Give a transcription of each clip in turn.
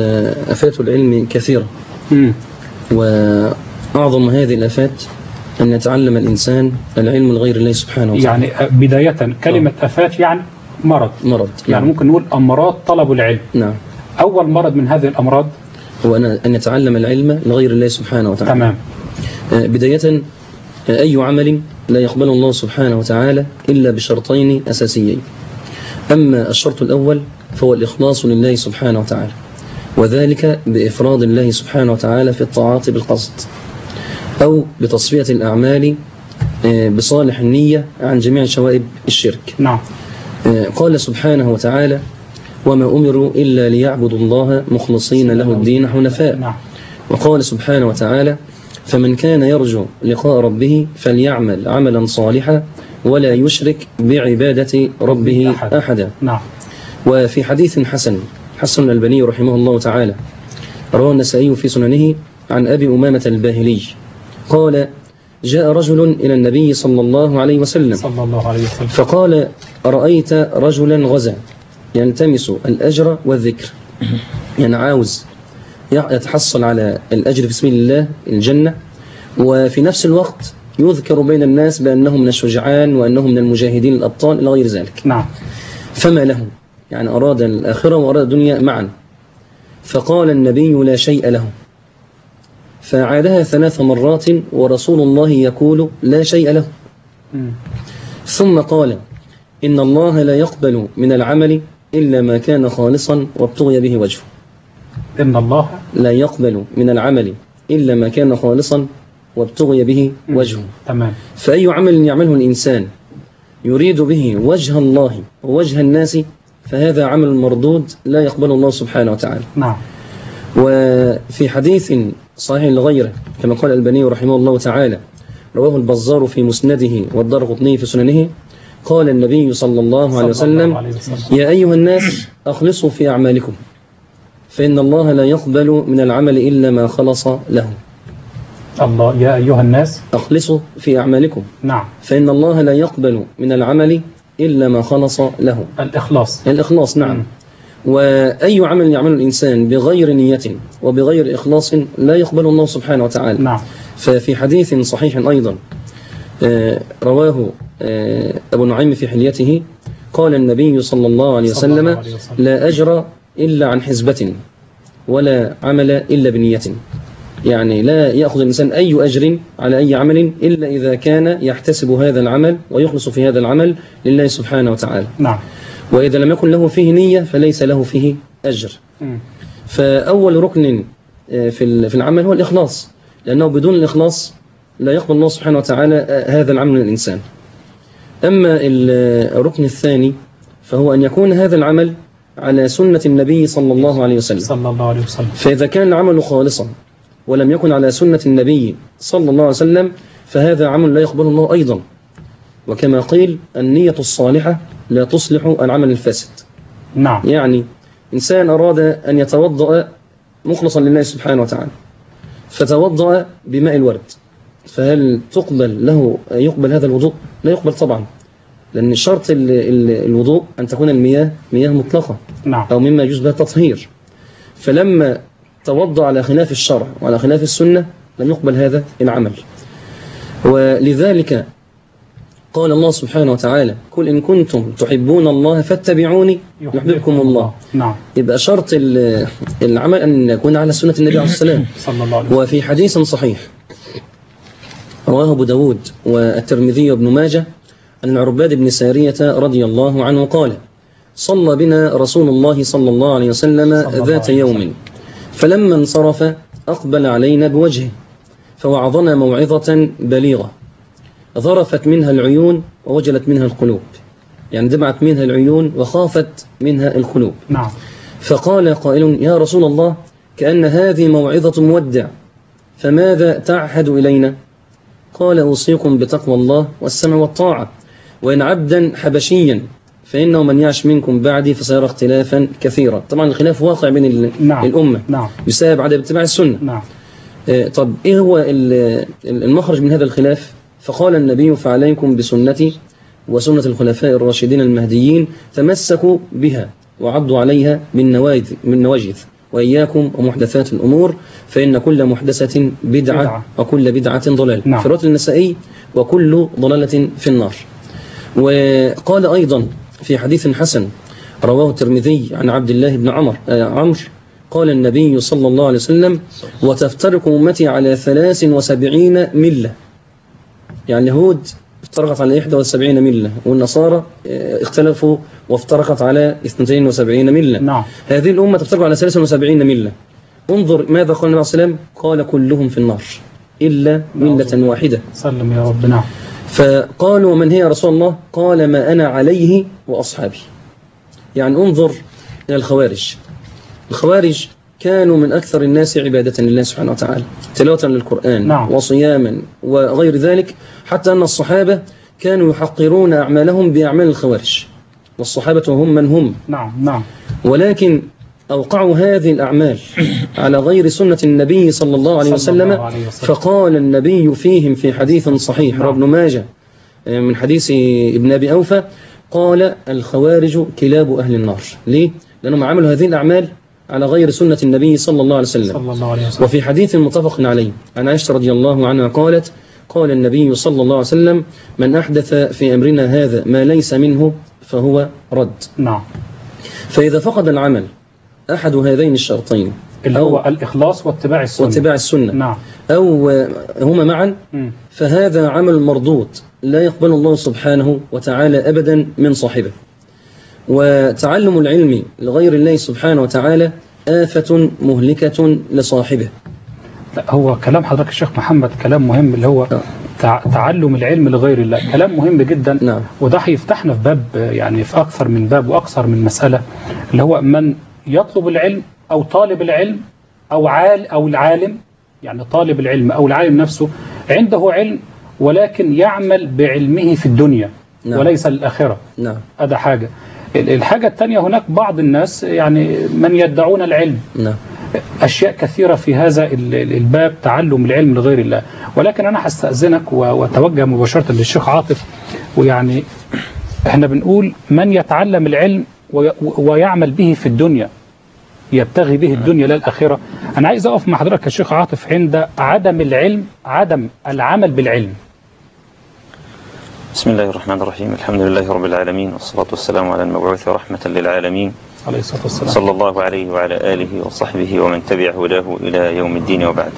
آفات العلم كثيرة، وأعظم هذه الآفات أن يتعلم الإنسان العلم لغير الله سبحانه وتعالى. يعني بداية كلمة آفات يعني مرض يعني ممكن نقول أمراض طلب العلم. نعم. أول مرض من هذه الأمراض هو أن يتعلم العلم لغير الله سبحانه وتعالى. تمام. بداية أي عمل لا يقبل الله سبحانه وتعالى إلا بشرطين أساسيين. أما الشرط الأول فهو الإخلاص لله سبحانه وتعالى، وذلك بإفراد الله سبحانه وتعالى في الطاعات بالقصد، أو بتصفية الأعمال بصالح النية عن جميع شوائب الشرك. نعم. قال سبحانه وتعالى: وما أمروا إلا ليعبدوا الله مخلصين له الدين حنفاء. نعم. وقال سبحانه وتعالى: فمن كان يرجو لقاء ربه فليعمل عملا صالحا ولا يشرك بعبادة ربه أحدا. نعم. وفي حديث حسن الألباني رحمه الله تعالى، رواه النسائي في سننه عن أبي أمامة الباهلي قال: جاء رجل إلى النبي صلى الله عليه وسلم فقال: أرأيت رجلا غزا يلتمس الأجر والذكر، يعني عاوز يتحصل على الأجر في سبيل الله الجنة، وفي نفس الوقت يذكر بين الناس بأنه من الشجعان وأنه من المجاهدين الأبطال إلى غير ذلك. نعم. فما له؟ يعني أراد الآخرة وأراد الدنيا معا. فقال النبي: لا شيء له. فعادها 3 مرات ورسول الله يقول: لا شيء له. ثم قال: إن الله لا يقبل من العمل إلا ما كان خالصا وابتغي به وجهه. إن الله لا يقبل من العمل إلا ما كان خالصا وابتغي به وجهه. تمام. فأي عمل يعمله الإنسان يريد به وجه الله ووجه الناس فهذا عمل مردود لا يقبل الله سبحانه وتعالى. نعم. وفي حديث صحيح لغيره كما قال الألباني رحمه الله تعالى، رواه البزار في مسنده والدارقطني في سننه، قال النبي صلى الله عليه وسلم: يا أيها الناس أخلصوا في أعمالكم فإن الله لا يقبل من العمل إلا ما خلص له. الله. يا أيها الناس أخلصوا في أعمالكم. نعم. فإن الله لا يقبل من العمل إلا ما خلص له. الإخلاص. نعم. وأي عمل يعمل الإنسان بغير نية وبغير إخلاص لا يقبل الله سبحانه وتعالى. نعم. ففي حديث صحيح أيضا رواه أبو نعيم في حليته، قال النبي صلى الله عليه وسلم: لا أجر إلا عن حزبة ولا عمل إلا بنية. يعني لا يأخذ الإنسان أي أجر على أي عمل إلا إذا كان يحتسب هذا العمل ويخلص في هذا العمل لله سبحانه وتعالى. نعم. وإذا لم يكن له فيه نية فليس له فيه أجر. فأول ركن في العمل هو الإخلاص، لأنه بدون الإخلاص لا يقبل الله سبحانه وتعالى هذا العمل من الإنسان. أما الركن الثاني فهو أن يكون هذا العمل على سنة النبي صلى الله عليه وسلم. فإذا كان العمل خالصا ولم يكن على سنة النبي صلى الله عليه وسلم فهذا عمل لا يقبله الله أيضا. وكما قيل: النية الصالحة لا تصلح العمل الفاسد. نعم. يعني إنسان أراد أن يتوضأ مخلصا لله سبحانه وتعالى فتوضأ بماء الورد، فهل يقبل هذا الوضوء؟ لا يقبل طبعا، لأن شرط الوضوء أن تكون المياه مياه مطلقة. نعم. أو مما يجوز بها التطهير. فلما توضأ على خلاف الشرع وعلى خلاف السنة لم يقبل هذا العمل. ولذلك قال الله سبحانه وتعالى: قل إن كنتم تحبون الله فاتبعوني يحببكم الله. نعم. يبقى شرط العمل أن يكون على سنة النبي عليه الصلاة والسلام. وفي حديث صحيح رواه أبو داود والترمذي وابن ماجه أن عرباد بن سارية رضي الله عنه قال: صلى بنا رسول الله صلى الله عليه وسلم ذات يوم، فلما انصرف أقبل علينا بوجهه فوعظنا موعظة بليغة ظرفت منها العيون ووجلت منها القلوب، يعني دمعت منها العيون وخافت منها القلوب. نعم. فقال قائل: يا رسول الله، كأن هذه موعظة مودع، فماذا تعهد إلينا؟ قال: أوصيكم بتقوى الله والسمع والطاعة، وإن عبدا حبشيا فإنه من يعش منكم بعدي فسيرى اختلافا كثيرا. طبعا الخلاف واقع بين الأمة بسبب عدم اتباع السنة. نعم. طب إيه هو المخرج من هذا الخلاف؟ فقال النبي: فعليكم بسنتي وسنة الخلفاء الراشدين المهديين، تمسكوا بها وعضوا عليها من نواجذ. وإياكم ومحدثات الأمور فإن كل محدثة بدعة وكل بدعة ضلالة. في رواية النسائي وكل ضلالة في النار. وقال أيضا في حديث حسن رواه الترمذي عن عبد الله بن عمرو قال النبي صلى الله عليه وسلم وتفترق أمتي على 73 ملة. يعني اليهود افترقت على 71 ملة والنصارى اختلفوا وافترقت على 72 ملة. نعم. هذه الأمة تفترق على 73 ملة. انظر ماذا قال النبي صلى الله عليه وسلم قال كلهم في النار إلا ملة واحدة. سلم يا رب. نعم. فقالوا ومن هي يا رسول الله قال ما أنا عليه وأصحابي. يعني انظر إلى الخوارج. الخوارج كانوا من أكثر الناس عبادة لله سبحانه وتعالى تلاوة للقرآن. نعم. وصياما وغير ذلك حتى أن الصحابة كانوا يحقرون أعمالهم بأعمال الخوارج والصحابة هم من هم. نعم. نعم. ولكن أوقعوا هذه الأعمال على غير سنة النبي صلى الله عليه وسلم فقال النبي فيهم في حديث صحيح رواه ابن ماجه من حديث ابن أبي أوفى قال الخوارج كلاب أهل النار. ليه؟ لأنهم عملوا هذه الأعمال على غير سنة النبي صلى الله عليه وسلم. وفي حديث متفق عليه عن عائشة رضي الله عنها قالت قال النبي صلى الله عليه وسلم من أحدث في أمرنا هذا ما ليس منه فهو رد. نعم. فإذا فقد العمل أحد هذين الشرطين اللي هو الإخلاص واتباع السنة نعم. أو هما معا فهذا عمل مردود لا يقبل الله سبحانه وتعالى أبدا من صاحبه. وتعلم العلم لغير الله سبحانه وتعالى آفة مهلكة لصاحبه. هو كلام حضرتك الشيخ محمد كلام مهم اللي هو تعلم العلم لغير الله كلام مهم جدا. نعم. وده هيفتحنا في باب يعني في أكثر من باب وأكثر من مسألة اللي هو من يطلب العلم أو طالب العلم أو العالم يعني طالب العلم أو العالم نفسه عنده علم ولكن يعمل بعلمه في الدنيا. نعم. وليس للآخرة. نعم. هذا حاجة. الحاجة الثانية هناك بعض الناس يعني من يدعون العلم. نعم. أشياء كثيرة في هذا الباب تعلم العلم لغير الله. ولكن أنا هستأذنك وأتوجه مباشرة للشيخ عاطف ويعني احنا بنقول من يتعلم العلم ويعمل به في الدنيا يبتغي به الدنيا لا الآخرة. أنا عايز أقف مع حضرتك يا شيخ عاطف عند عدم العمل بالعلم. بسم الله الرحمن الرحيم الحمد لله رب العالمين والصلاة والسلام على المبعوث رحمة للعالمين عليه الصلاة والسلام صلى الله عليه وعلى آله وصحبه ومن تبع هداه إلى يوم الدين وبعد.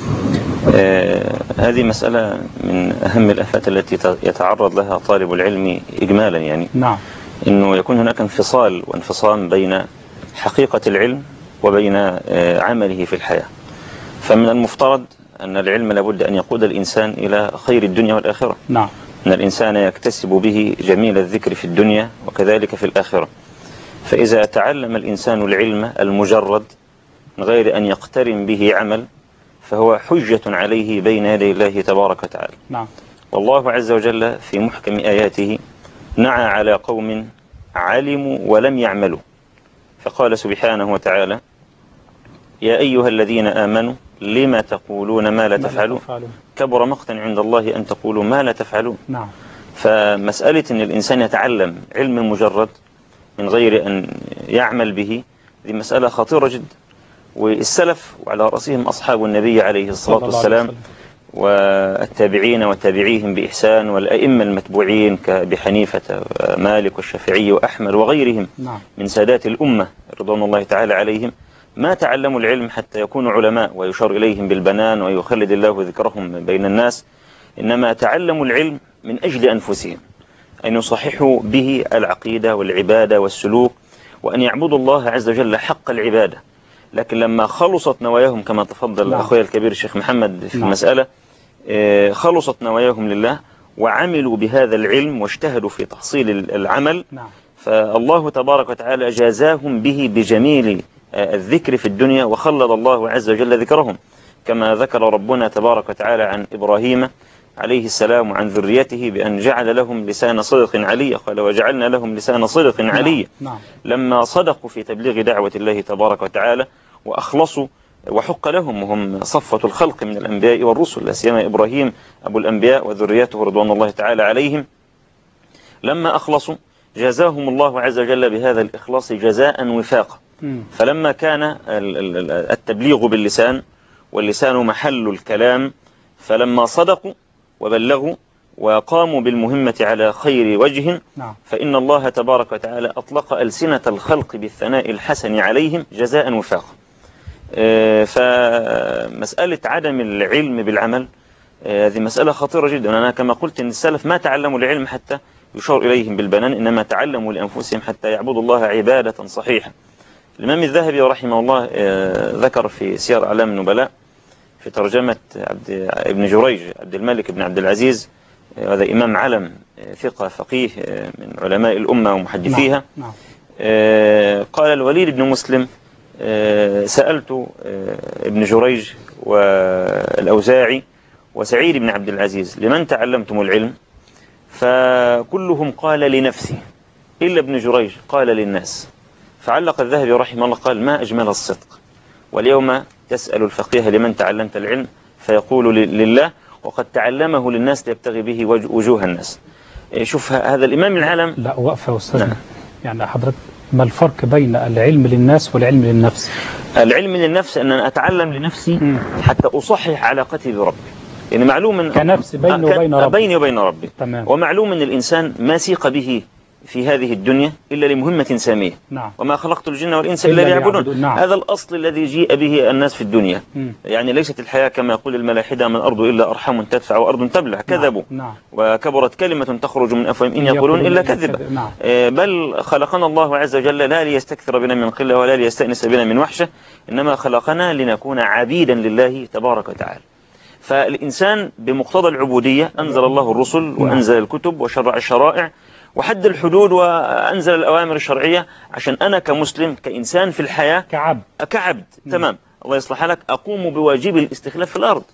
هذه مسألة من أهم الآفات التي يتعرض لها طالب العلم إجمالا يعني. نعم. إنه يكون هناك انفصال وانفصام بين حقيقة العلم وبين عمله في الحياة. فمن المفترض أن العلم لابد أن يقود الإنسان إلى خير الدنيا والآخرة. نعم. أن الإنسان يكتسب به جميل الذكر في الدنيا وكذلك في الآخرة. فإذا تعلم الإنسان العلم المجرد من غير أن يقترن به عمل فهو حجة عليه بين يدي الله تبارك وتعالى. نعم. والله عز وجل في محكم آياته نعى على قوم علموا ولم يعملوا فقال سبحانه وتعالى يا أيها الذين آمنوا لما تقولون ما لا تفعلون كبر مقتا عند الله أن تقولوا ما لا تفعلون. نعم. فمسألة أن الإنسان يتعلم علم مجرد من غير أن يعمل به دي مسألة خطيرة جدا. والسلف وعلى رأسهم أصحاب النبي عليه الصلاة والسلام والتابعين وتابعيهم بإحسان والأئمة المتبوعين كأبي حنيفة مالك والشافعي وأحمد وغيرهم. نعم. من سادات الأمة رضوان الله تعالى عليهم ما تعلموا العلم حتى يكونوا علماء ويشار إليهم بالبنان ويخلد الله ذكرهم بين الناس، إنما تعلموا العلم من أجل أنفسهم أن يصححوا به العقيدة والعبادة والسلوك وأن يعبدوا الله عز وجل حق العبادة. لكن لما خلصت نواياهم كما تفضل أخوي الكبير الشيخ محمد في المسألة خلصت نواياهم لله وعملوا بهذا العلم واجتهدوا في تحصيل العمل فالله تبارك وتعالى جازاهم به بجميل الذكر في الدنيا وخلد الله عز وجل ذكرهم كما ذكر ربنا تبارك وتعالى عن إبراهيم عليه السلام وعن ذريته بأن جعل لهم لسان صدق علي. قال وجعلنا لهم لسان صدق علي لما صدقوا في تبليغ دعوة الله تبارك وتعالى وأخلصوا وحق لهم وهم صفة الخلق من الأنبياء والرسل لا سيما إبراهيم أبو الأنبياء وذريته رضوان الله تعالى عليهم. لما أخلصوا جزاهم الله عز وجل بهذا الإخلاص جزاء وفاقا فلما كان التبليغ باللسان واللسان محل الكلام، فلما صدقوا وبلغوا وقاموا بالمهمة على خير وجه، فإن الله تبارك وتعالى أطلق ألسنة الخلق بالثناء الحسن عليهم جزاء وفاقا. فمسألة عدم العلم بالعمل هذه مسألة خطيرة جدا. أنا كما قلت إن السلف ما تعلموا العلم حتى يشار إليهم بالبنان، إنما تعلموا لأنفسهم حتى يعبدوا الله عبادة صحيحة. الإمام الذهبي رحمه الله ذكر في سير أعلام النبلاء في ترجمة ابن جريج عبد الملك بن عبد العزيز، هذا إمام علم ثقة فقيه من علماء الأمة ومحدثيها، قال الوليد بن مسلم سألت ابن جريج والأوزاعي وسعيد بن عبد العزيز لمن تعلمتم العلم؟ فكلهم قال لنفسه إلا ابن جريج قال للناس. فعلق الذهبي رحمه الله قال ما أجمل الصدق، واليوم تسأل الفقيه لمن تعلمت العلم فيقول لله، وقد تعلمه للناس ليبتغي به وجوه الناس. شوف هذا الإمام العالم. لا وقفة أستاذ، يعني حضرتك ما الفرق بين العلم للناس والعلم للنفس؟ العلم للنفس أن أنا أتعلم لنفسي حتى أصحح علاقتي بربي، يعني معلوم كنفس بيني وبين ربي. تمام. ومعلوم أن الإنسان ما سيق به في هذه الدنيا إلا لمهمة سامية. وما خلقت الجن والإنس إلا ليعبدون. هذا الأصل الذي جيء به الناس في الدنيا. يعني ليست الحياة كما يقول الملاحدة من الأرض إلا أرحام تدفع وأرض تبلع. كذبوا. وكبرت كلمة تخرج من أفواههم إن يقولون إلا كذبا. بل خلقنا الله عز وجل لا ليستكثر بنا من قلة ولا ليستأنس بنا من وحشة، إنما خلقنا لنكون عبيدا لله تبارك وتعالى. فالإنسان بمقتضى العبودية أنزل الله الرسل وأنزل الكتب وشرع الشرائع وحد الحدود وأنزل الأوامر الشرعية عشان أنا كمسلم كإنسان في الحياة كعبد. تمام. الله يصلح لك أقوم بواجب الاستخلاف في الأرض،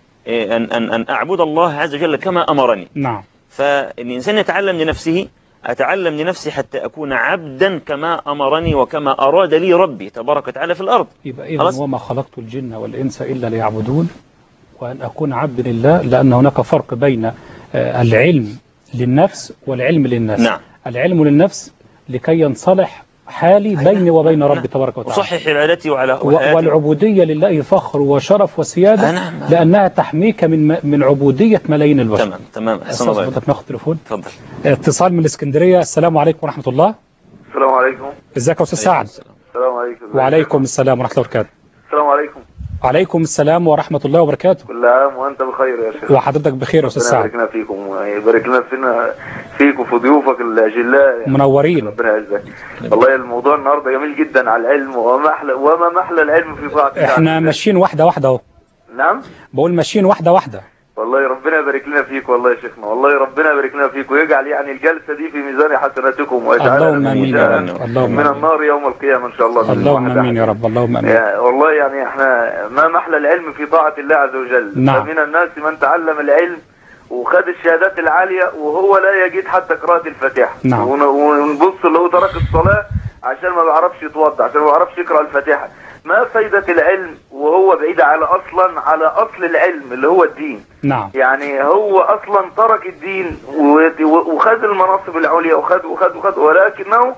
أن أعبد الله عز وجل كما أمرني. فالإنسان يتعلم لنفسه، أتعلم لنفسي حتى أكون عبدا كما أمرني وكما أراد لي ربي تبارك وتعالى في الأرض. يبقى إذن وما خلقت الجن والإنس إلا ليعبدون، وأن أكون عبد لله، لأن هناك فرق بين العلم للنفس والعلم للناس. العلم للنفس لكي ينصلح حالي بيني وبين ربي تبارك وتعالى، وصحح عبادتي والعبودية لله فخر وشرف وسيادة، لأنها تحميك من عبودية ملايين البشر. تمام. أحسن الله إليك. ناخد تليفون. تفضل. اتصال من الإسكندرية. السلام عليكم ورحمة الله. السلام عليكم. ازيك يا أستاذ سعد؟ السلام عليكم. وعليكم السلام ورحمة الله وبركاته. السلام عليكم. وعليكم السلام ورحمة الله وبركاته. كل عام وأنت بخير يا شيخ. وحضرتك بخير يا أستاذ سعد. ربنا يبارك فيكم ويبارك لنا فيك وفي ضيوفك الأجلاء. منورين. ربنا يعزك. والله الموضوع النهارده جميل جدا على العلم، وما محلى العلم في طاعة الله. احنا ماشيين واحدة واحدة اهو. نعم. بقول ماشيين واحدة واحدة. والله ربنا يبارك لنا فيك والله يا شيخنا، والله ربنا يبارك لنا فيك ويجعل يعني الجلسة دي في ميزان حسناتكم ويجعلنا من النار يوم القيامة إن شاء الله. اللهم آمين يا رب. اللهم آمين. والله يعني احنا ما محلى العلم في طاعة الله عز وجل. فمن الناس من تعلم العلم وخد الشهادات العالية وهو لا يجد حتى قراءة الفاتحة. ونبص اللي هو ترك الصلاة عشان ما بيعرفش يتوضع، عشان ما بيعرفش يقرأ الفاتحة. ما فايدة العلم وهو بعيد على أصل العلم اللي هو الدين. يعني هو أصلا ترك الدين وخذ المناصب العليا وخذ ولكنه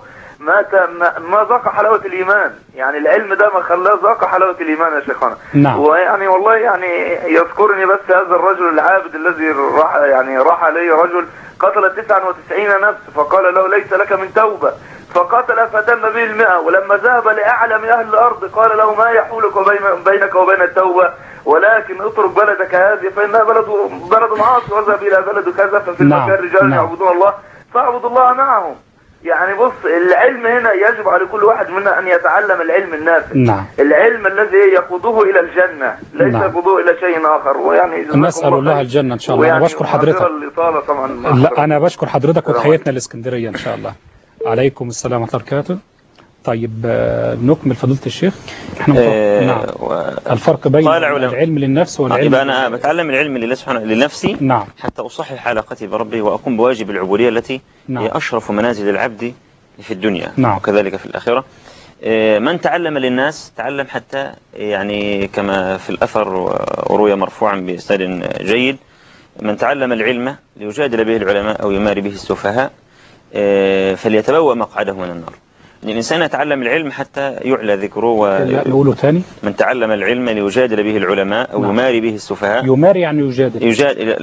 ما ذاق حلاوة الإيمان. يعني العلم ده ما خلاه ذاق حلاوة الإيمان يا شيخنا. ويعني والله يعني يذكرني بس هذا الرجل العابد الذي راح عليه رجل قتل 99 نفس فقال له ليس لك من توبة، فقتل فتم به 100. ولما ذهب لأعلم أهل الأرض قال له ما يحولك بينك وبين التوبة، ولكن اترك بلدك هذه فإنها بلد معاصي، واذهب إلى بلد كذا ففي المكان رجال يعبدون الله فاعبدوا الله معهم. يعني بص العلم هنا يجب على كل واحد منا أن يتعلم العلم النافع. العلم الذي يقوده إلى الجنة ليس يقوده إلى شيء آخر. ويعني نسأل الله الجنة إن شاء الله. أنا بشكر حضرتك. لا أنا بشكر حضرتك وتحياتنا الإسكندرية إن شاء الله. عليكم السلام ورحمة الله وبركاته. طيب نكمل فضيلة الشيخ. احنا الفرق بين العلم للنفس والعلم يبقى أنا بتعلم العلم لله سبحانه لنفسي حتى أصحح علاقتي بربي وأقوم بواجب العبودية التي هي أشرف منازل العبد في الدنيا وكذلك في الآخرة. من تعلم للناس تعلم حتى يعني كما في الأثر روي مرفوعا بإسناد جيد من تعلم العلم ليجادل به العلماء أو يماري به السفهاء فليتبوأ مقعده من النار. الإنسان يتعلم العلم حتى يعلى ذكره. نقوله ثاني: من تعلم العلم ليجادل به العلماء أو يماري به السفهاء. يماري يعني يجادل.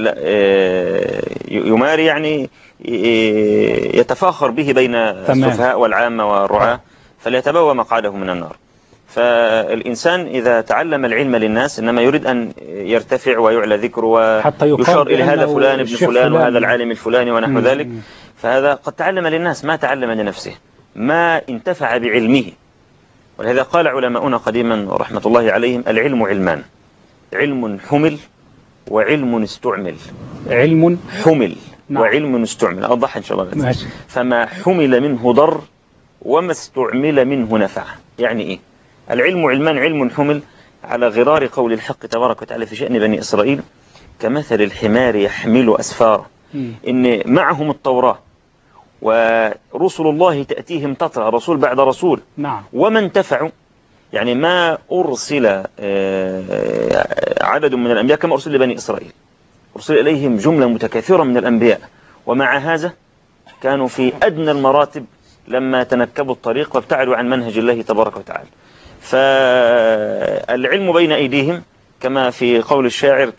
يماري يعني يتفاخر به بين السفهاء والعامة والرعاة، فليتبوأ مقعده من النار. فالإنسان إذا تعلم العلم للناس إنما يريد أن يرتفع ويعلى ذكره ويشار إلى هذا فلان ابن فلان وهذا العالم الفلاني ونحو ذلك. فهذا قد تعلم للناس ما تعلم لنفسه، ما انتفع بعلمه. ولهذا قال علماؤنا قديما رحمة الله عليهم: العلم علمان، علم حمل وعلم استعمل. علم حمل وعلم استعمل، أوضح إن شاء الله. فما حمل منه ضر وما استعمل منه نفع. يعني إيه؟ العلم علمان، علم حمل على غرار قول الحق تبارك وتعالى في شأن بني إسرائيل: كمثل الحمار يحمل أسفارا. إن معهم التوراة ورسل الله تأتيهم تترى رسول بعد رسول. نعم. وما انتفعوا، يعني ما أرسل عدد من الأنبياء كما أرسل لبني إسرائيل، أرسل إليهم جملة متكاثرة من الأنبياء، ومع هذا كانوا في أدنى المراتب لما تنكبوا الطريق وابتعدوا عن منهج الله تبارك وتعالى. فالعلم بين أيديهم كما في قول الشاعر: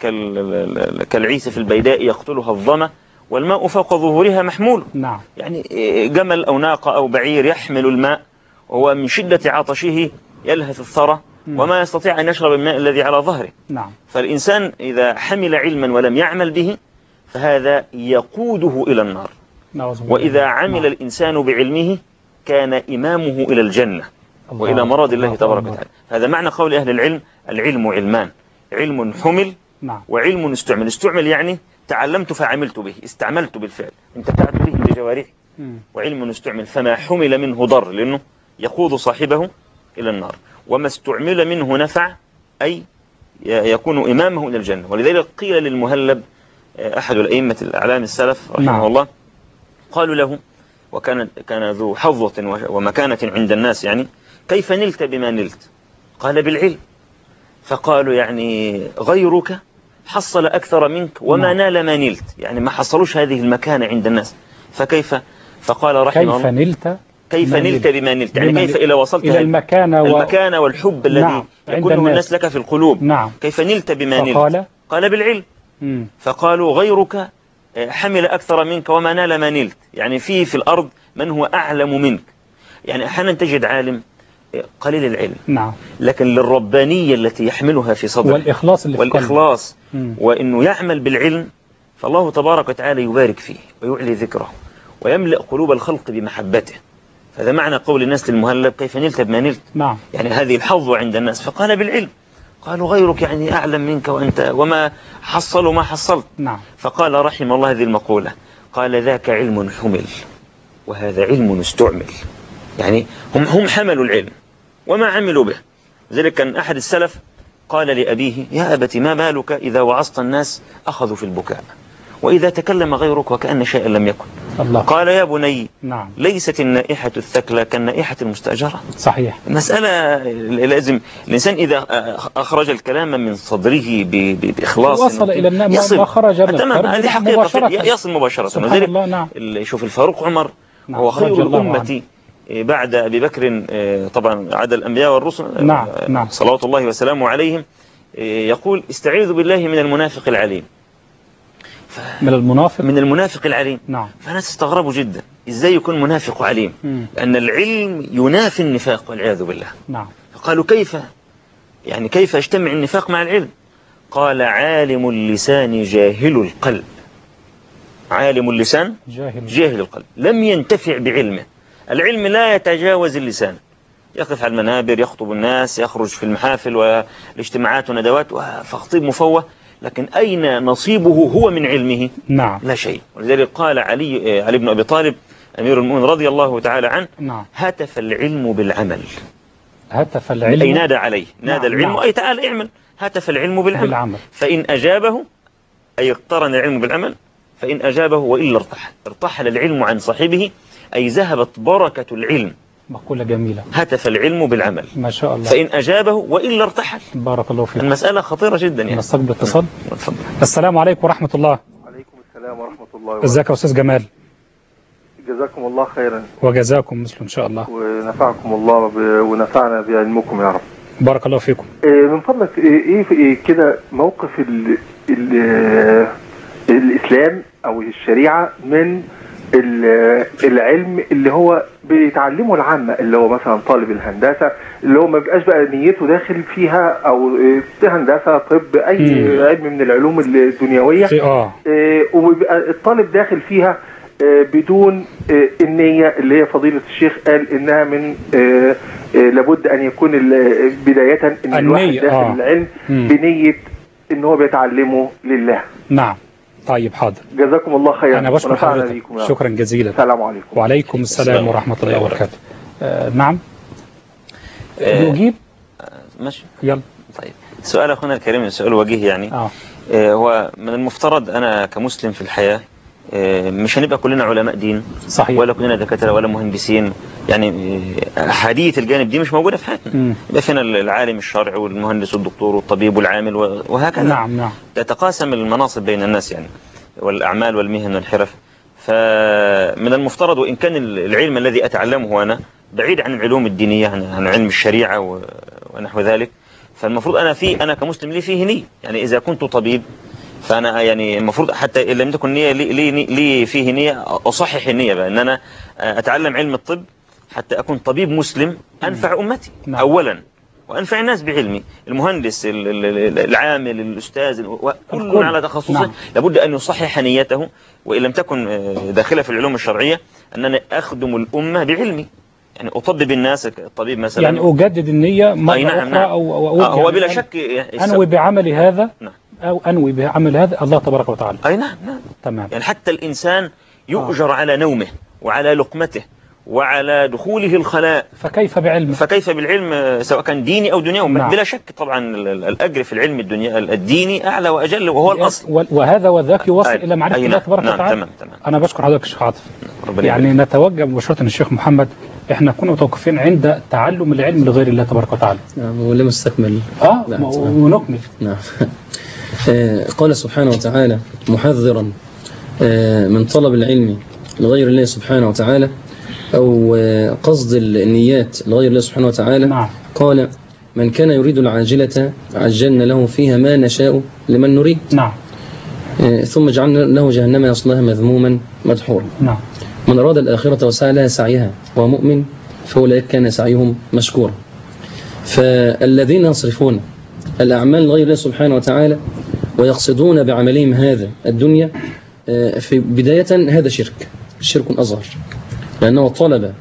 كالعيس في البيداء يقتلها الظما والماء فوق ظهورها محمول. نعم. يعني جمل أو ناقة أو بعير يحمل الماء وهو من شدة عطشه يلهث الثرى وما يستطيع أن يشرب الماء الذي على ظهره. نعم. فالإنسان إذا حمل علما ولم يعمل به فهذا يقوده إلى النار. وإذا عمل الإنسان بعلمه كان إمامه إلى الجنة وإلى مراد الله تبارك وتعالى. هذا معنى قول أهل العلم: العلم علمان، علم حمل وعلم استعمل. استعمل يعني تعلمت فعملت به، استعملت بالفعل، انتفعت به بجوارحي. وعلم استعمل فما حمل منه ضر، لأنه يقود صاحبه إلى النار، وما استعمل منه نفع أي يكون إمامه إلى الجنة. ولذلك قيل للمهلب أحد الأئمة الأعلام السلف رحمه الله، قالوا له كان ذو حظوة ومكانة عند الناس، يعني: كيف نلت بما نلت؟ قال: بالعلم. فقالوا: يعني غيرك حصل أكثر منك وما نال ما نلت، يعني ما حصلوش هذه المكانة عند الناس، فكيف؟ فقال رحمه الله: كيف نلت بما نلت، يعني كيف إلى وصلت إلى المكانة والحب الذي يكونه الناس لك في القلوب. نعم. كيف نلت بما نلت؟ قال: بالعلم. فقالوا: غيرك حمل أكثر منك وما نال ما نلت، يعني في الأرض من هو أعلم منك. يعني أحيانا تجد عالم قليل العلم، نعم، لكن للربانية التي يحملها في صدره والإخلاص وإنه يعمل بالعلم، فالله تبارك وتعالى يبارك فيه ويعلي ذكره ويملأ قلوب الخلق بمحبته. فهذا معنى قول الناس للمهلب: كيف نلت بما نلت؟ نعم. يعني هذه الحظوة عند الناس. فقال: بالعلم. قالوا: غيرك يعني أعلم منك وأنت وما حصلوا ما حصلت. نعم. فقال رحمه الله هذه المقولة، قال: ذاك علم حمل وهذا علم استعمل. يعني هم حملوا العلم وما عملوا به. لذلك كان أحد السلف قال لأبيه: يا أبت ما بالك إذا وعظت الناس أخذوا في البكاء وإذا تكلم غيرك وكأن شيئا لم يكن. الله. قال: يا بني، نعم، ليست النائحة الثكلى كالنائحة المستأجرة. صحيح. المسألة لازم الإنسان إذا أخرج الكلام من صدره بإخلاص وصل إلى الناس ما خرج من تمام، هذه حقيقة يصل مباشرة. سبحان الله. نعم. شوف الفاروق عمر، نعم، هو خير الأمة بعد أبي بكر، طبعا عدا الأنبياء والرسل، نعم، نعم، صلوات الله وسلامه عليهم، يقول: استعيذوا بالله من المنافق العليم. من المنافق العليم. نعم. فالناس استغربوا جدا، ازاي يكون منافق عليم؟ لأن العلم ينافي النفاق والعياذ بالله. نعم. فقالوا: كيف يجتمع النفاق مع العلم؟ قال: عالم اللسان جاهل القلب. عالم اللسان جاهل القلب، لم ينتفع بعلمه. العلم لا يتجاوز اللسان، يقف على المنابر، يخطب الناس، يخرج في المحافل والاجتماعات والندوات فخطيب مفوه، لكن أين نصيبه هو من علمه؟ نعم. لا شيء. ولذلك قال علي بن أبي طالب أمير المؤمنين رضي الله تعالى عنه: نعم، هتف العلم بالعمل. هتف العلم، أي نادى عليه، نادى نعم، العلم، نعم، أي تعال اعمل. هتف العلم بالعمل. فإن أجابه، أي اقترن العلم بالعمل، فإن أجابه وإلا ارتحل العلم عن صاحبه، أي ذهبت بركة العلم. مقولة جميلة. هتف العلم بالعمل، ما شاء الله. فإن أجابه وإلا ارتحل. بارك الله فيك. المسألة خطيرة جدا يعني. نستقبل اتصال. السلام عليكم ورحمة الله. عليكم السلام ورحمة الله وبركاته. ازيك يا أستاذ جمال؟ جزاكم الله خيرا. وجزاكم مثله إن شاء الله. ونفعكم الله ونفعنا بعلمكم يا رب. بارك الله فيكم. من فضلك إيه كده موقف الإسلام أو الشريعة من العلم اللي هو بيتعلمه العامة، اللي هو مثلا طالب الهندسة اللي هو ما بيبقاش بقى نيته داخل فيها أو هندسة طب أي علم من العلوم الدنيوية، وبيبقى الطالب داخل فيها بدون النية اللي هي فضيلة الشيخ قال إنها من لابد أن يكون بداية إن الواحد داخل العلم بنية إن هو بيتعلمه لله. نعم. طيب حاضر. جزاكم الله خيرا. أنا بشكر حضرتك. شكرا جزيلا. السلام عليكم. وعليكم السلام ورحمة الله وبركاته. نعم. نجيب. ماشي. يلا. طيب سؤال أخونا الكريم سؤال وجيه يعني. هو من المفترض أنا كمسلم في الحياة مش هنبقى كلنا علماء دين. صحيح. ولا كلنا دكاترة ولا مهندسين، يعني أحادية الجانب دي مش موجودة في حياتنا. يبقى فينا العالم الشرعي والمهندس والدكتور والطبيب والعامل وهكذا. نعم. تتقاسم المناصب بين الناس يعني، والأعمال والمهن والحرف. فمن المفترض وإن كان العلم الذي أتعلمه أنا بعيد عن العلوم الدينية، عن علم الشريعة ونحو ذلك، فالمفروض أنا كمسلم لي فيه نية. يعني إذا كنت طبيب فأنا يعني المفروض حتى إن لم تكن نية لي فيه نية أصحح النية بقى، أن أنا أتعلم علم الطب حتى أكون طبيب مسلم أنفع أمتي أولا وأنفع الناس بعلمي. المهندس العامل الأستاذ كل على تخصصه لابد أن يصحح نيته، وإن لم تكن داخلة في العلوم الشرعية أنني أخدم الأمة بعلمي، يعني أطبب الناس الطبيب مثلا، يعني أجدد النية مرة أخرى أو هو بلا شك أنوي بعمل هذا أو أنوي بعمل هذا الله تبارك وتعالى. أي نعم. تمام. يعني حتى الإنسان يؤجر على نومه وعلى لقمته وعلى دخوله الخلاء، فكيف بالعلم سواء كان ديني أو دنيوي. بلا شك طبعا الأجر في العلم الديني أعلى وأجل وهو الأصل، وهذا وذاك يوصل إلى معرفة الله تبارك وتعالى. تمام. أنا بشكر حضرتك الشيخ عاطف. يعني نتوجه مباشرة الشيخ محمد، احنا كنا متوقفين عند تعلم العلم لغير الله تبارك وتعالى. نعم. ولم استكمل. ونكمل. نعم. قال سبحانه وتعالى محذرا من طلب العلم لغير الله سبحانه وتعالى أو قصد النيات لغير الله سبحانه وتعالى. نعم. قال من كان يريد العاجلة عجلنا له فيها ما نشاء لمن نريد. نعم. ثم جعلنا له جهنم يصلاها مذموما مدحورا. نعم. من أراد الآخرة وسعى لها سعيها وهو مؤمن فأولئك كان سعيهم مشكورا. فالذين يصرفون الأعمال لغير الله سبحانه وتعالى ويقصدون بعملهم هذا الدنيا في بداية هذا شرك أصغر، لأنه طلب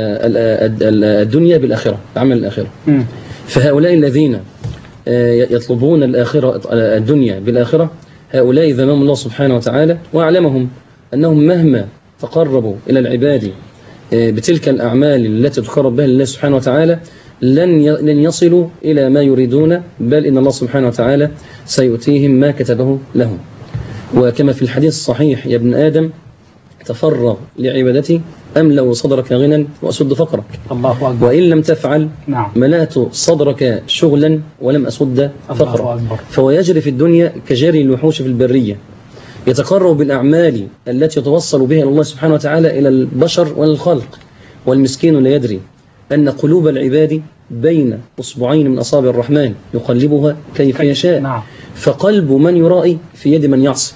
الدنيا بالآخرة، عمل الآخرة. فهؤلاء الذين يطلبون الدنيا بالآخرة هؤلاء ذمهم الله سبحانه وتعالى وأعلمهم أنهم مهما تقربوا إلى العباد بتلك الأعمال التي تقرب بها لله سبحانه وتعالى لن يصلوا إلى ما يريدون، بل إن الله سبحانه وتعالى سيؤتيهم ما كتبه لهم. وكما في الحديث الصحيح يا ابن آدم تفرغ لعبادتي أملأ صدرك غنى وأسد فقرك. الله أكبر. وإن لم تفعل ملأت صدرك شغلا ولم أسد فقرك. فهو يجري في الدنيا كجري الوحوش في البرية، يتقرب بالأعمال التي يتوصل بها الله سبحانه وتعالى إلى البشر والخلق، والمسكين لا يدري أن قلوب العباد بين أصبعين من أصابع الرحمن يقلبها كيف يشاء. فقلب من يرائي في يد من يعصي،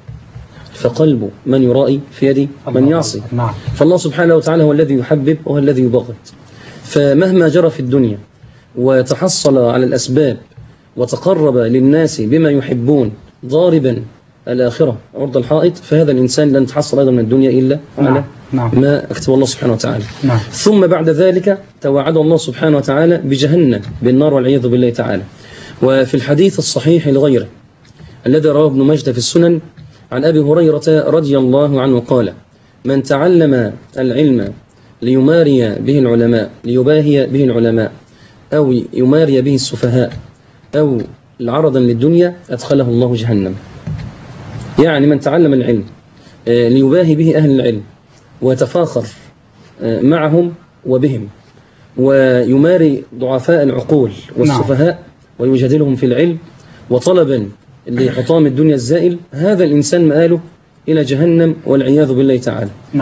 فقلب من يرائي في يد من يعصي. فالله سبحانه وتعالى هو الذي يحبب وهو الذي يبغض. فمهما جرى في الدنيا وتحصل على الأسباب وتقرب للناس بما يحبون ضاربا الآخرة عرض الحائط، فهذا الإنسان لن تحصل أيضا من الدنيا إلا على ما أكتب الله سبحانه وتعالى. ثم بعد ذلك توعد الله سبحانه وتعالى بجهنم بالنار والعياذ بالله تعالى. وفي الحديث الصحيح لغيره الذي رواه ابن ماجه في السنن عن أبي هريرة رضي الله عنه قال من تعلم العلم ليماري به العلماء ليباهي به العلماء أو يماري به السفهاء أو عرضا للدنيا أدخله الله جهنم. يعني من تعلم العلم ليباهي به أهل العلم ويتفاخر معهم وبهم ويماري ضعفاء العقول والسفهاء ويجادلهم في العلم وطلبا لحطام الدنيا الزائل، هذا الإنسان مآله إلى جهنم والعياذ بالله تعالى.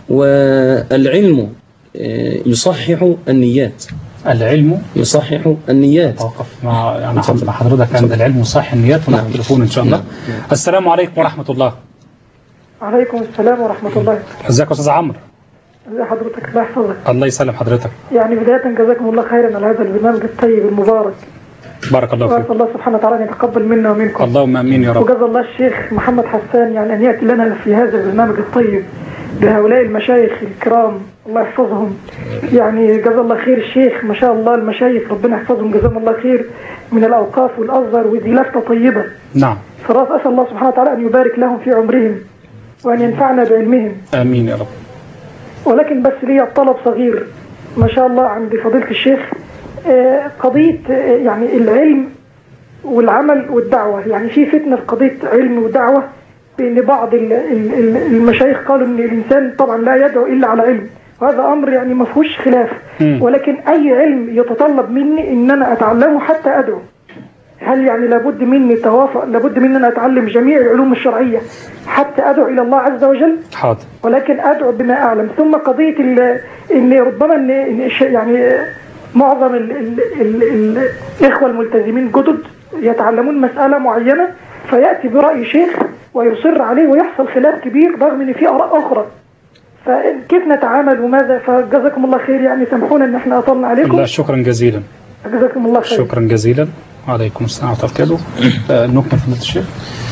والعلم يصحح النيات. العلم يصحح النيات. يعني حضرتك عند العلم يصحح النيات. وناخد تليفون إن شاء الله. السلام عليكم ورحمة الله. وعليكم السلام ورحمة الله. ازيك يا أستاذ عمرو؟ ازي حضرتك؟ الله يحفظك. الله يسلم حضرتك. يعني بداية جزاكم الله خيرا على هذا البرنامج الطيب المبارك. بارك الله فيك. وأسأل الله سبحانه وتعالى أن يتقبل منا ومنكم. اللهم آمين يا رب. وجزا الله الشيخ محمد حسان يعني أن يأتي لنا في هذا البرنامج الطيب بهؤلاء المشايخ الكرام الله يحفظهم. يعني جزا الله خير الشيخ ما شاء الله، المشايخ ربنا يحفظهم جزاهم الله خير من الأوقاف والأزهر، ودي لفتة طيبة. نعم. فراس أسأل الله سبحانه وتعالى أن يبارك لهم في عمرهم وأن ينفعنا بعلمهم. آمين يا رب. ولكن بس لي طلب صغير ما شاء الله عند فضيلة الشيخ، قضية يعني العلم والعمل والدعوة. يعني في فتنة في قضية علم ودعوة، بأن بعض المشايخ قالوا أن الإنسان طبعا لا يدعو إلا على علم، وهذا أمر يعني ما فيهوش خلاف. ولكن أي علم يتطلب مني أن أنا أتعلمه حتى أدعو، هل يعني لابد مني توافق، لابد مني أن أتعلم جميع العلوم الشرعية حتى أدعو إلى الله عز وجل؟ حاضر. ولكن أدعو بما أعلم. ثم قضية إن ربما إن يعني معظم الإخوة الملتزمين جدد يتعلمون مسألة معينة فيأتي برأي شيخ ويصر عليه ويحصل خلاف كبير رغم أن في آراء أخرى، فكيف نتعامل وماذا؟ فجزاكم الله خير، يعني سامحونا أن احنا أطلنا عليكم. لا شكرا جزيلا. جزاكم الله خير. شكرا جزيلا. وعليكم السلام ورحمة الله وبركاته. نكمل فضيلة الشيخ.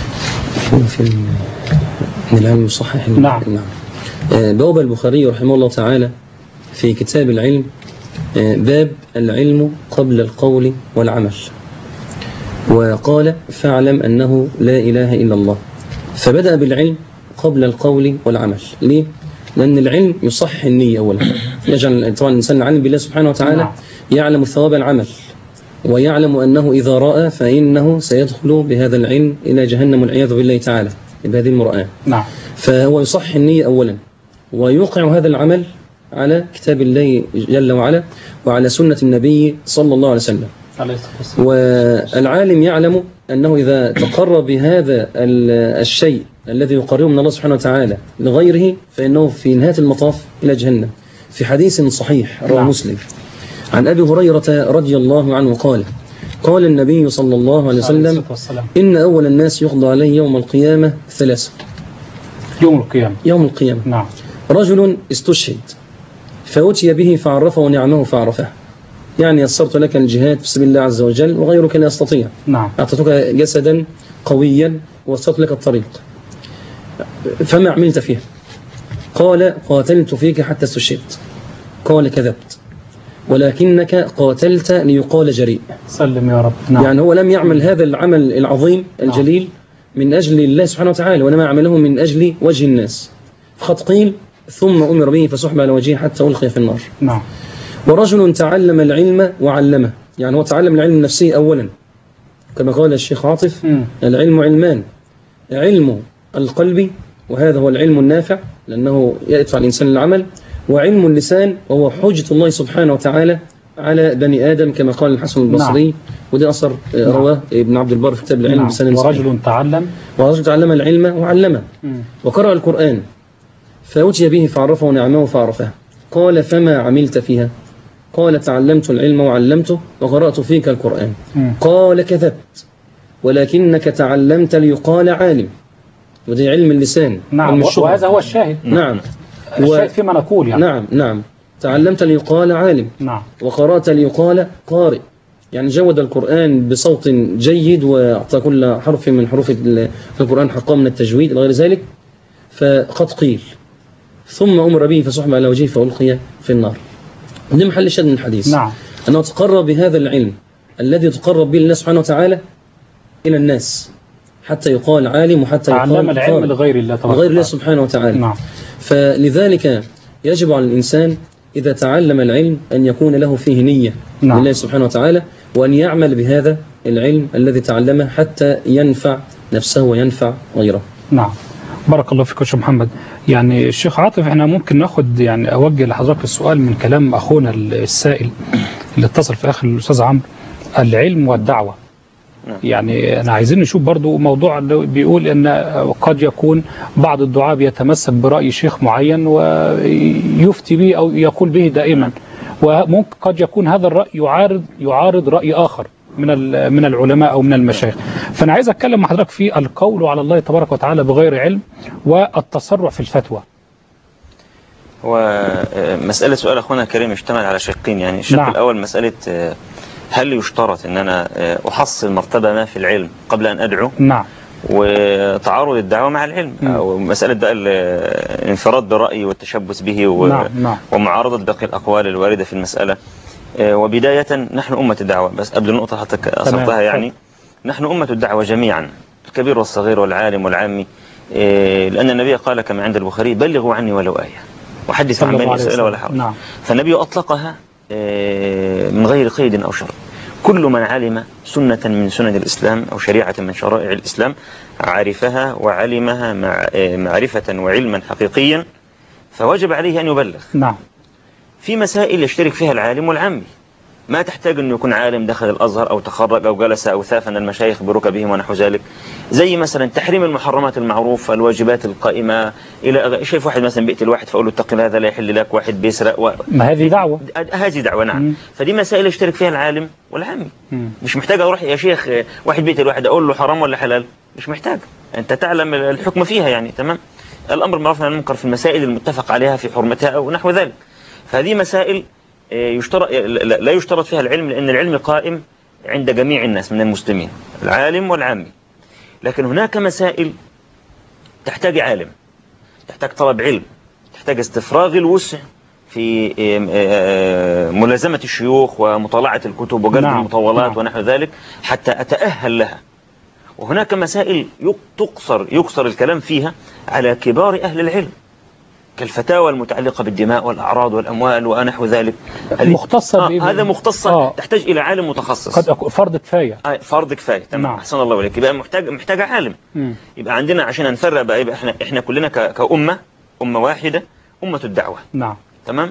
في العلم يصحح. نعم. بواب البخاري رحمه الله تعالى في كتاب العلم باب العلم قبل القول والعمل، وقال فاعلم أنه لا إله إلا الله، فبدأ بالعلم قبل القول والعمل. ليه؟ لأن العلم يصحح النية أولا، يجعل طبعا الإنسان العلم بالله سبحانه وتعالى يعلم ثواب العمل، ويعلم أنه إذا رأى فإنه سيدخل بهذا العلم إلى جهنم والعياذ بالله تعالى بهذه المرآة. نعم. فهو يصحح النية أولا، ويوقع هذا العمل على كتاب الله جل وعلا وعلى سنة النبي صلى الله عليه وسلم. والعالم يعلم أنه إذا تقرب بهذا الشيء الذي يقربه من الله سبحانه وتعالى لغيره فإنه في نهاية المطاف إلى جهنم. في حديث صحيح رواه مسلم عن أبي هريرة رضي الله عنه قال قال النبي صلى الله عليه وسلم إن أول الناس يقضى عليه يوم القيامة ثلاثة. يوم القيامة. نعم. رجل استشهد فأتي به فعرفه نعمه فعرفه، يعني يسرت لك الجهاد في سبيل الله عز وجل وغيرك لا يستطيع. نعم. أعطيتك جسدا قويا ووسرت لك الطريق، فما عملت فيه؟ قال قاتلت فيك حتى استشهدت. قال كذبت، ولكنك قاتلت ليقال جريء. سلم يا رب. نعم. يعني هو لم يعمل هذا العمل العظيم الجليل من أجل الله سبحانه وتعالى، وإنما عمله من أجل وجه الناس، فقد قيل ثم أمر به فسحب على وجهه حتى ألقي في النار. نعم. ورجل تعلم العلم وعلمه، يعني هو تعلم العلم النفسي أولا كما قال الشيخ عاطف. العلم علمان، علم القلب وهذا هو العلم النافع لأنه يدفع الإنسان للعمل، وعلم اللسان وهو حجة الله سبحانه وتعالى على بني آدم كما قال الحسن البصري. نعم. وده أثر رواه ابن عبد البر في كتاب العلم. نعم. ورجل تعلم العلم وعلمه وقرأ القرآن فأتي به فعرفه نعمه فعرفه. قال فما عملت فيها؟ قال تعلمت العلم وعلمته وقرأت فيك القرآن. قال كذبت، ولكنك تعلمت ليقال عالم، وده علم اللسان. نعم. وهذا هو الشاهد. نعم. الشاهد فيما نقول يعني. نعم. تعلمت ليقال عالم. نعم. وقرأت ليقال قارئ، يعني جود القرآن بصوت جيد وأعطى كل حرف من حروف القرآن حقا من التجويد غير ذلك. فقد قيل ثم أمر به فسحب على وجهه فألقي في النار. ده محل الشاهد من الحديث. نعم. أنه تقرب بهذا العلم الذي تقرب به الله سبحانه وتعالى إلى الناس حتى يقال عالم وحتى يقال تعلم العلم لغير الله لغير الله سبحانه وتعالى. نعم. فلذلك يجب على الإنسان إذا تعلم العلم أن يكون له فيه نية. نعم. لله سبحانه وتعالى، وأن يعمل بهذا العلم الذي تعلمه حتى ينفع نفسه وينفع غيره. نعم. بارك الله فيك يا شيخ محمد. يعني الشيخ عاطف احنا ممكن ناخد يعني اوجه لحضرتك السؤال من كلام اخونا السائل اللي اتصل في اخر الاستاذ عمرو، العلم والدعوه يعني أنا عايزين نشوف برضو موضوع اللي بيقول أن قد يكون بعض الدعاة بيتمسك برأي شيخ معين ويفتي به أو يقول به دائما، وممكن قد يكون هذا الرأي يعارض رأي آخر من العلماء أو من المشايخ. فأنا عايز أتكلم مع حضرتك في القول على الله تبارك وتعالى بغير علم والتسرع في الفتوى. ومسألة سؤال أخونا كريم اشتمل على شقين، يعني الشق الأول مسألة هل يشترط أن أنا أحصل مرتبة ما في العلم قبل أن أدعو؟ نعم. وتعارض الدعوة مع العلم، أو مسألة بقى الانفراد بالرأي والتشبث به ومعارضة باقي الأقوال الواردة في المسألة. وبداية نحن أمة الدعوة، بس قبل النقطة حتى أصلتها، يعني نحن أمة الدعوة جميعا، الكبير والصغير والعالم والعامي، لأن النبي قال كما عند البخاري: بلغوا عني ولو آية وحدث عن من يسأل ولا حرج. فالنبي أطلقها من غير قيد أو شرط. كل من علم سنة من سنن الإسلام أو شريعة من شرائع الإسلام عرفها وعلمها معرفة وعلما حقيقيا فوجب عليه أن يبلغ. نعم. في مسائل يشترك فيها العالم والعامي، ما تحتاج أنه يكون عالم دخل الأزهر أو تخرج أو جلس أو ثافن المشايخ بركبهم ونحو ذلك، زي مثلا تحريم المحرمات المعروفة، الواجبات القائمة، إلى شايف واحد مثلا بيقتل واحد فأقول له اتق الله هذا لا يحل لك، واحد بيسرق ما هذه دعوة، هذه دعوة. نعم. فدي مسائل يشترك فيها العالم والعامي. مش محتاج أروح يا شيخ واحد بيقتل واحد أقول له حرام ولا حلال، مش محتاج، أنت تعلم الحكم فيها يعني. تمام. الأمر بالمعروف والنهي عن المنكر في المسائل المتفق عليها في حرمتها أو نحو ذلك. فهذه مسائل لا يشترط فيها العلم، لأن العلم قائم عند جميع الناس من المسلمين، العالم والعامي. لكن هناك مسائل تحتاج عالم، تحتاج طلب علم، تحتاج استفراغ الوسع في ملازمة الشيوخ ومطالعة الكتب وجلد المطولات ونحو ذلك حتى أتأهل لها. وهناك مسائل يقصر الكلام فيها على كبار أهل العلم، كالفتاوى المتعلقة بالدماء والأعراض والأموال ونحو ذلك، مختصة هذا مختصة تحتاج إلى عالم متخصص، قد أكون فرض كفاية. فرض كفاية. تمام. أحسن الله عليك. يبقى محتاج عالم. يبقى عندنا عشان نفرق بقى، يبقى احنا كلنا كأمة، أمة واحدة، أمة الدعوة. نعم. تمام.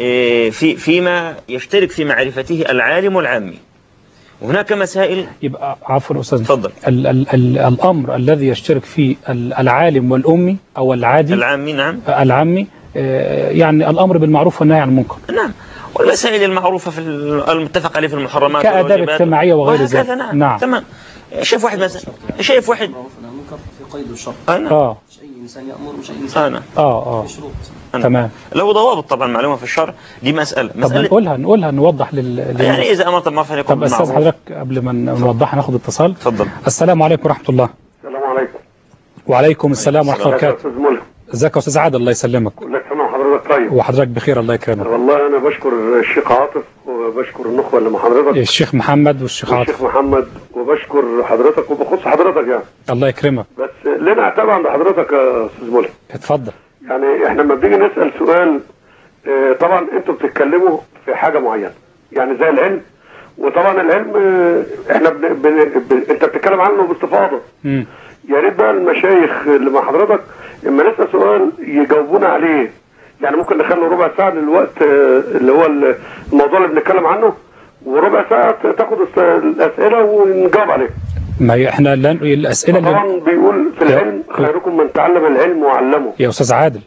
فيما يشترك في معرفته العالم والعامي. وهناك مسائل. يبقى عفوا أستاذ، تفضل. الأمر الذي يشترك فيه العالم والأمي أو العادي العامي. نعم. العامي، يعني الأمر بالمعروف والنهي عن المنكر. نعم. والمسائل المعروفة في المتفق عليه في المحرمات كآداب اجتماعية وغير ذلك. نعم. تمام. شايف واحد مثلا، شايف واحد في قيد الشرط. مش أي إنسان يأمر، مش أي إنسان بشروط. تمام. له ضوابط طبعا معلومة في الشرع. دي مسألة نقولها نوضح يعني إذا أمرت بالمعروف يكون بالمعروف. طب أستاذ حضرتك قبل ما نوضحها ناخد اتصال. تفضل. السلام عليكم ورحمة الله. السلام عليكم. وعليكم السلام ورحمة الله وبركاته. ازيك يا أستاذ عادل؟ الله يسلمك. لك سلام حضرتك. طيب. وحضرتك بخير الله يكرمك. والله أنا بشكر الشيخ عاطف وبشكر النخوة اللي مع حضرتك، الشيخ محمد والشيخ عاطف. الشيخ محمد، وبشكر حضرتك وبخص حضرتك يعني. الله يكرمك. بس لنا عتاب عند حضرتك يا أستاذ ملهم. اتفضل. يعني احنا لما بنيجي نسأل سؤال، طبعا انتوا بتتكلموا في حاجة معينة يعني زي العلم، وطبعا العلم احنا انت بتتكلم عنه باستفاضة. يا ريت بقى المشايخ اللي مع حضرتك لما نسأل سؤال يجاوبونا عليه، يعني ممكن نخلي ربع ساعة للوقت اللي هو الموضوع اللي بنتكلم عنه، وربع ساعة تاخد الأسئلة ونجاوب عليه. ما احنا الأسئلة طبعا بيقول في العلم خيركم من تعلم العلم وعلمه. يا أستاذ عادل،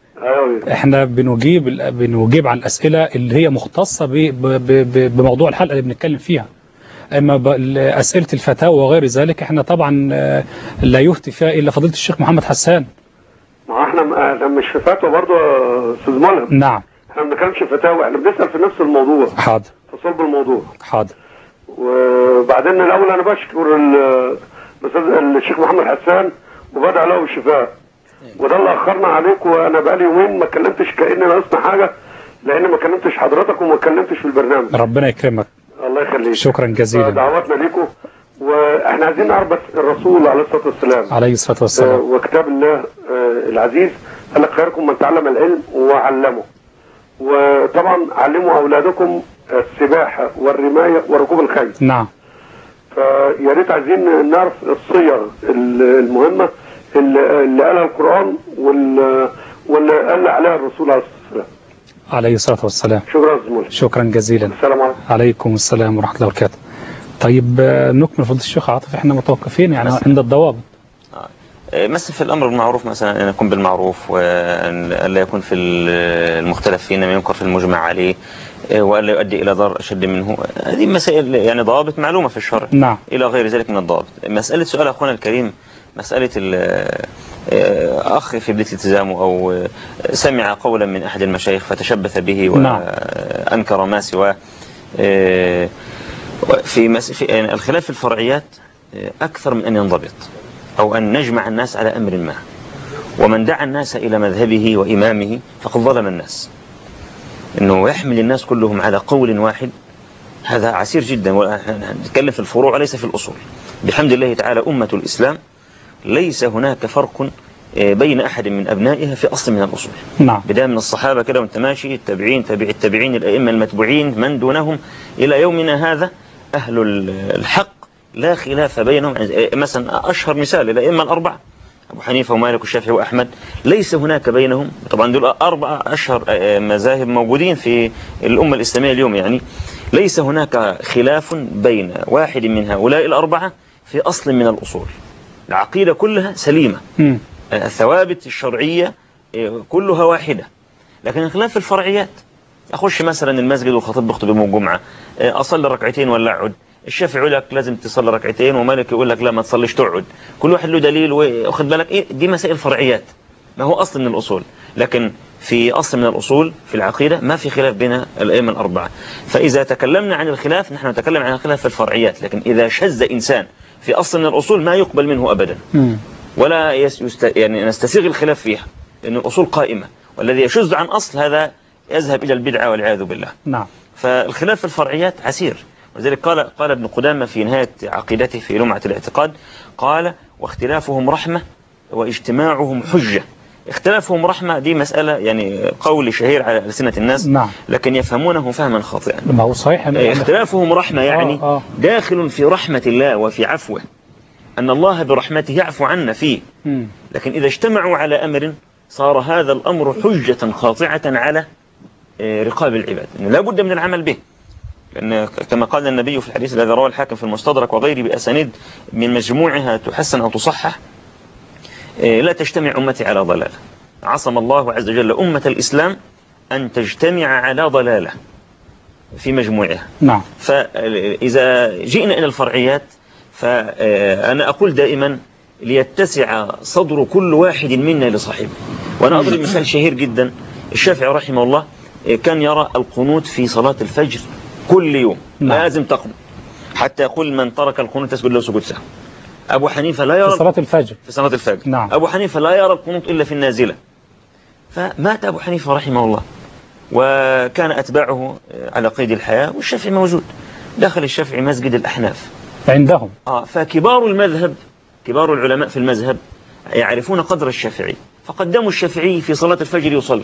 احنا بنجيب على الأسئلة اللي هي مختصة بموضوع الحلقة اللي بنتكلم فيها. اما أسئلة الفتاوى وغير ذلك احنا طبعا لا يفتي فيها الا فضيلة الشيخ محمد حسان. ما احنا مش في فتوى برضه يا استاذ ملهم. نعم. احنا ما بنتكلمش فتاوى، احنا بنسأل في نفس الموضوع. حاضر. في صلب الموضوع. حاضر. وبعدين الاول انا بشكر الاستاذ الشيخ محمد حسان وبدأ له بالشفاء، وده اللي اخرنا عليك، وانا بقالي يومين ما اتكلمتش كأني ناقصنا حاجه، لان ما كلمتش حضرتك وما اتكلمتش في البرنامج. ربنا يكرمك. الله يخليك. شكرا جزيلا. دعواتنا ليكم، واحنا عايزين نعرف بس الرسول عليه الصلاه والسلام وكتاب الله العزيز قال لك خيركم من تعلم العلم وعلمه، وطبعا علموا اولادكم السباحه والرمايه وركوب الخيل. نعم. فيا ريت عايزين نعرف الصيغ المهمه اللي قالها القرآن واللي قال عليها الرسول عليه الصلاة والسلام. عليه الصلاة والسلام. شكرا زميلي. شكرا جزيلا. السلام عليكم. عليكم السلام ورحمة الله وبركاته. طيب نكمل فضيلة الشيخ عاطف، احنا متوقفين يعني عند الضوابط. مثل في الأمر بالمعروف مثلا أن يكون بالمعروف، وأن لا يكون في المختلف فيه ما ينكر في المجمع عليه، وأن لا يؤدي إلى ضرر أشد منه. هذه مسائل يعني ضوابط معلومة في الشرع. نعم. إلى غير ذلك من الضوابط. مسألة سؤال أخونا الكريم، مسألة أخ في بداية التزامه أو سمع قولا من أحد المشايخ فتشبث به وأنكر ما سواه. في الخلاف في الفرعيات أكثر من أن ينضبط أو أن نجمع الناس على أمر ما، ومن دعا الناس إلى مذهبه وإمامه فقد ظلم الناس. أنه يحمل الناس كلهم على قول واحد هذا عسير جدا، ونتكلم في الفروع وليس في الأصول. بحمد الله تعالى أمة الإسلام ليس هناك فرق بين أحد من أبنائها في أصل من الأصول. نعم. بداية من الصحابة كده وانت ماشي، التابعين، تابع التابعين، الأئمة المتبوعين، من دونهم إلى يومنا هذا أهل الحق لا خلاف بينهم. مثلا أشهر مثال الأئمة الأربعة أبو حنيفة ومالك والشافعي وأحمد، ليس هناك بينهم، طبعا دول 4 أشهر مذاهب موجودين في الأمة الإسلامية اليوم، يعني ليس هناك خلاف بين واحد من هؤلاء ال4 في أصل من الأصول. العقيدة كلها سليمة، الثوابت الشرعية كلها واحدة. لكن الخلاف في الفرعيات، أخش مثلا المسجد والخطيب بيخطب يوم الجمعة، أصلي ركعتين ولا أقعد؟ الشافعي يقول لك لازم تصلي ركعتين، ومالك يقول لك لا ما تصليش تقعد. كل واحد له دليل، واخد بالك إيه؟ دي مسائل فرعيات، ما هو أصل من الأصول. لكن في أصل من الأصول في العقيدة ما في خلاف بين الأئمة ال4. فإذا تكلمنا عن الخلاف نحن نتكلم عن الخلاف في الفرعيات. لكن إذا شذ إنسان في أصل من الأصول ما يقبل منه أبدا، ولا يعني نستسيغ الخلاف فيها، لأن الأصول قائمة، والذي يشذ عن أصل هذا يذهب إلى البدعة والعياذ بالله. نعم. فالخلاف في الفرعيات عسير. ولذلك قال ابن قدامة في نهاية عقيدته في لمعة الاعتقاد، قال واختلافهم رحمة واجتماعهم حجة. اختلافهم رحمة دي مسألة يعني قول شهير على ألسنة الناس. نعم. لكن يفهمونه فهما خاطئا. ما هو صحيح. اختلافهم رحمة يعني داخل في رحمة الله وفي عفوه، أن الله برحمته يعفو عنا فيه. لكن إذا اجتمعوا على أمر صار هذا الأمر حجة قاطعة على رقاب العباد، إنه لا بد من العمل به. لأن كما قال النبي في الحديث الذي رواه الحاكم في المستدرك وغيره بأسانيد من مجموعها تحسن أو تصحح، لا تجتمع أمتي على ضلالة. عصم الله عز وجل أمة الإسلام أن تجتمع على ضلالة في مجموعها. نعم. فإذا جئنا إلى الفرعيات فأنا أقول دائما ليتسع صدر كل واحد منا لصاحبه. وأنا أضرب مثال شهير جدا. الشافعي رحمه الله كان يرى القنوت في صلاة الفجر كل يوم. نعم. لازم تقنط، حتى يقول من ترك القنوت تسجد له سجود سهو. أبو حنيفة لا يرى في صلاة الفجر. في صلاة الفجر. نعم. أبو حنيفة لا يرى القنوت إلا في النازلة. فمات أبو حنيفة رحمه الله، وكان أتباعه على قيد الحياة، والشافعي موجود. دخل الشافعي مسجد الأحناف عندهم. فكبار المذهب، كبار العلماء في المذهب يعرفون قدر الشافعي، فقدموا الشافعي في صلاة الفجر يصلي.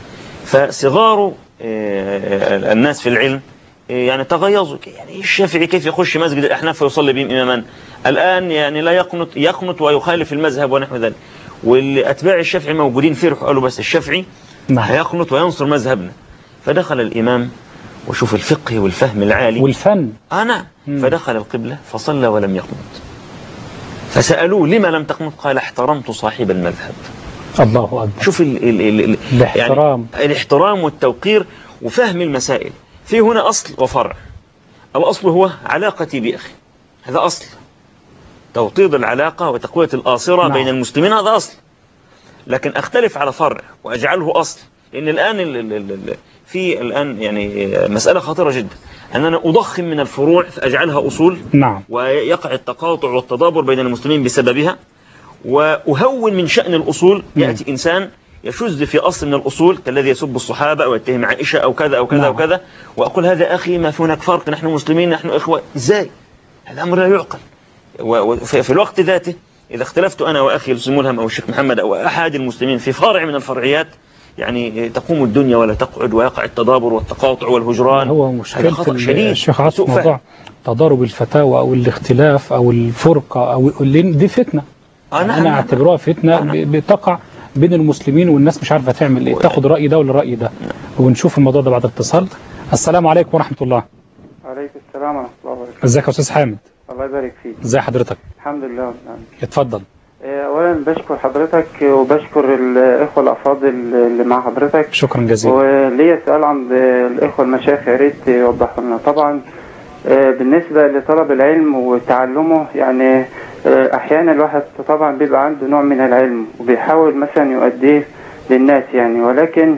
فصغار الناس في العلم يعني تغيظوا، يعني الشافعي كيف يخش مسجد الأحناف فيصلي بهم إماما؟ الآن يعني لا يقنط ويخالف المذهب ونحو ذلك. واللي أتباع الشافعي موجودين فيه قالوا بس الشافعي هيقنط وينصر مذهبنا. فدخل الإمام، وشوف الفقه والفهم العالي والفن. نعم. فدخل القبلة فصلى ولم يقنط. فسألوه لما لم تقنط؟ قال احترمت صاحب المذهب. الله أكبر. شوف الاحترام، يعني الاحترام والتوقير وفهم المسائل. في هنا أصل وفرع. الأصل هو علاقتي بأخي، هذا أصل، توطيد العلاقة وتقوية الآصرة. نعم. بين المسلمين، هذا أصل. لكن أختلف على فرع وأجعله أصل، لأن الآن يعني مسألة خطيرة جدا أن أنا أضخم من الفروع فأجعلها أصول. نعم. ويقع التقاطع والتضابر بين المسلمين بسببها، وأهون من شأن الأصول. يأتي إنسان يشذ في أصل من الأصول كالذي يسب الصحابة أو يتهم عائشة أو كذا أو كذا. نعم. أو كذا، وأقول هذا أخي ما في هناك فرق، نحن مسلمين، نحن إخوة. إزاي؟ هذا أمر لا يعقل. وفي الوقت ذاته إذا اختلفت أنا وأخي الأستاذ ملهم أو الشيخ محمد أو أحد المسلمين في فرع من الفرعيات، يعني تقوم الدنيا ولا تقعد، ويقع التضابر والتقاطع والهجران. هو مشكلة الشيخ عاطف موضوع تضارب الفتاوى أو الاختلاف أو الفرقة أو دي فتنة. أنا أعتبرها فتنة بتقع بين المسلمين، والناس مش عارفة تعمل إيه، تاخد رأي ده ولا رأي ده. ونشوف الموضوع ده بعد اتصال. السلام عليكم ورحمة الله. عليكم السلام ورحمة الله وبركاته. ازيك يا استاذ حامد؟ الله يبارك فيك. ازي حضرتك؟ الحمد لله. اتفضل. اولا بشكر حضرتك وبشكر الاخوة الافاضل اللي مع حضرتك. شكرا جزيلا. وليا سؤال عند الاخوة المشايخ يا ريت يوضحوا لنا. طبعا بالنسبة لطلب العلم وتعلمه، يعني احيانا الواحد طبعا بيبقى عنده نوع من العلم وبيحاول مثلا يؤديه للناس يعني، ولكن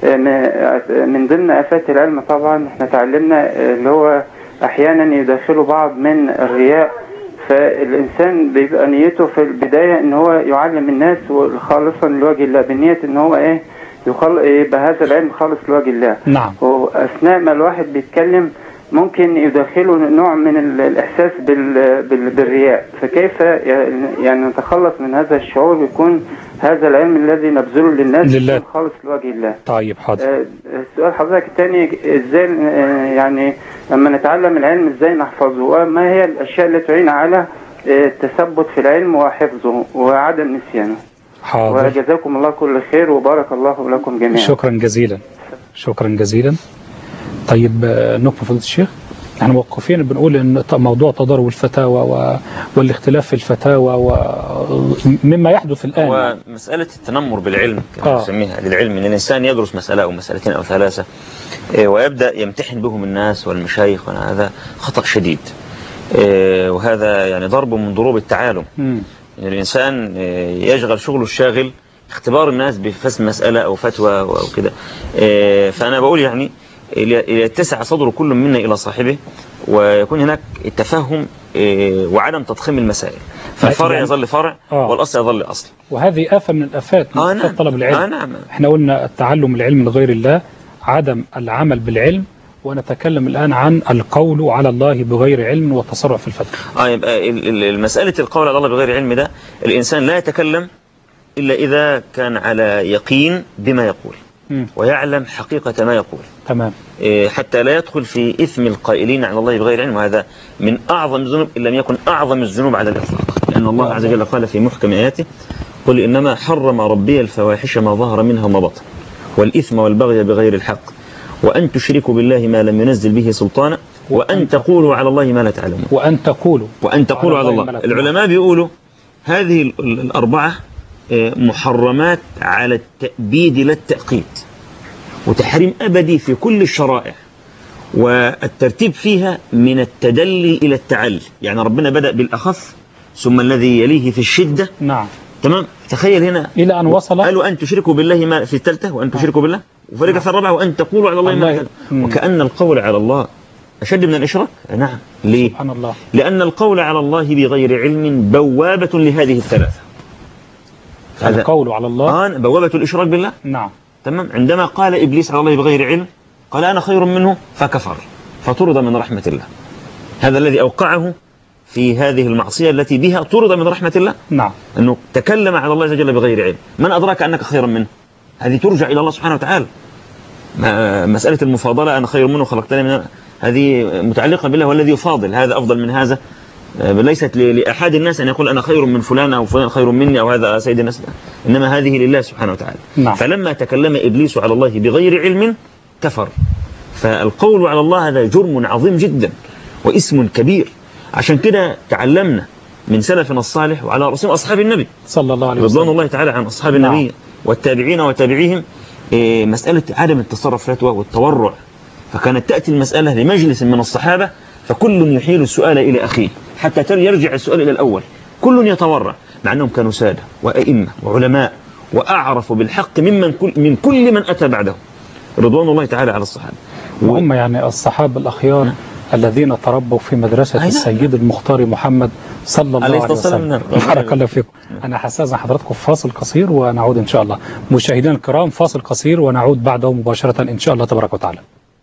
من ضمن آفات العلم طبعا احنا تعلمنا اللي هو احيانا يدخلوا بعض من الرياء، فالانسان بيبقى نيته في البداية ان هو يعلم الناس خالصا لوجه الله، بالنية ان هو يبقى هذا العلم خالص لوجه الله. نعم. واثناء ما الواحد بيتكلم ممكن يدخله نوع من الإحساس بالرياء، فكيف يعني نتخلص من هذا الشعور يكون هذا العلم الذي نبذله للناس خالص لوجه الله؟ طيب حاضر. السؤال حضرتك الثاني، ازاي يعني لما نتعلم العلم ازاي نحفظه، وما هي الأشياء التي تعين على التثبت في العلم وحفظه وعدم نسيانه؟ حاضر. وجزاكم الله كل خير وبارك الله لكم جميعا. شكرا جزيلا. شكرا جزيلا. طيب نكمل فضيلة الشيخ. احنا موقفين بنقول ان موضوع تضارب الفتاوى والاختلاف في الفتاوى ومما يحدث الآن، ومسألة التنمر بالعلم كما نسميها للعلم، ان الانسان يدرس مسألة او مسألتين او ثلاثة ويبدأ يمتحن بهم الناس والمشايخ، هذا خطأ شديد، وهذا يعني ضرب من ضروب التعالم. يعني الانسان يشغل شغله الشاغل اختبار الناس بفهم مسألة او فتوى او كده. فانا بقول يعني يتسع صدر كل منا إلى صاحبه، ويكون هناك التفهم وعدم تضخيم المسائل، فالفرع يعني يظل فرع والأصل يظل أصل. وهذه آفة من الآفات من نعم. طلب العلم. نعم. احنا قلنا التعلم العلم لغير الله، عدم العمل بالعلم، ونتكلم الآن عن القول على الله بغير علم والتصرف في الفتوى. يبقى المسألة القول على الله بغير علم ده، الإنسان لا يتكلم إلا إذا كان على يقين بما يقول ويعلم حقيقة ما يقول. تمام. حتى لا يدخل في إثم القائلين على الله بغير علم، وهذا من أعظم الذنوب إن لم يكن أعظم الذنوب على الإطلاق، لأن الله عز وجل قال في محكم آياته: قل إنما حرم ربي الفواحش ما ظهر منها وما بطن والإثم والبغي بغير الحق وأن تشركوا بالله ما لم ينزل به سلطانا وأن تقولوا على الله ما لا تعلمون. وأن تقولوا على الله. العلماء بيقولوا هذه الأربعة محرمات على التأبيد لا التأقيد، وتحريم أبدي في كل الشرائع، والترتيب فيها من التدلي إلى التعلي، يعني ربنا بدأ بالأخف ثم الذي يليه في الشدة. نعم. تمام. تخيل هنا إلى أن وصل قالوا أن تشركوا بالله ما في الثالثة، وأن تشركوا بالله، وفرق في الرابعة وأن تقولوا على الله ما لا تعلمون. وكأن القول على الله أشد من الإشراك. نعم. ليه؟ سبحان الله. لأن القول على الله بغير علم بوابة لهذه الثلاثة. القول على الله بوابة الإشراك بالله. نعم. تمام. عندما قال إبليس على الله بغير علم، قال أنا خير منه فكفر فطرد من رحمة الله. هذا الذي أوقعه في هذه المعصية التي بها طرد من رحمة الله. نعم. أنه تكلم على الله عز وجل بغير علم. من أدراك أنك خير منه؟ هذه ترجع إلى الله سبحانه وتعالى. مسألة المفاضلة، أنا خير منه خلقتني من، هذه متعلقة بالله والذي يفاضل، هذا أفضل من هذا، ليست لأحد الناس أن يقول أنا خير من فلان أو فلان خير مني أو هذا سيد الناس، إنما هذه لله سبحانه وتعالى. نعم. فلما تكلم إبليس على الله بغير علم كفر. فالقول على الله هذا جرم عظيم جدا واسم كبير. عشان كده تعلمنا من سلفنا الصالح وعلى رسول أصحاب النبي صلى الله عليه وسلم، رضوان الله تعالى عن أصحاب النبي والتابعين وتابعيهم، مسألة عدم التصرف فتوى والتورع. فكانت تأتي المسألة لمجلس من الصحابة فكل يحيل السؤال إلى أخيه حتى يرجع السؤال إلى الأول، كل يتورع، مع أنهم كانوا سادة وأئمة وعلماء وأعرفوا بالحق من كل من أتى بعدهم، رضوان الله تعالى على الصحابة. وهم يعني الصحابة الأخيار الذين تربوا في مدرسة السيد المختار محمد صلى الله عليه وسلم. بارك الله فيكم. أنا هستأذن حضراتكم في فاصل قصير ونعود إن شاء الله. مشاهدينا الكرام، فاصل قصير ونعود بعده مباشرة إن شاء الله تبارك وتعالى.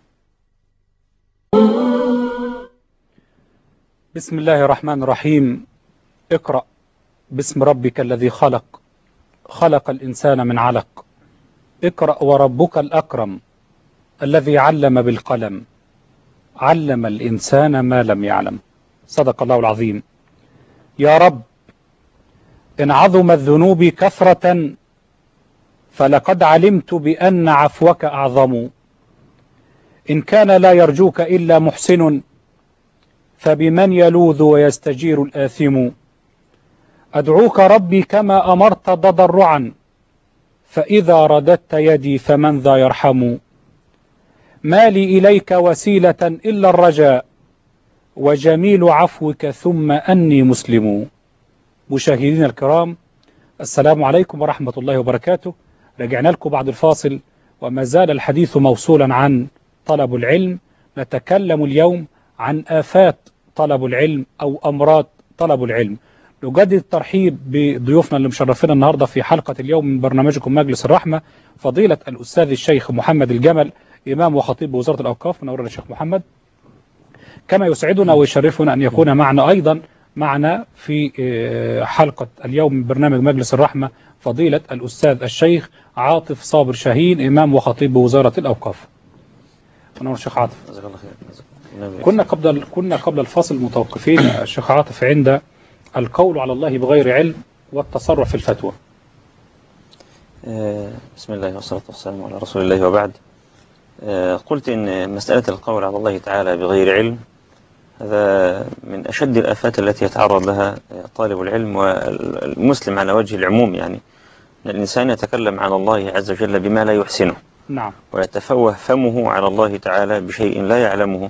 بسم الله الرحمن الرحيم. اقرأ باسم ربك الذي خلق، خلق الإنسان من علق. اقرأ وربك الأكرم الذي علم بالقلم، علم الإنسان ما لم يعلم. صدق الله العظيم. يا رب، إن عظم الذنوب كثرة فلقد علمت بأن عفوك أعظم. إن كان لا يرجوك إلا محسن فبمن يلوذ ويستجير الآثم. أدعوك ربي كما أمرت تضرعا فإذا رددت يدي فمن ذا يرحم. ما لي إليك وسيلة إلا الرجاء وجميل عفوك ثم أني مسلم. مشاهدينا الكرام، السلام عليكم ورحمة الله وبركاته. رجعنا لكم بعد الفاصل وما زال الحديث موصولا عن طلب العلم. نتكلم اليوم عن آفات طلب العلم أو أمراض طلب العلم. نجدد الترحيب بضيوفنا اللي مشرفين النهاردة في حلقة اليوم من برنامجكم مجلس الرحمة، فضيلة الأستاذ الشيخ محمد الجمل، إمام وخطيب بوزارة الأوقاف. منورنا الشيخ محمد. كما يسعدنا ويشرفنا أن يكون معنا في حلقة اليوم من برنامج مجلس الرحمة فضيلة الأستاذ الشيخ عاطف صابر شاهين، إمام وخطيب بوزارة الأوقاف. منور الشيخ عاطف. كنا قبل الفاصل متوقفين الشيخ عاطف عند القول على الله بغير علم والتصرف في الفتوى. بسم الله والصلاة والسلام على رسول الله وبعد. قلت إن مسألة القول على الله تعالى بغير علم هذا من أشد الآفات التي يتعرض لها طالب العلم والمسلم على وجه العموم. يعني أن الإنسان يتكلم عن الله عز وجل بما لا يحسنه، نعم، ويتفوه فمه على الله تعالى بشيء لا يعلمه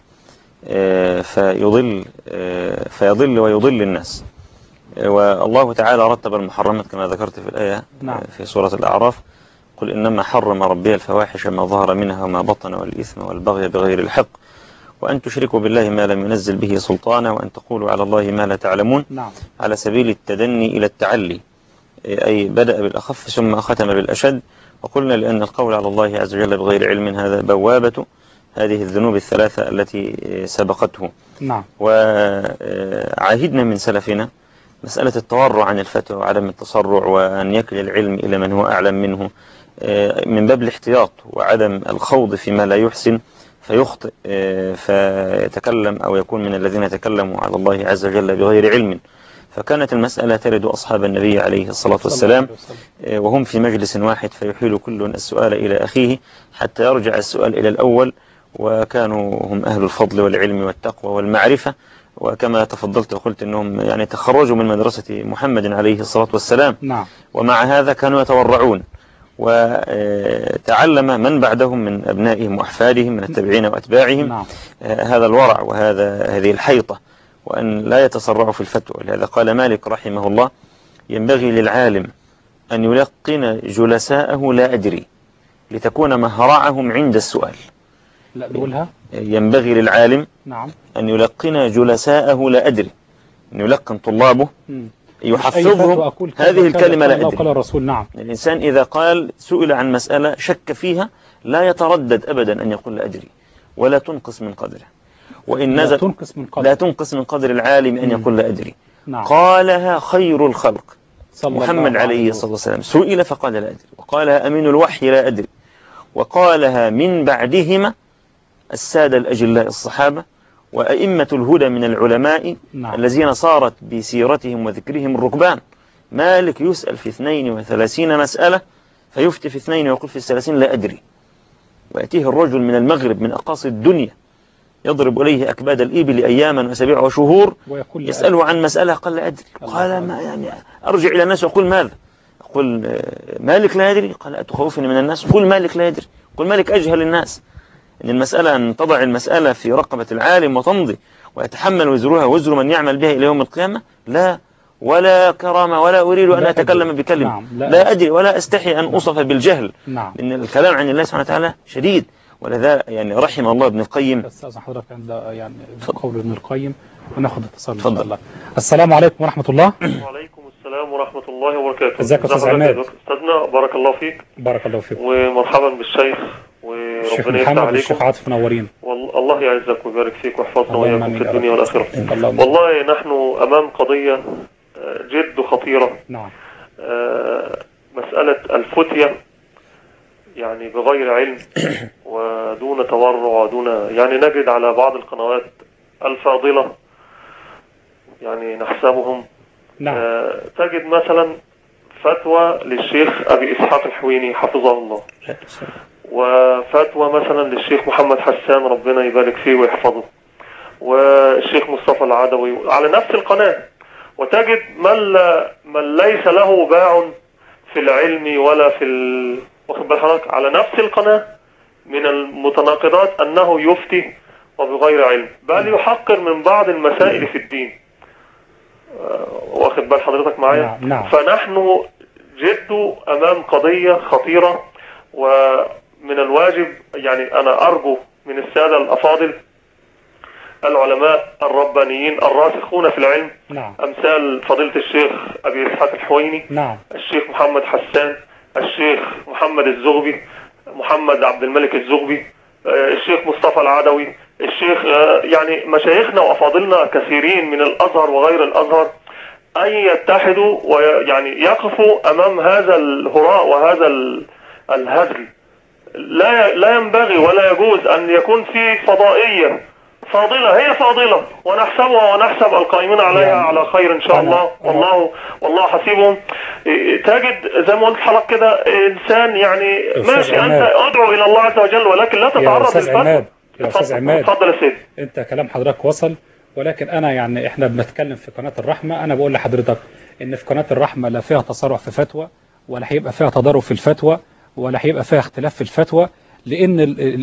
فيضل ويضل الناس. والله تعالى رتب المحرمات كما ذكرت في الآية، نعم، في سورة الأعراف: قل إنما حرم ربي الفواحش ما ظهر منها وما بطن والإثم والبغي بغير الحق وأن تشركوا بالله ما لم ينزل به سلطانا وأن تقولوا على الله ما لا تعلمون. نعم. على سبيل التدني إلى التعلي، أي بدأ بالأخف ثم ختم بالأشد. وقلنا لأن القول على الله عز وجل بغير علم هذا بوابة هذه الذنوب الثلاثة التي سبقته. نعم. وعاهدنا من سلفنا مسألة التورع عن الفتوى وعدم التسرع، وأن يكل العلم إلى من هو أعلم منه من باب الاحتياط وعدم الخوض فيما لا يحسن فيخطئ فيتكلم أو يكون من الذين يتكلموا على الله عز وجل بغير علم. فكانت المسألة ترد أصحاب النبي عليه الصلاة والسلام وهم في مجلس واحد فيحيل كل السؤال إلى أخيه حتى يرجع السؤال إلى الأول، وكانوا هم أهل الفضل والعلم والتقوى والمعرفة. وكما تفضلت وقلت أنهم يعني تخرجوا من مدرسة محمد عليه الصلاة والسلام. نعم. ومع هذا كانوا يتورعون، وتعلم من بعدهم من أبنائهم وأحفادهم من التابعين وأتباعهم نعم. هذا الورع هذه الحيطة، وأن لا يتسرعوا في الفتوى. لهذا قال مالك رحمه الله: ينبغي للعالم أن يلقن جلساءه لا أدري لتكون مهرعهم عند السؤال. لا نقولها. ينبغي للعالم، نعم، أن يلقن جلساءه لا أدري، أن يلقن طلابه يحفظهم هذه الكلمة لا أدري. قال الرسول. نعم. الإنسان إذا سئل عن مسألة شك فيها لا يتردد أبدا أن يقول لا أدري، ولا تنقص من قدره. وإن نزل لا تنقص من قدر العالم أن يقول لا أدري. نعم. قالها خير الخلق محمد عليه الصلاة والسلام، سئل فقال لا أدري، وقالها أمين الوحي لا أدري، وقالها من بعدهما السادة الأجلاء الصحابة وأئمة الهدى من العلماء. نعم. الذين صارت بسيرتهم وذكرهم الركبان. مالك يسأل في 32 مسألة فيفتي في 2 ويقول في 30 لا أدري، ويأتيه الرجل من المغرب من أقاصي الدنيا يضرب إليه أكباد الإبل أياما وأسابيع وشهور يسأله عن مسألة قال لا أدري. قال ما يعني أرجع إلى الناس وأقول ماذا؟ أقول مالك لا يدري؟ قال أتخوفني من الناس؟ قل مالك لا يدري، قل مالك أجهل الناس. إن المسألة أن تضع المسألة في رقبة العالم وتمضي ويتحمل وزرها وزر من يعمل بها إلى يوم القيامة. لا، ولا كرامة، ولا أريد أن أتكلم بكلمة. نعم. لا أدري ولا أستحي أن أوصف بالجهل. نعم. إن الكلام عن الله سبحانه وتعالى شديد. ولذا يعني رحم الله ابن القيم. أستاذ حضرتك عند يعني قول ابن القيم وناخذ اتصال إن شاء الله. السلام عليكم ورحمة الله. وعليكم السلام ورحمة الله وبركاته. ازيك يا أستاذ عماد؟ أستاذنا بارك الله فيك. بارك الله فيك. ومرحبا بالشيخ وربنا يفتح عليكم. والشيخ عاطف منورين. الله يعزك ويبارك فيك ويحفظنا وإياكم في الدنيا والآخرة. والله نحن أمام قضية جد خطيرة. نعم. مسألة الفتية يعني بغير علم ودون تورع ودون يعني نجد على بعض القنوات الفاضلة يعني نحسبهم. نعم. تجد مثلا فتوى للشيخ أبي إسحاق الحويني حفظه الله، وفتوى مثلا للشيخ محمد حسان ربنا يبارك فيه ويحفظه، والشيخ مصطفى العدوي على نفس القناة، وتجد من ليس له باع في العلم ولا في واخد بال حضرتك على نفس القناة من المتناقضات أنه يفتي وبغير علم، بل يحقر من بعض المسائل في الدين. واخد بال حضرتك معايا؟ نعم. فنحن جد أمام قضية خطيرة، ومن الواجب يعني أنا أرجو من السادة الأفاضل العلماء الربانيين الراسخون في العلم، نعم. أمثال فضيلة الشيخ أبي إسحاق الحويني، نعم. الشيخ محمد حسان، الشيخ محمد الزغبي، محمد عبد الملك الزغبي، الشيخ مصطفى العدوي، الشيخ يعني مشايخنا وأفاضلنا كثيرين من الأزهر وغير الأزهر، أن يتحدوا ويعني يقفوا أمام هذا الهراء وهذا الهزل. لا ينبغي ولا يجوز أن يكون في فضائية فاضلة، هي فاضلة ونحسبها ونحسب القائمين عليها على خير إن شاء الله، والله حسيبهم. تجد زي ما قلت حضرتك كده إنسان يعني ماشي، أنت أدعو إلى الله عز وجل ولكن لا تتعرض للفتوى. يا أستاذ عماد، اتفضل يا سيدي. أنت كلام حضرتك وصل، ولكن أنا يعني إحنا بنتكلم في قناة الرحمة. أنا بقول لحضرتك إن في قناة الرحمة لا فيها تسرع في فتوى، ولا هيبقى فيها تضارب في الفتوى، ولا هيبقى فيها اختلاف في الفتوى، لأن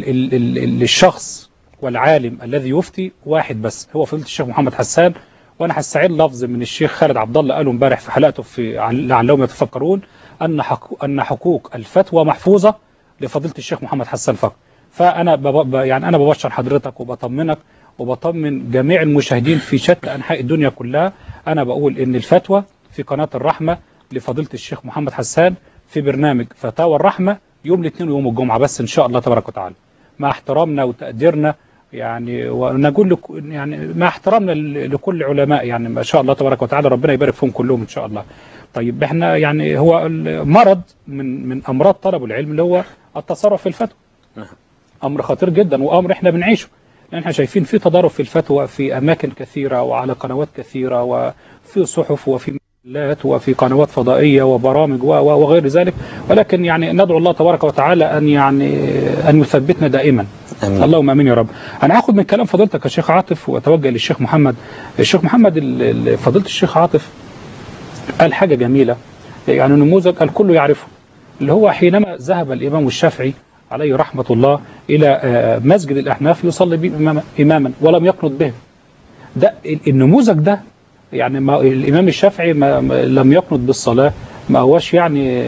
الشخص والعالم الذي يفتي واحد بس، هو فضيلة الشيخ محمد حسان. وأنا هستعير لفظ من الشيخ خالد عبد الله قاله امبارح في حلقته في لعلهم يتفكرون، أن حقوق الفتوى محفوظة لفضيلة الشيخ محمد حسان فقط. فأنا يعني أنا ببشر حضرتك وبطمنك وبطمن جميع المشاهدين في شتى أنحاء الدنيا كلها. أنا بقول إن الفتوى في قناة الرحمة لفضيلة الشيخ محمد حسان في برنامج فتاوى الرحمة يوم الاثنين ويوم الجمعة بس إن شاء الله تبارك وتعالى، مع احترامنا وتقديرنا يعني، ونقول يعني مع احترامنا لكل علماء يعني ما شاء الله تبارك وتعالى، ربنا يبارك فيهم كلهم إن شاء الله. طيب احنا يعني هو مرض من أمراض طلب العلم اللي هو التسرع في الفتوى، أمر خطير جدا وأمر احنا بنعيشه، لأن احنا شايفين في تضارب في الفتوى في أماكن كثيرة وعلى قنوات كثيرة وفي صحف وفي مجلات وفي قنوات فضائية وبرامج وغير ذلك، ولكن يعني ندعو الله تبارك وتعالى أن يثبتنا دائما. أمين. اللهم امين يا رب. انا هاخد من كلام فضيلتك يا شيخ عاطف واتوجه للشيخ محمد. الشيخ محمد فضيلة الشيخ عاطف قال حاجة جميلة، يعني نموذج الكل يعرفه، اللي هو حينما ذهب الإمام الشافعي عليه رحمة الله إلى مسجد الأحناف يصلي به إماما ولم يقنط به. ده النموذج ده يعني الإمام الشافعي لم يقنط بالصلاة، ما هوش يعني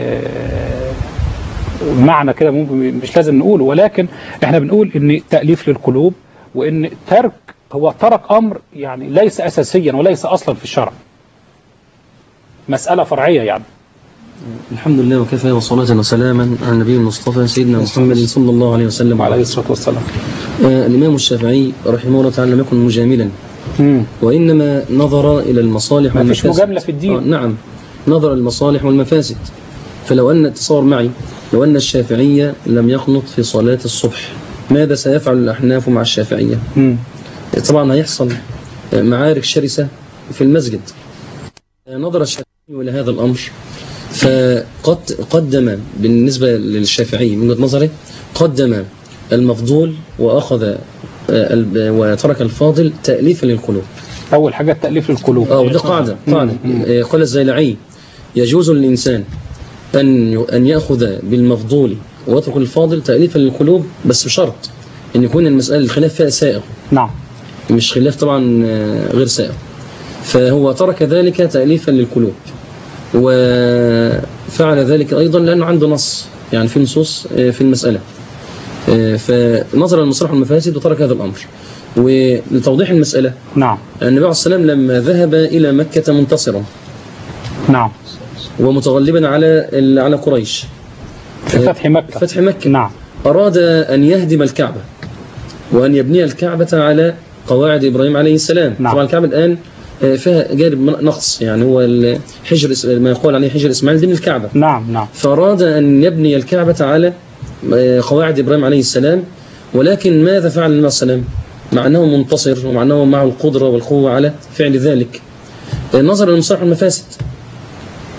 معنى كده مش لازم نقوله، ولكن احنا بنقول ان تأليف للقلوب، وان هو ترك امر يعني ليس اساسيا وليس اصلا في الشرع، مسألة فرعية يعني. الحمد لله وكفى وصلاة وسلاما على النبي المصطفى سيدنا محمد صلى الله عليه وسلم عليه الصلاة والسلام. الإمام الشافعي رحمه الله تعالى لم يكن مجاملا، وإنما نظر إلى المصالح والمفاسد. ما فيش مجاملة في الدين. نعم، نظر المصالح والمفاسد. فلو أن تصور معي، لو أن الشافعية لم يقنط في صلاة الصبح ماذا سيفعل الأحناف مع الشافعية؟ طبعا هيحصل معارك شرسة في المسجد. نظر الشافعي إلى هذا الأمر فقد قدم بالنسبة للشافعي من وجهة نظره قدم المفضول وأخذ وترك الفاضل تأليفا للقلوب. أول حاجة تأليف القلوب. وده قاعدة. قال الزيلعي يجوز للإنسان أن يأخذ بالمفضول ويترك الفاضل تأليفا للقلوب، بس بشرط أن يكون المسألة الخلاف فيها سائغ. نعم. مش خلاف طبعا غير سائغ. فهو ترك ذلك تأليفا للقلوب، وفعل ذلك أيضا لأنه عنده نص، يعني في نصوص في المسألة، فنظر المصالح والمفاسد وترك هذا الأمر. ولتوضيح المسألة، نعم، النبي عليه الصلاة والسلام لما ذهب إلى مكة منتصرا، نعم، ومتغلبا على قريش في فتح مكة، نعم، أراد أن يهدم الكعبة وأن يبني الكعبة على قواعد إبراهيم عليه السلام. نعم. طبعا الكعبة الآن فيها جانب نقص، يعني هو الحجر ما يقول عليه حجر إسماعيل دي من الكعبة. نعم نعم. فأراد أن يبني الكعبة على قواعد إبراهيم عليه السلام، ولكن ماذا فعل النبي صلى الله عليه وسلم مع أنه منتصر ومع أنه معه القدرة والقوة على فعل ذلك؟ نظر للمصالح والمفاسد،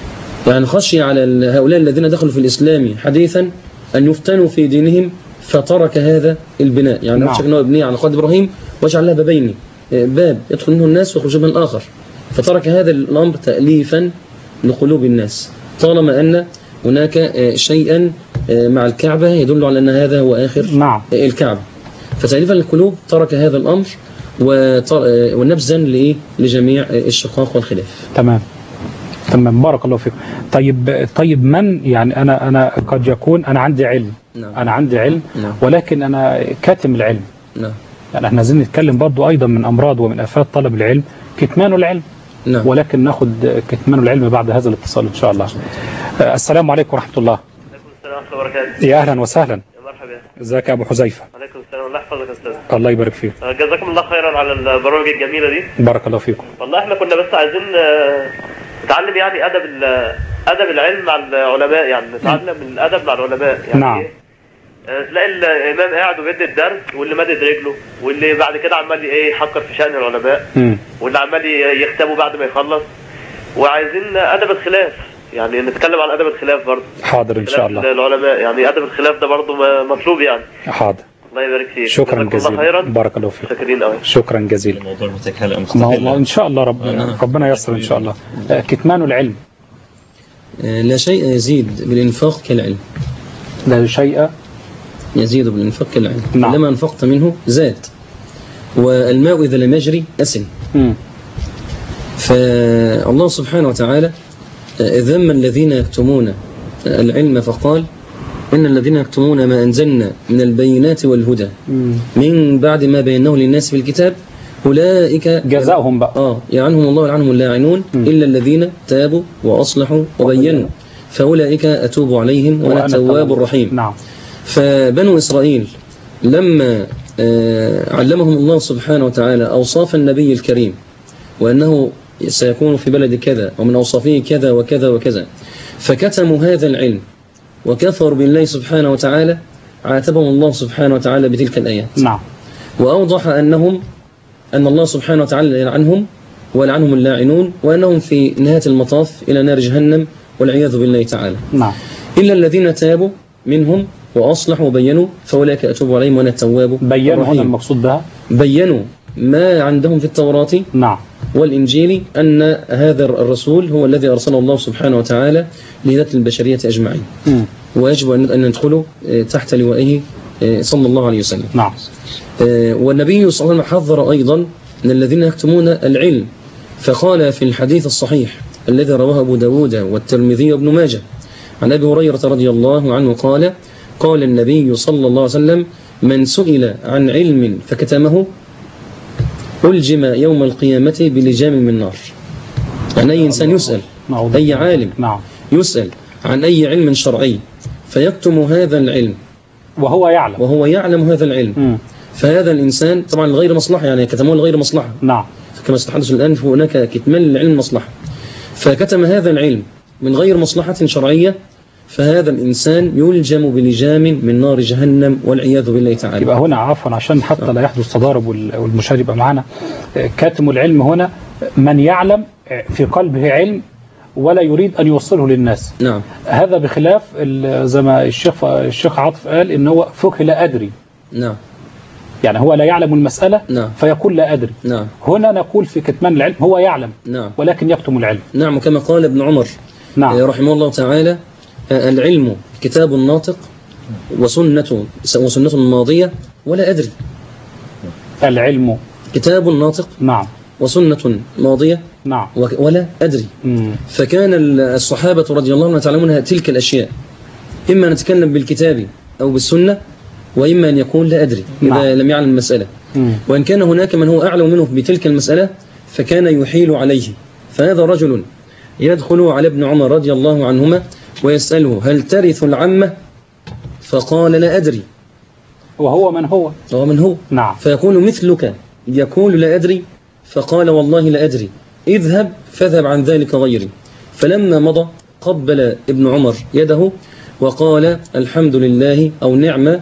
يعني خشي على هؤلاء الذين دخلوا في الإسلام حديثا أن يفتنوا في دينهم فترك هذا البناء، يعني أخشى أنه يبني على قواعد إبراهيم وجعل لها بابين، باب يدخل منه الناس ويخرج منه الآخر، فترك هذا الأمر تأليفا لقلوب الناس، طالما أن هناك شيئا مع الكعبة يدل على أن هذا هو آخر الكعبة، فتأليفا للقلوب ترك هذا الأمر ونبذا لجميع الشقاق والخلاف. تمام، بارك الله فيكم. طيب من يعني أنا قد يكون أنا عندي علم، أنا عندي علم، ولكن أنا كاتم العلم. يعني احنا عايزين نتكلم برضو أيضا من أمراض ومن آفات طلب العلم كتمان العلم. ولكن ناخد كتمان العلم بعد هذا الاتصال إن شاء الله. السلام عليكم ورحمة الله. عليكم السلام ورحمة الله وبركاته. يا أهلا وسهلا. يا مرحبا. ازيك يا أبو حذيفة؟ عليكم السلام، الله يحفظك يا أستاذ. الله يبارك فيك. جزاكم الله خيرا على البرامج الجميلة دي. بارك الله فيكم. والله احنا كنا بس عايزين نتعلم يعني أدب العلم مع العلماء، يعني نتعلم الأدب مع العلماء. يعني نعم. تلاقي الإمام قاعد وبيدي الدرس واللي مادد رجله واللي بعد كده عمال يحقر في شأن العلماء واللي عمال يغتابوا بعد ما يخلص، وعايزين أدب الخلاف، يعني نتكلم عن أدب الخلاف برضه. حاضر إن شاء الله. العلماء يعني أدب الخلاف ده برضه مطلوب يعني. حاضر. الله يبارك فيك. شكرا جزيلا. بارك الله فيك. شكرا جزيلا. الموضوع متكلم مستقل إن شاء الله ربنا ييسر إن شاء الله. كتمان العلم. لا شيء يزيد بالإنفاق كالعلم. لا شيء يزيد بالإنفاق كالعلم. نعم. لما أنفقت منه زاد، والماء إذا لم يجري أسن. فالله سبحانه وتعالى ذم الذين يكتمون العلم فقال إن الذين يكتمون ما أنزلنا من البينات والهدى من بعد ما بيناه للناس في الكتاب أولئك جزاؤهم بقى يعنهم الله ولعنهم اللاعنون إلا الذين تابوا وأصلحوا وبينوا فأولئك أتوب عليهم وأنا التواب الرحيم. نعم. فبنو إسرائيل لما علمهم الله سبحانه وتعالى أوصاف النبي الكريم وأنه سيكون في بلد كذا ومن أوصافه كذا وكذا وكذا، فكتموا هذا العلم وكفروا بالله سبحانه وتعالى، عاتبهم الله سبحانه وتعالى بتلك الآيات. نعم. وأوضح أن الله سبحانه وتعالى يلعنهم ولعنهم اللاعنون، وأنهم في نهاية المطاف إلى نار جهنم والعياذ بالله تعالى. نعم. إلا الذين تابوا منهم وأصلحوا وبينوا فأولئك أتوب عليهم وأنا التواب. بينوا هنا المقصود بها بينوا ما عندهم في التوراة نعم والإنجيل أن هذا الرسول هو الذي أرسله الله سبحانه وتعالى لهداية البشرية أجمعين، ويجب أن ندخلوا تحت لوائه صلى الله عليه وسلم. نعم. والنبي صلى الله عليه وسلم حذر أيضا من الذين يكتمون العلم، فقال في الحديث الصحيح الذي رواه أبو داود والترمذي وابن ماجه عن أبي هريرة رضي الله عنه قال النبي صلى الله عليه وسلم من سئل عن علم فكتمه ألجم يوم القيامة بلجام من نار. عن أي إنسان يسأل، أي عالم يسأل عن أي علم شرعي فيكتم هذا العلم وهو يعلم هذا العلم، فهذا الإنسان طبعا لغير مصلحة، يعني كتموه لغير مصلحة. نعم. كما استحدث الآن هناك كتمان للعلم مصلحة، فكتم هذا العلم من غير مصلحة شرعية، فهذا الإنسان يلجم بلجام من نار جهنم والعياذ بالله تعالى. يبقى هنا عفوا عشان حتى لا يحدث تضارب والمشاهد يبقى معنا، كاتم العلم هنا من يعلم في قلبه علم ولا يريد أن يوصله للناس. نعم. هذا بخلاف زي ما الشيخ عاطف قال إن هو فقه لا أدري. نعم. يعني هو لا يعلم المسألة. نعم. فيقول لا أدري. نعم. هنا نقول في كتمان العلم هو يعلم. نعم. ولكن يكتم العلم. نعم. كما قال ابن عمر رحمه الله تعالى العلم كتاب ناطق وسنة ماضية ولا أدري. العلم كتاب ناطق نعم وسنة ماضية نعم ولا أدري. فكان الصحابة رضي الله عنهم يتعلمون تلك الأشياء، إما نتكلم بالكتاب أو بالسنة، وإما أن يكون لا أدري إذا لم يعلم المسألة. وإن كان هناك من هو أعلم منه بتلك المسألة فكان يحيل عليه، فهذا رجل يدخل على ابن عمر رضي الله عنهما ويسأله هل ترث العمة؟ فقال لا أدري. وهو من هو نعم. فيقول مثلك يقول لا أدري، فقال والله لا أدري، اذهب فاذهب عن ذلك غيري. فلما مضى قبل ابن عمر يده وقال الحمد لله أو نعم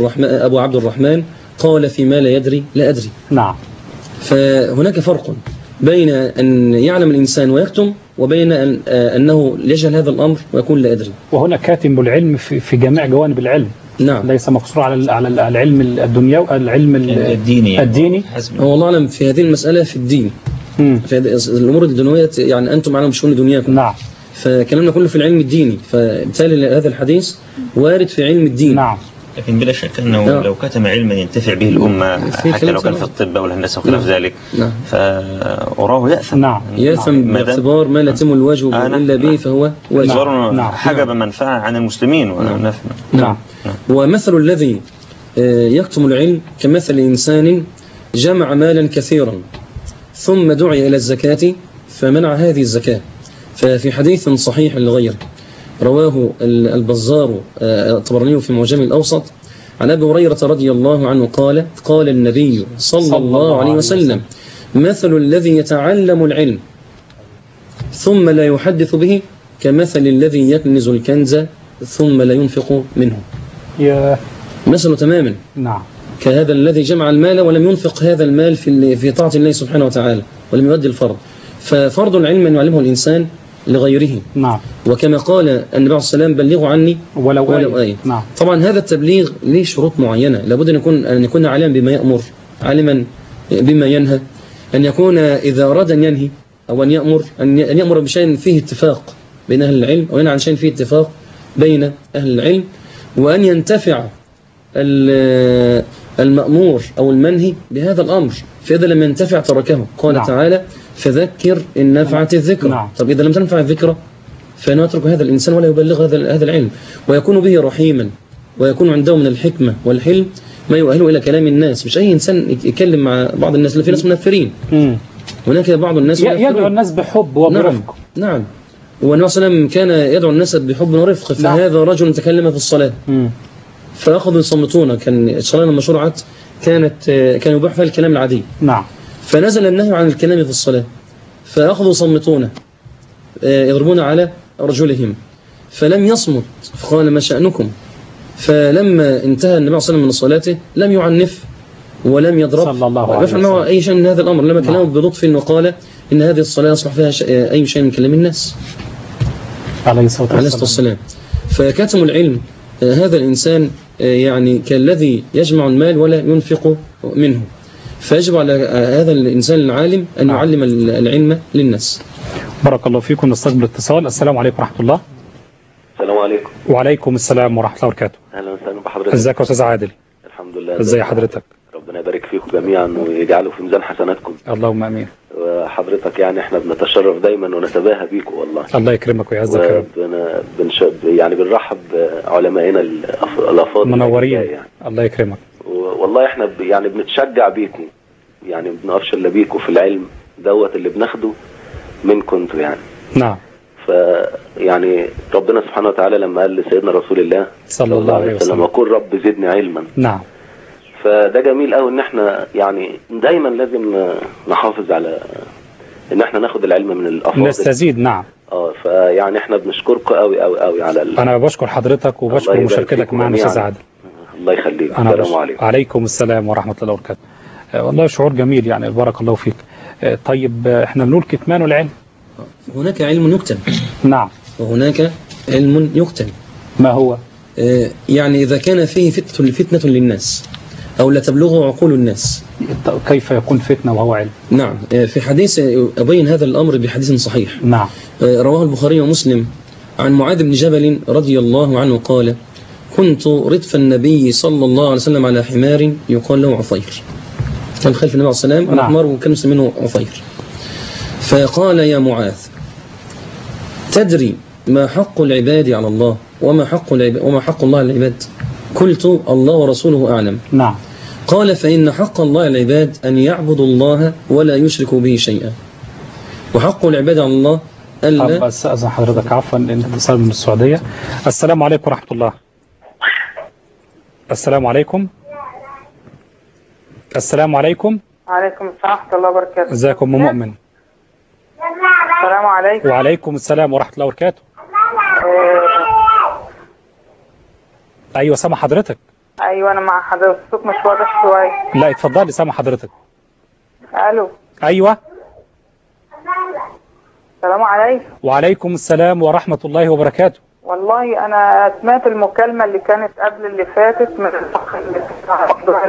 أبو عبد الرحمن قال فيما لا يدري لا أدري. نعم. فهناك فرق بين أن يعلم الإنسان ويكتم وبين أنه يجهل هذا الأمر ويكون لا أدري. وهنا كاتم العلم في جميع جوانب العلم. نعم. ليس مقصور على العلم الدنيوي، العلم الديني. هو الله أعلم في هذه المسألة في الدين. في الأمور الدنيوية يعني أنتم أعلم بشؤون دنياكم. نعم. فكلامنا كله في العلم الديني، فبالتالي هذا الحديث وارد في علم الدين. نعم. لكن بلا شك أنه لو كتم علما ينتفع به الأمة حتى لو كان في الطب والهندسة وخلاف ذلك فأراه يأثم. نعم. يأثم باعتبار ما لا يتم الواجب إلا به فهو واجب. حجب منفعة عن المسلمين. نعم. ومثل الذي يكتم العلم كمثل إنسان جمع مالا كثيرا ثم دعي إلى الزكاة فمنع هذه الزكاة. ففي حديث صحيح لغيره رواه البزار الطبراني في معجم الأوسط عن أبي هريرة رضي الله عنه قال: قال النبي صلى الله عليه وسلم: مثل الذي يتعلم العلم ثم لا يحدث به كمثل الذي يكنز الكنز ثم لا ينفق منه. مثله تماما. نعم. كهذا الذي جمع المال ولم ينفق هذا المال في طاعة الله سبحانه وتعالى ولم يؤدي الفرض. ففرض العلم أن يعلمه الإنسان لغيره. نعم. وكما قال النبي عليه الصلاة والسلام: بلغوا عني ولو آية. نعم. طبعا هذا التبليغ له شروط معينة، لابد أن يكون عالما بما يأمر، عالما بما ينهى، أن يكون إذا أراد أن ينهي أو أن يأمر أن يأمر بشيء فيه اتفاق بين أهل العلم أو ينهى عن شيء فيه اتفاق بين أهل العلم، وأن ينتفع المأمور أو المنهي بهذا الأمر، فإذا لم ينتفع تركه. قال نعم. تعالى: فذكر إن نفعت الذكر. نعم. طب إذا لم تنفع الذكر فإنه يترك هذا الإنسان ولا يبلغ هذا العلم، ويكون به رحيما ويكون عنده من الحكمة والحلم ما يؤهله إلى كلام الناس. مش أي إنسان يتكلم مع بعض الناس، اللي في ناس منفرين. هناك بعض الناس يدعو الناس بحب وبرفق. نعم. والنبي صلى الله عليه وسلم كان يدعو الناس بحب ورفق. فهذا رجل تكلم في الصلاة فأخذوا يصمتون. كان الصلاة المشروعة كان يباح فيها الكلام العادي. نعم. فنزل النهي عن الكلام في الصلاة فأخذوا يصمتون يضربون على رجلهم فلم يصمت، فقال: ما شأنكم؟ فلما انتهى النبي صلى الله عليه وسلم من صلاته لم يعنف ولم يضرب صلى الله عليه وسلم أي شيء من هذا الأمر، لما كلامه بلطف وقال: إن هذه الصلاة يصلح فيها أي شيء من كلام الناس عليه الصلاة والسلام. فكاتم العلم هذا الإنسان يعني كالذي يجمع المال ولا ينفق منه، فيجب على هذا الإنسان العالم أن يعلم العلم للناس. بارك الله فيكم. نستقبل اتصال. السلام عليكم ورحمة الله. السلام عليكم. وعليكم السلام ورحمة الله وبركاته. أهلا وسهلا بحضرتك. ازيك يا أستاذ عادل؟ الحمد لله. ازي حضرتك؟ ربنا يبارك فيكم جميعا ويجعله في ميزان حسناتكم. اللهم امين. وحضرتك يعني احنا بنتشرف دايما ونتباهى بيكم والله. الله يكرمك ويعزك يا رب. يعني بنرحب بعلمائنا الافاضل منورين يعني. الله يكرمك. والله احنا يعني بنتشجع بيكم، يعني ما بنقفش الا بيكم في العلم دوت اللي بناخده منكم انتوا يعني. نعم. فيعني ربنا سبحانه وتعالى لما قال لسيدنا رسول الله صلى الله عليه وسلم: وقل رب زدني علما. نعم. فده جميل قوي ان احنا يعني دايما لازم نحافظ على ان احنا ناخد العلم من الافاضل نستزيد. نعم. فيعني احنا بنشكركم قوي قوي قوي على انا بشكر حضرتك وبشكر مشاركتك معنا استاذ عادل. الله يخليك. السلام عليكم. وعليكم السلام ورحمه الله وبركاته. والله شعور جميل يعني. بارك الله فيك. طيب احنا بنقول كتمان العلم. هناك علم يكتم. نعم. وهناك علم يكتم. ما هو؟ يعني إذا كان فيه فتنة للناس أو لا تبلغه عقول الناس. كيف يكون فتنة وهو علم؟ نعم. في حديث أبين هذا الأمر بحديث صحيح. نعم. رواه البخاري ومسلم عن معاذ بن جبل رضي الله عنه قال: كنت ردف النبي صلى الله عليه وسلم على حمار يقال له عفير. كان خلف النبي عليه السلام على حمار وكان مسمينه عفير. فقال: يا معاذ، تدري ما حق العباد على الله وما حق الله على العباد؟ قلت: الله ورسوله أعلم. نعم. قال: فإن حق الله على العباد أن يعبدوا الله ولا يشركوا به شيئا، وحق العباد على الله ألا. بس أذن حضرتك عفوا لأن اتصال من السعودية. السلام عليكم ورحمة الله. السلام عليكم. السلام عليكم. وعليكم السلام ورحمة الله وبركاته. ازيكم أم مؤمن؟ السلام عليكم. وعليكم السلام ورحمة الله وبركاته. أيوة سامع حضرتك. أيوة أنا مع حضرتك، الصوت مش واضح شوية. لا اتفضلي سامع حضرتك. ألو. أيوة. السلام عليكم. وعليكم السلام ورحمة الله وبركاته. والله أنا سمعت المكالمة اللي كانت قبل اللي فاتت من موضوع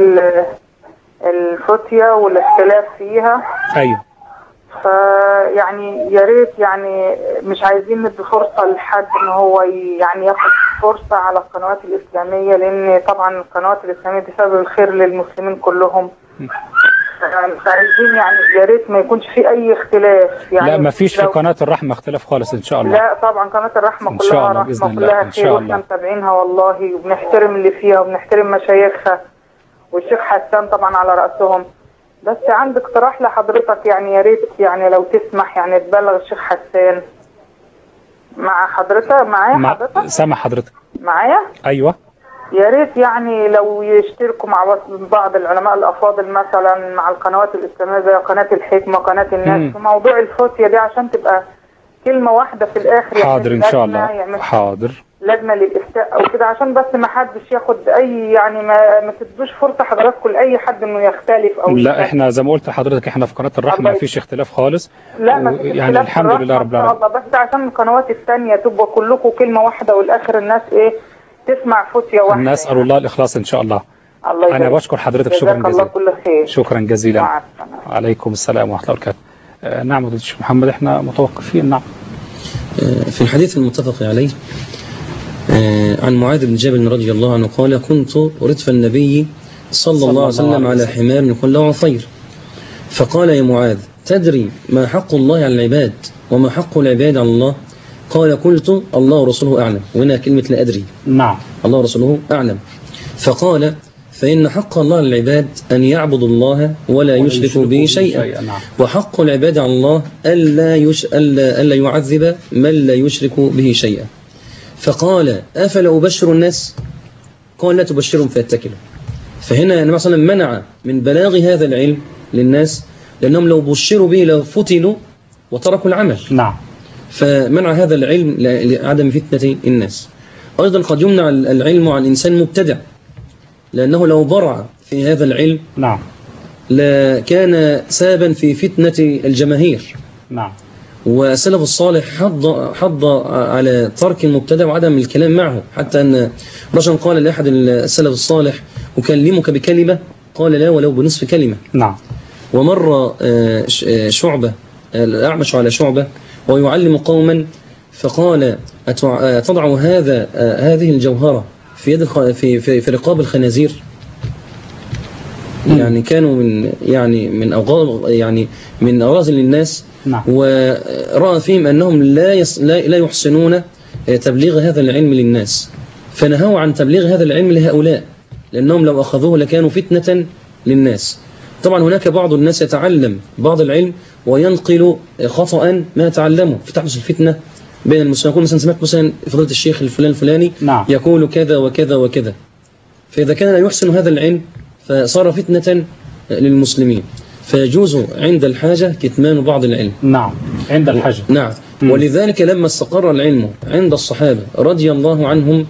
الفتية والاختلاف فيها. أيوه. فيعني يا ريت يعني مش عايزين ندي فرصة لحد إن هو يعني ياخد فرصة على القنوات الإسلامية، لأن طبعا القنوات الإسلامية دي سبب الخير للمسلمين كلهم. مش عايزين يعني يا ريت ما يكونش في اي اختلاف يعني. لا ما فيش في قناة الرحمة اختلاف خالص ان شاء الله. لا طبعا قناة الرحمة كلها رحمة كلها خير، واحنا متابعينها والله وبنحترم اللي فيها وبنحترم مشايخها والشيخ حسان طبعا على رأسهم. بس عندي اقتراح لحضرتك يعني يا ريت يعني لو تسمح يعني تبلغ الشيخ حسان مع حضرتك. معايا حضرتك؟ سامع حضرتك. معايا؟ ايوه. يا ريت يعني لو يشتركوا مع بعض العلماء الافاضل مثلا مع القنوات الاسلاميه زي قناه الحكمه قناه الناس في موضوع الفتيه دي عشان تبقى كلمه واحده في الاخر. حاضر ان شاء الله. حاضر. لجنه للافتاء او كده عشان بس ما حدش ياخد اي يعني ما تدوش فرصه حضراتكم لاي حد انه يختلف او لا احنا زي ما قلت لحضرتك احنا في قناه الرحمه ما فيش اختلاف خالص. لا ما فيش يعني الحمد لله رب العالمين. بس عشان القنوات الثانيه تبقى كلكم كلمه واحده والاخر الناس ايه تسمع فتية واحدة. نسأل الله الإخلاص إن شاء الله. أنا بشكر حضرتك شكرا جزيلا. الله كل خير. شكرا جزيلا. مع السلامة. عليكم السلام ورحمة الله وبركاته. نعم فضيلة الشيخ محمد احنا متوقفين. نعم. في الحديث المتفق عليه عن معاذ بن جبل رضي الله عنه قال كنت ردف النبي صلى الله عليه وسلم على حمار يكون له عصير فقال يا معاذ تدري ما حق الله على العباد وما حق العباد على الله؟ قال قلت الله ورسوله أعلم. وهنا كلمة لا أدري. نعم. الله ورسوله أعلم. فقال فإن حق الله على العباد أن يعبدوا الله ولا يشركوا به شيئا. نعم. وحق العباد على الله ألا يعذب من لا يشرك به شيئا. فقال أفلا أبشر الناس؟ قال لا تبشرهم فيتكلوا. فهنا النبي صلى الله عليه وسلم منع من بلاغ هذا العلم للناس لأنهم لو بشروا به لفتنوا وتركوا العمل. نعم. فمنع هذا العلم لعدم فتنة الناس. أيضا قد يمنع العلم عن إنسان مبتدع لأنه لو برع في هذا العلم نعم لكان سببا في فتنة الجماهير. نعم. والسلف الصالح حض على ترك المبتدع وعدم الكلام معه حتى أن رجل قال لأحد السلف الصالح أكلمك بكلمة قال لا ولو بنصف كلمة. نعم. ومر شعبة الأعمش على شعبة ويعلم قوما فقال تضع هذه الجوهرة في يد في رقاب الخنازير. يعني كانوا من أغاظ للناس. نعم. ورأى فيهم أنهم لا يحسنون تبليغ هذا العلم للناس فنهوا عن تبليغ هذا العلم لهؤلاء لأنهم لو أخذوه لكانوا فتنة للناس. طبعا هناك بعض الناس يتعلم بعض العلم وينقل خطأ ما تعلمه فتحدث الفتنة بين المسلمين. يقول مثلا سمعت مثلا فضيلة الشيخ الفلاني نعم. يقول كذا وكذا وكذا فإذا كان لا يحسن هذا العلم فصار فتنة للمسلمين فيجوز عند الحاجة كتمان بعض العلم. نعم عند الحاجة. نعم. ولذلك لما استقر العلم عند الصحابة رضي الله عنهم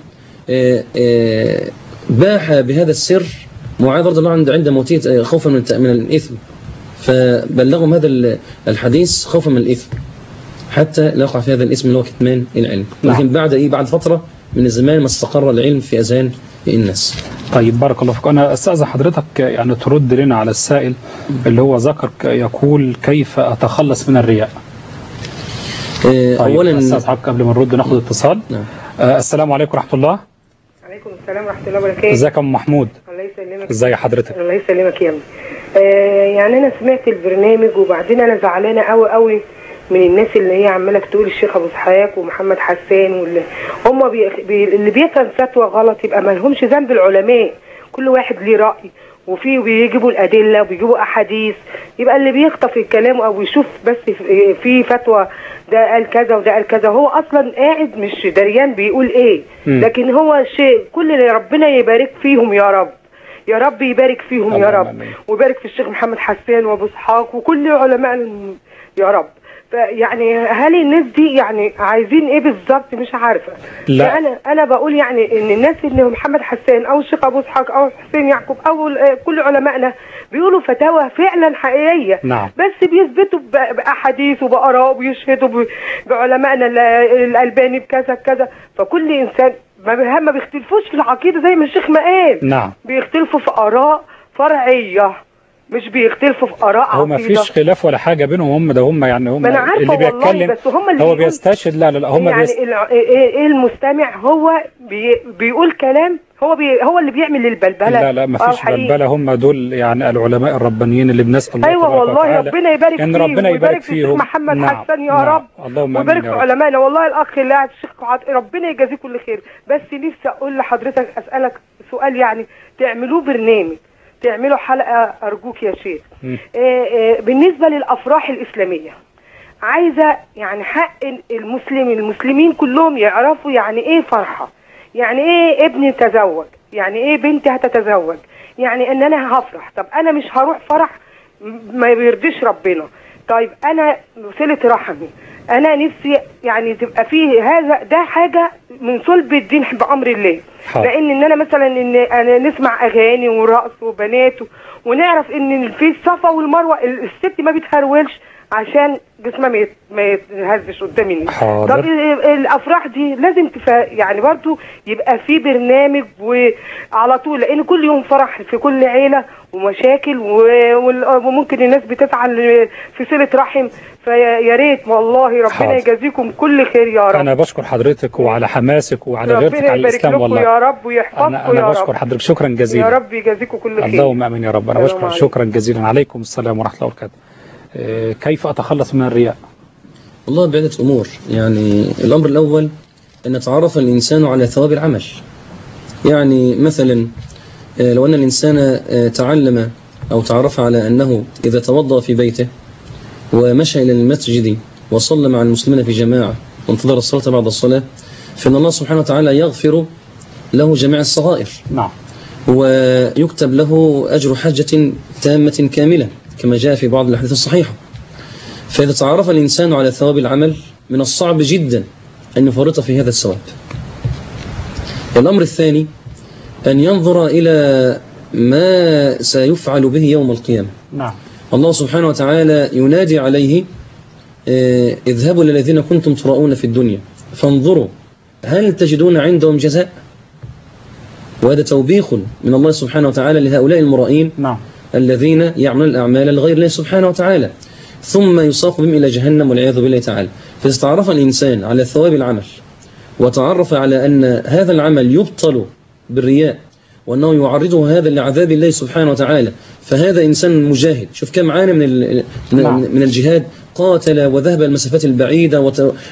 باح بهذا السر معاذ رضي الله عنه عند موته خوفا من الإثم فبلغهم هذا الحديث خوفا من الإثم حتى لا يقع في هذا الاسم اللي هو كتمان العلم. لكن بعد فترة من الزمان ما استقر العلم في أذهان الناس. طيب بارك الله فيك. أنا أستأذن حضرتك يعني ترد لنا على السائل اللي هو ذكر يقول كيف أتخلص من الرياء. طيب أولا أستاذ حضرتك قبل ما نرد ناخد اتصال. نعم. السلام عليكم ورحمة الله. عليكم السلام ورحمة الله وبركاته. ازيك يا ام محمود؟ الله يسلمك. ازي حضرتك؟ الله يسلمك يا ابني. يعني أنا سمعت البرنامج وبعدين أنا زعلانة قوي قوي من الناس اللي هي عمالة تقول الشيخ أبو إسحاق ومحمد حسان واللي هم اللي بيفهم فتوى غلط يبقى ما لهمش ذنب العلماء. كل واحد ليه رأي بيجيبوا الأدلة وبيجيبوا أحاديث يبقى اللي بيخطف الكلام أو يشوف بس في فتوى ده قال كذا وده قال كذا هو أصلا قاعد مش دريان بيقول إيه. لكن هو شيء كل اللي ربنا يبارك فيهم يا رب يا رب يبارك فيهم يا رب ويبارك في الشيخ محمد حسان وأبو إسحاق وكل علماء يا رب. يعني هل الناس دي يعني عايزين ايه بالظبط؟ مش عارفه. لا انا بقول يعني ان الناس اللي محمد حسان او الشيخ ابو اسحاق او حسين يعقوب او كل علمائنا بيقولوا فتاوى فعلا حقيقيه. نعم. بس بيثبتوا باحاديث وباراء وبيشهدوا بعلمائنا الالباني بكذا كذا. فكل انسان ما بيختلفوش في العقيده زي ما الشيخ ما قال. نعم. بيختلفوا في اراء فرعيه، مش بيختلفوا في اراء عقيده. هو ما فيش خلاف ولا حاجه بينهم، هم يعني هم اللي بيتكلم بس هم اللي هو بيستشهد. لا هم يعني المستمع هو بيقول كلام، هو اللي بيعمل البلبله. لا ما فيش بلبله، هم دول يعني العلماء الربانيين اللي بنسال الله ايوه والله ربنا يبارك فيه، ربنا يبارك فيهم. محمد حسان يا رب، اللهم ويبارك في علمائنا. والله الاخ اللي قاعد الشيخ ربنا يجازيه كل خير. بس نفسي اقول لحضرتك، اسالك سؤال، يعني تعملوه برنامج، تعملوا حلقة أرجوك يا شيخ. بالنسبة للأفراح الإسلامية، عايزة يعني حق المسلمين كلهم يعرفوا يعني إيه فرحة، يعني إيه ابني تزوج، يعني إيه بنتي هتتزوج، يعني إن أنا هفرح. طب أنا مش هروح فرح ما بيرضيش ربنا. طيب أنا صلة رحمي، أنا نفسي يعني تبقى فيه ده حاجة من صلب الدين بأمر الله. لأن إن أنا مثلا إن أنا نسمع أغاني ورقص وبنات ونعرف إن في الصفا والمروة الست ما بتهرولش عشان جسمها ما يتهزش قدام الناس. طب الأفراح دي لازم يعني برضو يبقى في برنامج وعلى طول، لأن كل يوم فرح في كل عيلة ومشاكل وممكن الناس بتفعل في صلة رحم. فيا ريت والله ربنا يجازيكم كل خير يا رب. أنا بشكر حضرتك وعلى حماسك وعلى غيرتك على الإسلام. والله يا رب ويحفظكم يا رب. أنا بشكر حضرتك، شكرا جزيلا. يا رب يجازيكم كل خير. اللهم آمين يا رب. أنا بشكر شكرا جزيلا. عليكم السلام ورحمة الله وبركاته. كيف أتخلص من الرياء؟ والله بعدة أمور. يعني الأمر الأول أن يتعرف الإنسان على ثواب العمل. يعني مثلا لو أن الإنسان تعلم أو تعرف على أنه إذا توضأ في بيته ومشى إلى المسجد وصلى مع المسلمين في جماعة وانتظر الصلاة بعد الصلاة، فإن الله سبحانه وتعالى يغفر له جميع الصغائر. نعم. ويكتب له أجر حجة تامة كاملة كما جاء في بعض الأحاديث الصحيحة. فإذا تعرف الإنسان على ثواب العمل من الصعب جدا أن يفرط في هذا الثواب. الأمر الثاني أن ينظر إلى ما سيفعل به يوم القيامة. نعم. الله سبحانه وتعالى ينادي عليه اذهبوا للذين كنتم تراؤون في الدنيا فانظروا هل تجدون عندهم جزاء. وهذا توبيخ من الله سبحانه وتعالى لهؤلاء المرائين. نعم. الذين يعملون الأعمال لغير الله سبحانه وتعالى ثم يساق بهم إلى جهنم والعياذ بالله تعالى. فاستعرف الإنسان على ثواب العمل وتعرف على أن هذا العمل يبطل بالرياء وأنه يعرضه هذا لعذاب الله سبحانه وتعالى، فهذا إنسان مجاهد. شوف كم عانى من الجهاد، قاتل وذهب المسافات البعيدة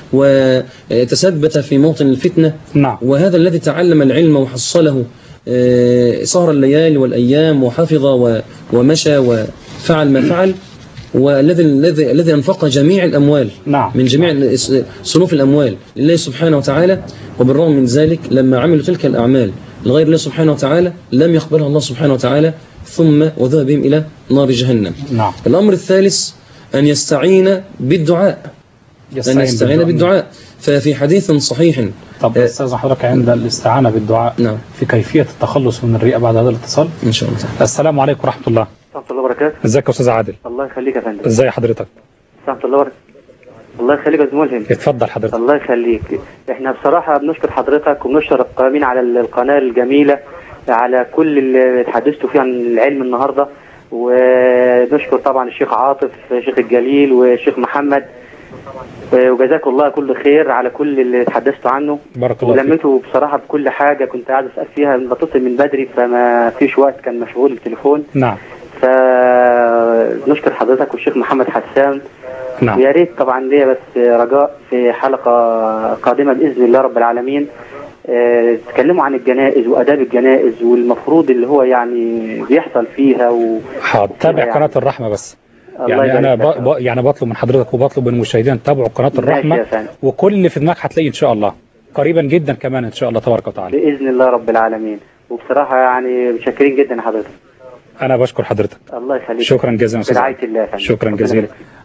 وتثبت في موطن الفتنة. نعم. وهذا الذي تعلم العلم وحصله سهر الليالي والأيام وحفظ ومشى وفعل ما فعل، والذي أنفق جميع الأموال. نعم. من جميع صنوف الأموال لله سبحانه وتعالى، وبالرغم من ذلك لما عملوا تلك الأعمال لغير الله سبحانه وتعالى لم يقبلها الله سبحانه وتعالى ثم وذهب بهم إلى نار جهنم. نعم. الأمر الثالث أن يستعين بالدعاء. ففي حديث صحيح. طب أستاذ حضرتك عند الاستعانة بالدعاء، نعم، في كيفية التخلص من الرياء بعد هذا الاتصال إن شاء الله. السلام عليكم ورحمة الله. ورحمة الله وبركاته. ازيك يا أستاذ عادل؟ الله يخليك يا فندم. ازي حضرتك؟ ورحمة الله وبركاته. الله يخليك يا زميل ملهم. اتفضل حضرتك. الله يخليك. احنا بصراحة بنشكر حضرتك وبنشكر القائمين على القناة الجميلة على كل اللي اتحدثتوا فيه عن العلم النهاردة، ونشكر طبعا الشيخ عاطف الشيخ الجليل والشيخ محمد، وجزاكم الله كل خير على كل اللي اتحدثتوا عنه. بارك الله فيك. ولميتوا بصراحة بكل حاجة كنت قاعد اسال فيها، بتصل من بدري فما فيش وقت، كان مشغول التليفون. نعم. فنشكر حضرتك والشيخ محمد حسان. نعم. ويا ريت طبعا ليا بس رجاء في حلقة قادمة بإذن الله رب العالمين تتكلموا عن الجنائز وآداب الجنائز والمفروض اللي هو يعني بيحصل فيها حاضر. تابع يعني قناة الرحمة بس. يعني أنا يعني بطلب من حضرتك وبطلب من المشاهدين تابعوا قناة الرحمة، وكل اللي في دماغك هتلاقيه إن شاء الله قريبا جدا كمان إن شاء الله تبارك وتعالى بإذن الله رب العالمين. وبصراحة يعني متشكرين جدا حضرتك. أنا بشكر حضرتك. الله يخليك. شكرا جزيلا. برعاية الله. شكرا جزيلا.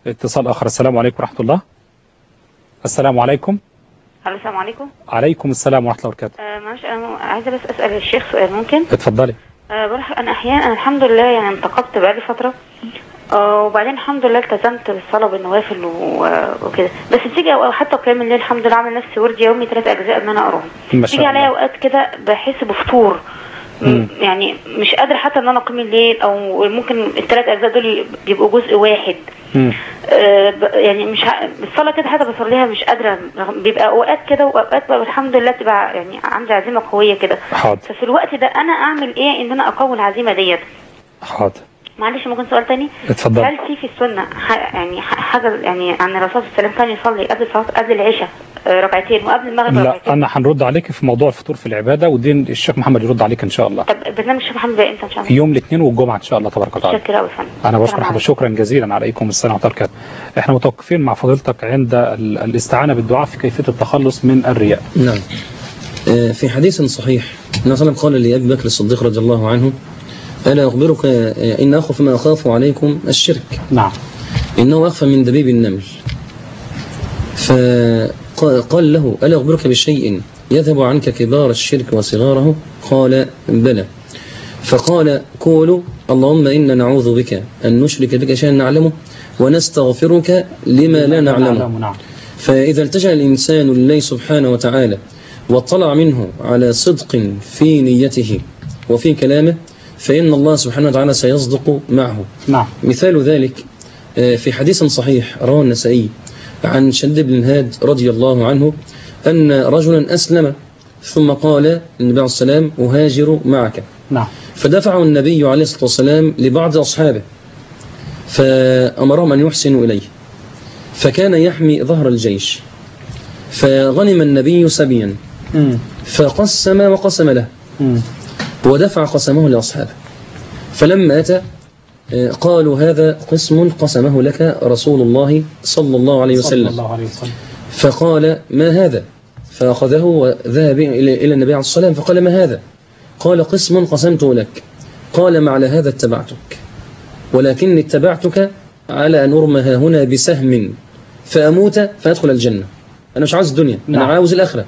اتصال آخر. السلام عليكم ورحمة الله. السلام عليكم. السلام عليكم. عليكم السلام ورحمة الله وبركاته. معلش أنا عايزة بس أسأل الشيخ سؤال ممكن؟ اتفضلي. بروح أنا أحيانا الحمد لله يعني انتقبت بقالي فترة، وبعدين الحمد لله التزمت بالصلاة بالنوافل وكده، بس بتيجي أو حتى قيام الليل الحمد لله عامل نفسي ورد يومي 3 أجزاء إن أنا أقراهم. بتيجي عليا أوقات كده بحس بفتور، يعني مش قادر حتى ان انا اقيم الليل، او ممكن ال3 أجزاء دول بيبقوا جزء واحد. يعني مش الصلاه كده حتى بصليها مش قادره، بيبقى اوقات كده واوقات بقى الحمد لله تبقى يعني عندي عزيمه قويه كده. ففي الوقت ده انا اعمل ايه ان انا اقوي العزيمه ديت؟ حاضر. معلش ممكن سؤال تاني؟ اتفضل. هل في السنه يعني حاجه يعني عن الرسول صلى الله عليه وسلم كان يصلي قبل الصلاه قبل العشاء ركعتين وقبل المغرب لا ركعتين؟ انا هنرد عليك في موضوع الفطور في العباده، ودين الشيخ محمد يرد عليك ان شاء الله. طب برنامج الشيخ محمد بقى امتى ان شاء الله؟ يوم الاثنين والجمعه ان شاء الله تبارك وتعالى. شكرا قوي يا فندم. انا بشكر حضرتك شكرا جزيلا. عليكم السلام ورحمه الله وبركاته. احنا متوقفين مع فضيلتك عند الاستعانه بالدعاء في كيفيه التخلص من الرياء. نعم. في حديث صحيح النبي صلى الله عليه وسلم قال لأبي بكر الصديق رضي الله عنه: ألا أخبرك إن أخف ما أخاف عليكم الشرك. نعم. إنه أخفى من دبيب النمل. فقال له: ألا أخبرك بشيء يذهب عنك كبار الشرك وصغاره؟ قال: بلى. فقال: قولوا اللهم إنا نعوذ بك أن نشرك بك شيئا نعلمه ونستغفرك لما لا نعلمه. فإذا التجأ الإنسان لله سبحانه وتعالى واطلع منه على صدق في نيته وفي كلامه فإن الله سبحانه وتعالى سيصدق معه. نعم. مثال ذلك في حديث صحيح رواه النسائي عن شداد بن هاد رضي الله عنه أن رجلا أسلم ثم قال النبي عليه السلام: أهاجر معك. نعم. فدفعه النبي عليه الصلاة والسلام لبعض أصحابه فأمرهم أن يحسنوا إليه، فكان يحمي ظهر الجيش، فغنم النبي سبيا فقسم وقسم له ودفع قسمه لأصحابه، فلما أتى قالوا: هذا قسم قسمه لك رسول الله صلى الله عليه وسلم. فقال: ما هذا؟ فأخذه وذهب إلى النبي عليه الصلاة والسلام فقال: ما هذا؟ قال: قسم قسمته لك. قال: ما على هذا اتبعتك، ولكني اتبعتك على أن أرمى هنا بسهم فأموت فأدخل الجنة. أنا مش عاوز الدنيا، أنا عاوز الآخرة.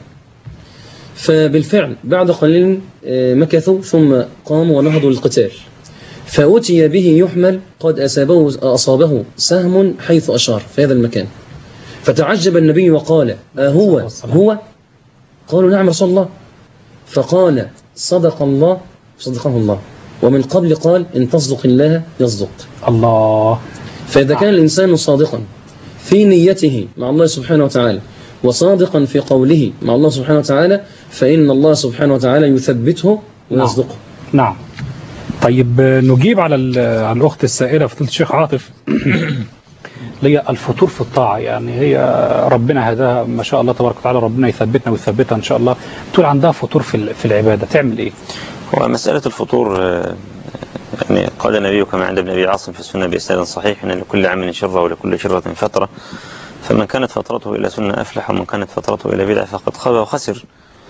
فبالفعل بعد قليل مكثوا ثم قاموا ونهضوا للقتال، فأتي به يحمل قد أصابه سهم حيث أشار في هذا المكان، فتعجب النبي وقال: هو؟ قالوا: نعم رسول الله. فقال: صدق الله صدقه الله، ومن قبل قال: إن تصدق الله يصدق الله. فإذا كان الإنسان صادقا في نيته مع الله سبحانه وتعالى وصادقا في قوله مع الله سبحانه وتعالى فإن الله سبحانه وتعالى يثبته ويصدقه. نعم. طيب نجيب على الأخت السائلة فضيلة الشيخ عاطف اللي هي الفطور في الطاعة. يعني هي ربنا هداها ما شاء الله تبارك وتعالى، ربنا يثبتنا ويثبتها إن شاء الله. تقول عندها فطور في العبادة، تعمل إيه؟ هو مسألة الفطور يعني قال النبي كما عند ابن أبي عاصم في السنة بإسناد صحيح: إن لكل عمل شرة ولكل شرة فترة، فمن كانت فترته إلى سنة أفلح ومن كانت فترته إلى بدعة فقد خاب وخسر.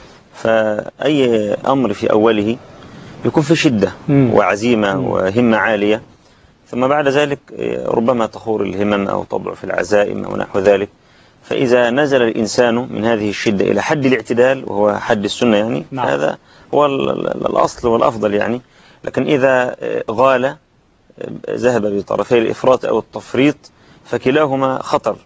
فأي أمر في أوله يكون في شدة وعزيمة وهمة عالية، ثم بعد ذلك ربما تخور الهمم أو تضعف العزائم أو نحو ذلك. فإذا نزل الإنسان من هذه الشدة إلى حد الاعتدال وهو حد السنة يعني هذا هو الأصل والأفضل يعني. لكن إذا غال ذهب بطرفي الإفراط أو التفريط فكلاهما خطر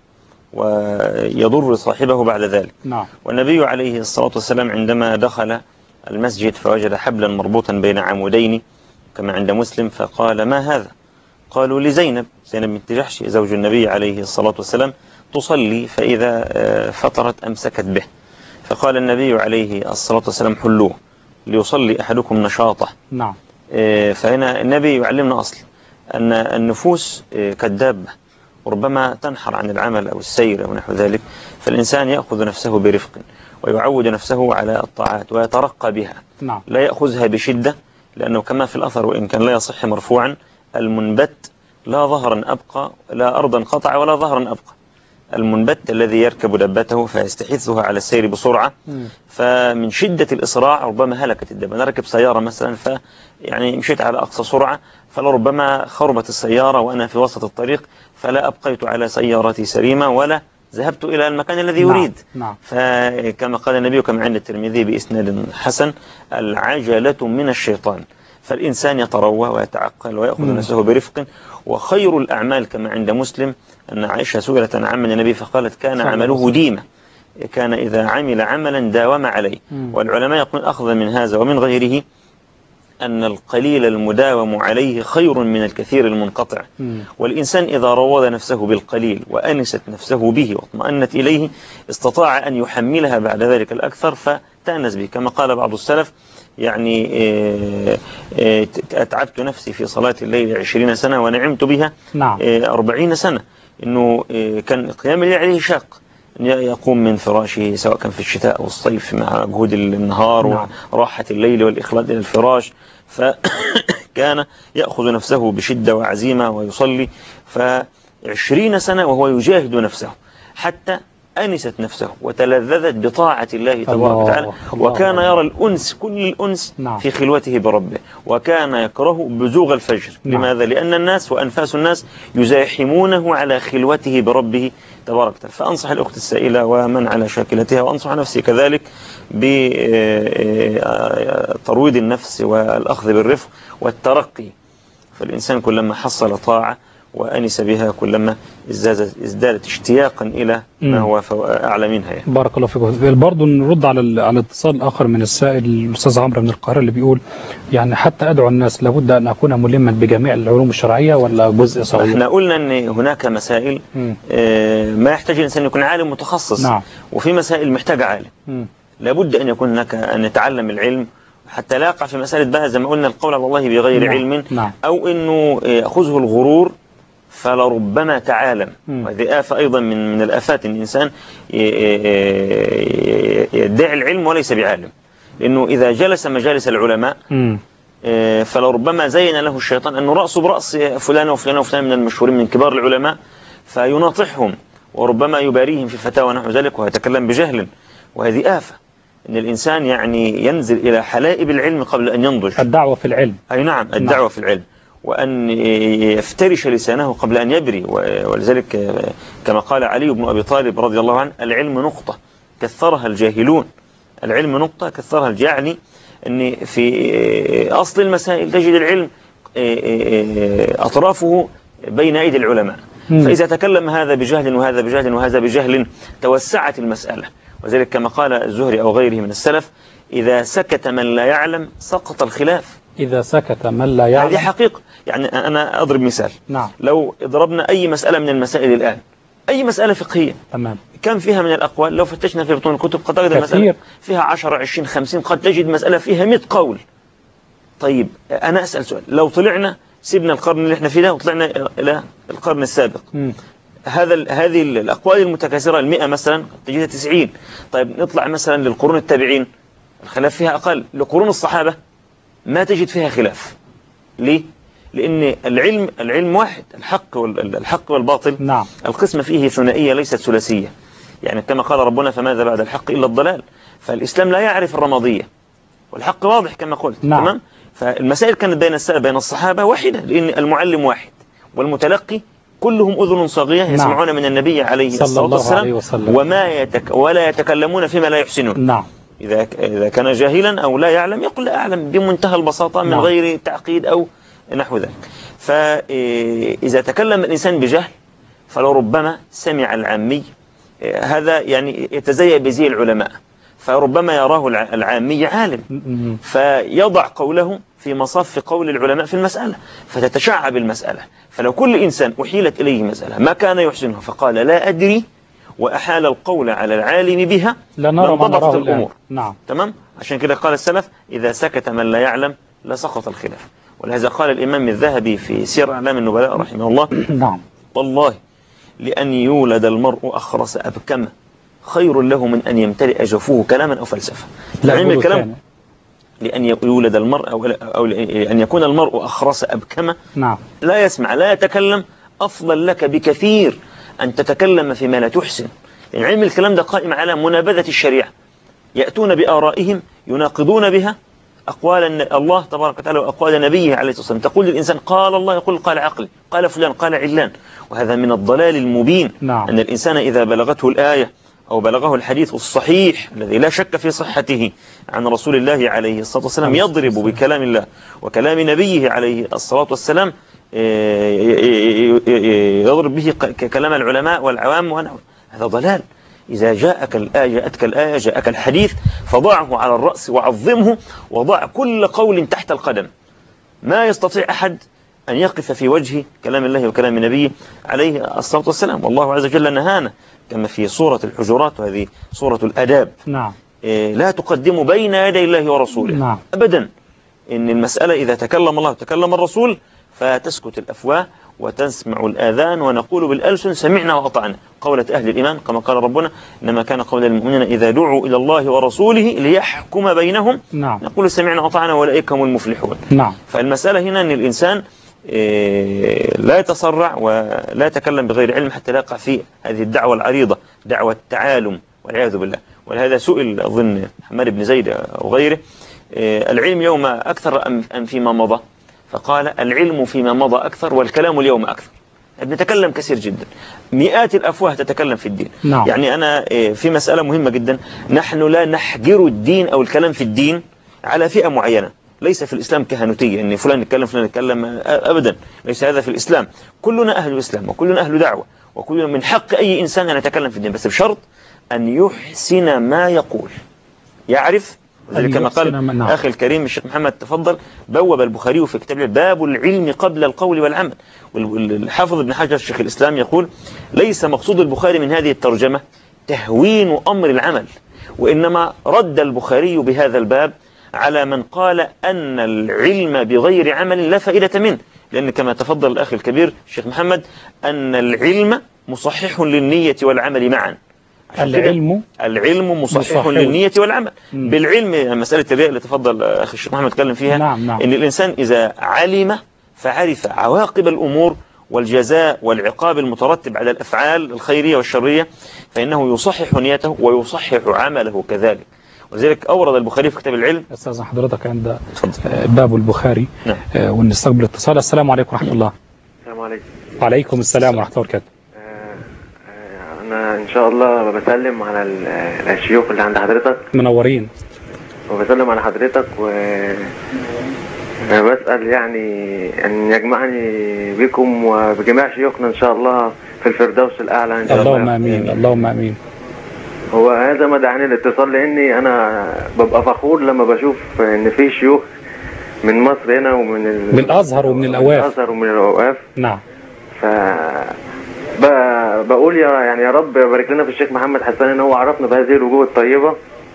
ويضر صاحبه بعد ذلك. نعم. والنبي عليه الصلاة والسلام عندما دخل المسجد فوجد حبلا مربوطا بين عمودين كما عند مسلم فقال: ما هذا؟ قالوا: لزينب بنت جحش زوج النبي عليه الصلاة والسلام تصلي فإذا فطرت أمسكت به. فقال النبي عليه الصلاة والسلام: حلوه ليصلي أحدكم نشاطه. نعم. فهنا النبي يعلمنا أصل أن النفوس كالدابة وربما تنحر عن العمل أو السير أو نحو ذلك، فالإنسان يأخذ نفسه برفق ويعود نفسه على الطاعات ويترقى بها. نعم. لا يأخذها بشدة، لأنه كما في الأثر وإن كان لا يصح مرفوعا: المنبت لا ظهرا أبقى لا أرضا قطع ولا ظهرا أبقى. المنبت الذي يركب دبته فيستحثها على السير بسرعة، فمن شدة الإسراع ربما هلكت الدبة. أنا ركب سيارة مثلا يعني مشيت على أقصى سرعة فلربما خربت السيارة وأنا في وسط الطريق فلا أبقيت على سيارتي سليمة ولا ذهبت إلى المكان الذي يريد. فكما قال النبي كما عند الترمذي بإسناد حسن: العجلة من الشيطان. فالإنسان يتروى ويتعقل ويأخذ نفسه برفق. وخير الأعمال كما عند مسلم أن عائشة سئلت عن عمل النبي فقالت: كان عمله ديمة، كان إذا عمل عملا داوم عليه. والعلماء يقول أخذ من هذا ومن غيره أن القليل المداوم عليه خير من الكثير المنقطع. والإنسان إذا روض نفسه بالقليل وأنست نفسه به واطمأنت إليه استطاع أن يحملها بعد ذلك الأكثر فتأنس به. كما قال بعض السلف يعني أتعبت نفسي في صلاة الليل 20 سنة ونعمت بها 40 سنة. إنه كان قيام الليل عليه شاق، يقوم من فراشه سواء كان في الشتاء أو الصيف مع جهود النهار وراحة الليل والإخلاد إلى الفراش، فكان يأخذ نفسه بشدة وعزيمة ويصلي 20 سنة وهو يجاهد نفسه حتى أنست نفسه وتلذذت بطاعة الله تبارك وتعالى، وكان يرى الأنس كل الأنس في خلوته بربه، وكان يكره بزوغ الفجر. لماذا؟ لأن الناس وأنفاس النس يزاحمونه على خلوته بربه تبارك وتعالى. فأنصح الأخت السائلة ومن على شاكلتها وأنصح نفسي كذلك بترويض النفس والأخذ بالرفق والترقي. فالإنسان كلما حصل طاعة وأنس بها كلما ازدادت اشتياقا إلى ما هو أعلى منها يعني. بارك الله فيكم. برضه نرد على اتصال آخر من السائل الأستاذ عمرو من القاهرة اللي بيقول يعني حتى أدعو الناس لابد أن أكون ملما بجميع العلوم الشرعية ولا جزء صغير؟ احنا قلنا أن هناك مسائل ما يحتاج الإنسان يكون عالم متخصص. وفي مسائل محتاج عالم. لابد أن يكون هناك أن يتعلم العلم حتى لا يقع في مسألة بقى زي ما قلنا القول على الله بغير علم أو أنه يأخذه الغرور فلربما تعالم. وهذه آفة أيضا من الآفات، إن الإنسان يدعي العلم وليس بعالم، لأنه إذا جلس مجالس العلماء فلربما زين له الشيطان أنه رأسه برأس فلان وفلان وفلان من المشهورين من كبار العلماء فيناطحهم وربما يباريهم في فتاوى نحو ذلك ويتكلم بجهل. وهذه آفة، إن الإنسان يعني ينزل إلى حلائب العلم قبل أن ينضج. الدعوة في العلم. أي نعم، الدعوة في العلم، وأن يفترش لسانه قبل أن يبري. ولذلك كما قال علي بن أبي طالب رضي الله عنه: العلم نقطة كثرها الجاهلون. العلم نقطة كثرها يعني أن في أصل المسائل تجد العلم أطرافه بين أيدي العلماء، فإذا تكلم هذا بجهل وهذا بجهل وهذا بجهل توسعت المسألة. وذلك كما قال الزهري أو غيره من السلف: إذا سكت من لا يعلم سقط الخلاف. إذا سكت من لا يعلم. هذه حقيقة. يعني أنا أضرب مثال. لو ضربنا أي مسألة من المسائل الآن، أي مسألة فقهية كم فيها من الأقوال، لو فتشنا في بطون الكتب قد تجد المسألة فيها 10 20 50، قد تجد مسألة فيها 100 قول. طيب أنا أسأل سؤال: لو طلعنا سيبنا القرن اللي احنا فيه ده وطلعنا إلى القرن السابق، هذه الأقوال المتكاثرة 100 مثلا تجدها 90. طيب نطلع مثلا للقرون التابعين الخلاف فيها أقل، لقرون الصحابة ما تجد فيها خلاف. ليه؟ لأن العلم واحد، الحق والباطل. القسمة فيه ثنائية ليست ثلاثية. يعني كما قال ربنا: فماذا بعد الحق إلا الضلال. فالإسلام لا يعرف الرمادية والحق واضح كما قلت. تمام؟ فالمسائل كانت بين الصحابة واحدة، لأن المعلم واحد والمتلقي كلهم أذن صاغية يسمعون من النبي عليه الصلاة والسلام ولا يتكلمون فيما لا يحسنون. إذا كان جاهلا أو لا يعلم يقول لا أعلم بمنتهى البساطة من غير تعقيد أو نحو ذلك. فإذا تكلم الإنسان بجهل فلربما سمع العامي، هذا يعني يتزيأ بزي العلماء، فربما يراه العامي عالم فيضع قوله في مصاف قول العلماء في المسألة فتتشعب المسألة. فلو كل إنسان أحيلت إليه مسألة ما كان يحسنه فقال لا أدري وأحال القول على العالم بها لانضبطت الأمور. تمام؟ عشان كده قال السلف: إذا سكت من لا يعلم لسقط الخلاف. ولهذا قال الإمام الذهبي في سير أعلام النبلاء رحمه الله: والله لأن يولد المرء أخرس أبكم خير له من أن يمتلئ جفوه كلاما أو فلسفة. العلم الكلام لأن يولد المرء أو أن يكون المرء أخرس أبكم لا يسمع لا يتكلم أفضل لك بكثير أن تتكلم فيما لا تحسن. يعني علم الكلام ده قائم على منابذة الشريعة، يأتون بآرائهم يناقضون بها أقوال الله تبارك وتعالى وأقوال نبيه عليه الصلاة والسلام. تقول للإنسان قال الله، يقول قال عقلي، قال فلان، قال علان، وهذا من الضلال المبين. نعم. أن الإنسان إذا بلغته الآية أو بلغه الحديث الصحيح الذي لا شك في صحته عن رسول الله عليه الصلاة والسلام يضرب بكلام الله وكلام نبيه عليه الصلاة والسلام، يضرب به كلام العلماء والعوام، هذا ضلال. إذا جاءتك الآية جاءك الحديث فضعه على الرأس وعظمه، وضع كل قول تحت القدم. ما يستطيع أحد أن يقف في وجه كلام الله وكلام نبيه عليه الصلاة والسلام. والله عز وجل نهانا كما في سورة الحجرات، وهذه سورة الأداب. نعم. لا تقدموا بين يدي الله ورسوله. نعم. أبدا. إن المسألة إذا تكلم الله وتكلم الرسول فتسكت الأفواه وتسمع الآذان، ونقول بالألسن سمعنا وأطعنا، قولة أهل الإيمان كما قال ربنا إنما كان قول المؤمنين إذا دعوا إلى الله ورسوله ليحكم بينهم. نعم. نقول سمعنا وأطعنا وأولئك هم المفلحون. نعم. فالمسألة هنا أن الإنسان لا يتسرع ولا يتكلم بغير علم حتى لا يقع في هذه الدعوة العريضة، دعوة التعالم والعياذ بالله. ولهذا سئل أظن حماد بن زيد أو غيره العلم يوم أكثر أم فيما مضى؟ فقال العلم فيما مضى أكثر والكلام اليوم أكثر. نتكلم كثير جدا، مئات الأفواه تتكلم في الدين. نعم. يعني أنا في مسألة مهمة جدا، نحن لا نحجر الدين أو الكلام في الدين على فئة معينة. ليس في الإسلام كهنوتية أن فلان يتكلم فلان يتكلم، أبدا ليس هذا في الإسلام. كلنا أهل إسلام وكلنا أهل دعوة، وكلنا من حق أي إنسان أن يتكلم في الدين، بس بشرط أن يحسن ما يقول، يعرف. كما قال أخي الكريم الشيخ محمد تفضل، بوب البخاري في كتابه باب العلم قبل القول والعمل. والحافظ ابن حجر الشيخ الإسلام يقول ليس مقصود البخاري من هذه الترجمة تهوين أمر العمل، وإنما رد البخاري بهذا الباب على من قال أن العلم بغير عمل لا فائدة منه، لأن كما تفضل الأخ الكبير الشيخ محمد أن العلم مصحح للنية والعمل معا. العلم مصحح للنية والعمل. بالعلم مسألة الرياء اللي تفضل أخي الشيخ محمد تكلم فيها. نعم. إن الإنسان إذا علم فعرف عواقب الأمور والجزاء والعقاب المترتب على الأفعال الخيرية والشرية، فإنه يصحح نيته ويصحح عمله كذلك. ولذلك أورد البخاري في كتاب العلم. أستاذ حضرتك عند باب البخاري. نعم. ونستقبل اتصال. السلام عليكم ورحمة الله. السلام عليكم. وعليكم السلام ورحمة الله وبركاته. أنا إن شاء الله بسلم على الشيوخ اللي عند حضرتك. منورين. وبسلم على حضرتك وبسأل يعني أن يجمعني بكم وبجميع شيوخنا إن شاء الله في الفردوس الأعلى إن شاء الله. اللهم آمين. اللهم آمين. هو هذا ما دعني الاتصال، لأني أنا ببقى فخور لما بشوف إن في شيوخ من مصر هنا ومن من الأزهر ومن الأواف. نعم. بقول يا رب يبارك لنا في الشيخ محمد حسان ان هو عرفنا بهذه الوجوه الطيبة،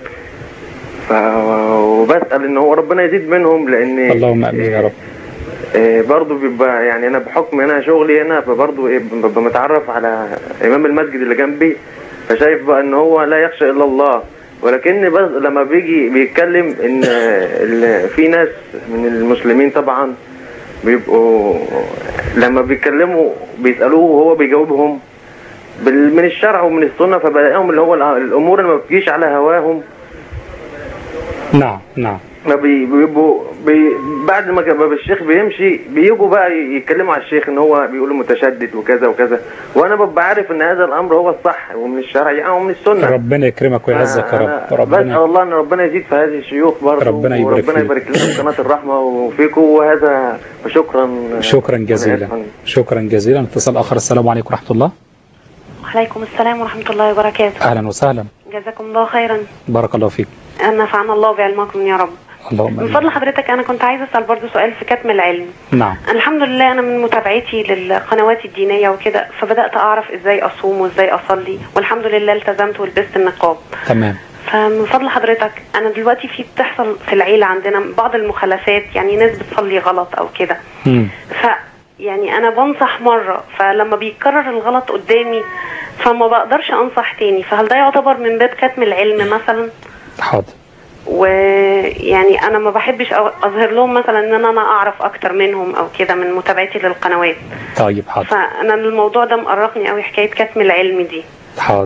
وبسأل ان هو ربنا يزيد منهم، لان اللهم امين يا رب. برضه بيبقى يعني انا بحكم هنا شغلي هنا، فبرضه ببقى متعرف على امام المسجد اللي جنبي، فشايف بقى ان هو لا يخشى الا الله، ولكن بس لما بيجي بيتكلم ان في ناس من المسلمين طبعا بيبقوا لما بيتكلموا بيسألوه وهو بيجاوبهم من الشرع ومن السنة، فبلاقيهم اللي هو الأمور اللي ما بتجيش على هواهم. نعم. ما بيبقوا بعد ما الشيخ بيمشي بيجوا بقى يتكلموا على الشيخ ان هو بيقولوا متشدد وكذا وكذا، وانا ببقى عارف ان هذا الامر هو الصح ومن الشرع ومن السنة. ربنا يكرمك ويعزك يا رب. بس والله ان ربنا يزيد في هذه الشيوخ برضه، وربنا يبارك لنا في قناة الرحمة وفيكم، وهذا شكرا جزيلا. شكرا جزيلا. اتصال اخر. السلام عليكم ورحمة الله. وعليكم السلام ورحمة الله وبركاته. اهلا وسهلا. جزاكم الله خيرا. بارك الله فيك. نفعنا الله بعلمكم يا رب. اللهم من فضل حضرتك أنا كنت عايزة أسأل برضو سؤال في كتم العلم. نعم. الحمد لله أنا من متابعتي للقنوات الدينية وكده، فبدأت أعرف إزاي أصوم وإزاي أصلي، والحمد لله التزمت ولبست النقاب. تمام. فمن فضل حضرتك أنا دلوقتي بتحصل في العيلة عندنا بعض المخالفات، يعني ناس بتصلي غلط أو كده. يعني أنا بنصح مرة، فلما بيكرر الغلط قدامي فما بقدرش أنصح تاني، فهل ده يعتبر من باب كتم العلم مثلا؟ حاضر. ويعني انا ما بحبش اظهر لهم مثلا ان انا اعرف اكتر منهم او كده من متابعتي للقنوات. طيب حاضر. فانا الموضوع ده مقرقني قوي، حكايه كتم العلم دي. حاضر.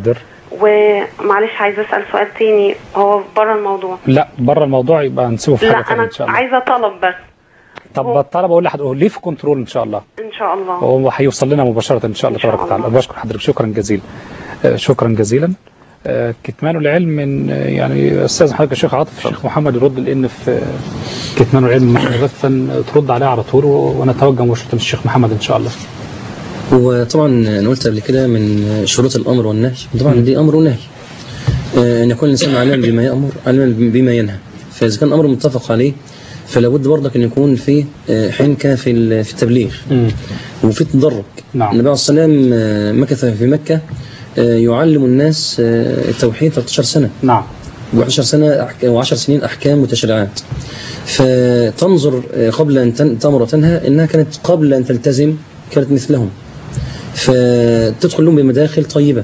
ومعلش عايزه اسال سؤال تاني، هو بره الموضوع. لا بره الموضوع، يبقى نسيبه في حاجه ثانيه ان شاء الله. لا انا عايزه طلب بس. طب الطلب اقول لحضرتك ليه في كنترول ان شاء الله. ان شاء الله هو هيوصل لنا مباشره ان شاء الله تبارك وتعالى. بشكر حضرتك شكرا جزيلا. شكرا جزيلا. كتمان العلم من يعني استاذ حضرتك الشيخ عاطف الشيخ محمد يرد، لان في كتمان العلم مغفا ترد عليه على طول، ونتوجه مباشره للشيخ محمد ان شاء الله. وطبعا انا قلت قبل كده من شروط الامر والنهي، طبعا دي امر ونهي، ان يكون الانسان عالما بما يامر عالما بما ينهى. فاذا كان امر متفق عليه فلا بد برضك ان يكون في حنكه في التبليغ وفي تدرج. نعم. النبي عليه الصلاه والسلام مكث في مكه يعلم الناس التوحيد 13 سنه. نعم. و10 سنه و10 سنين احكام وتشريعات. فتنظر قبل ان تامر وتنهى انها كانت قبل ان تلتزم كانت مثلهم، فتدخل لهم بمداخل طيبه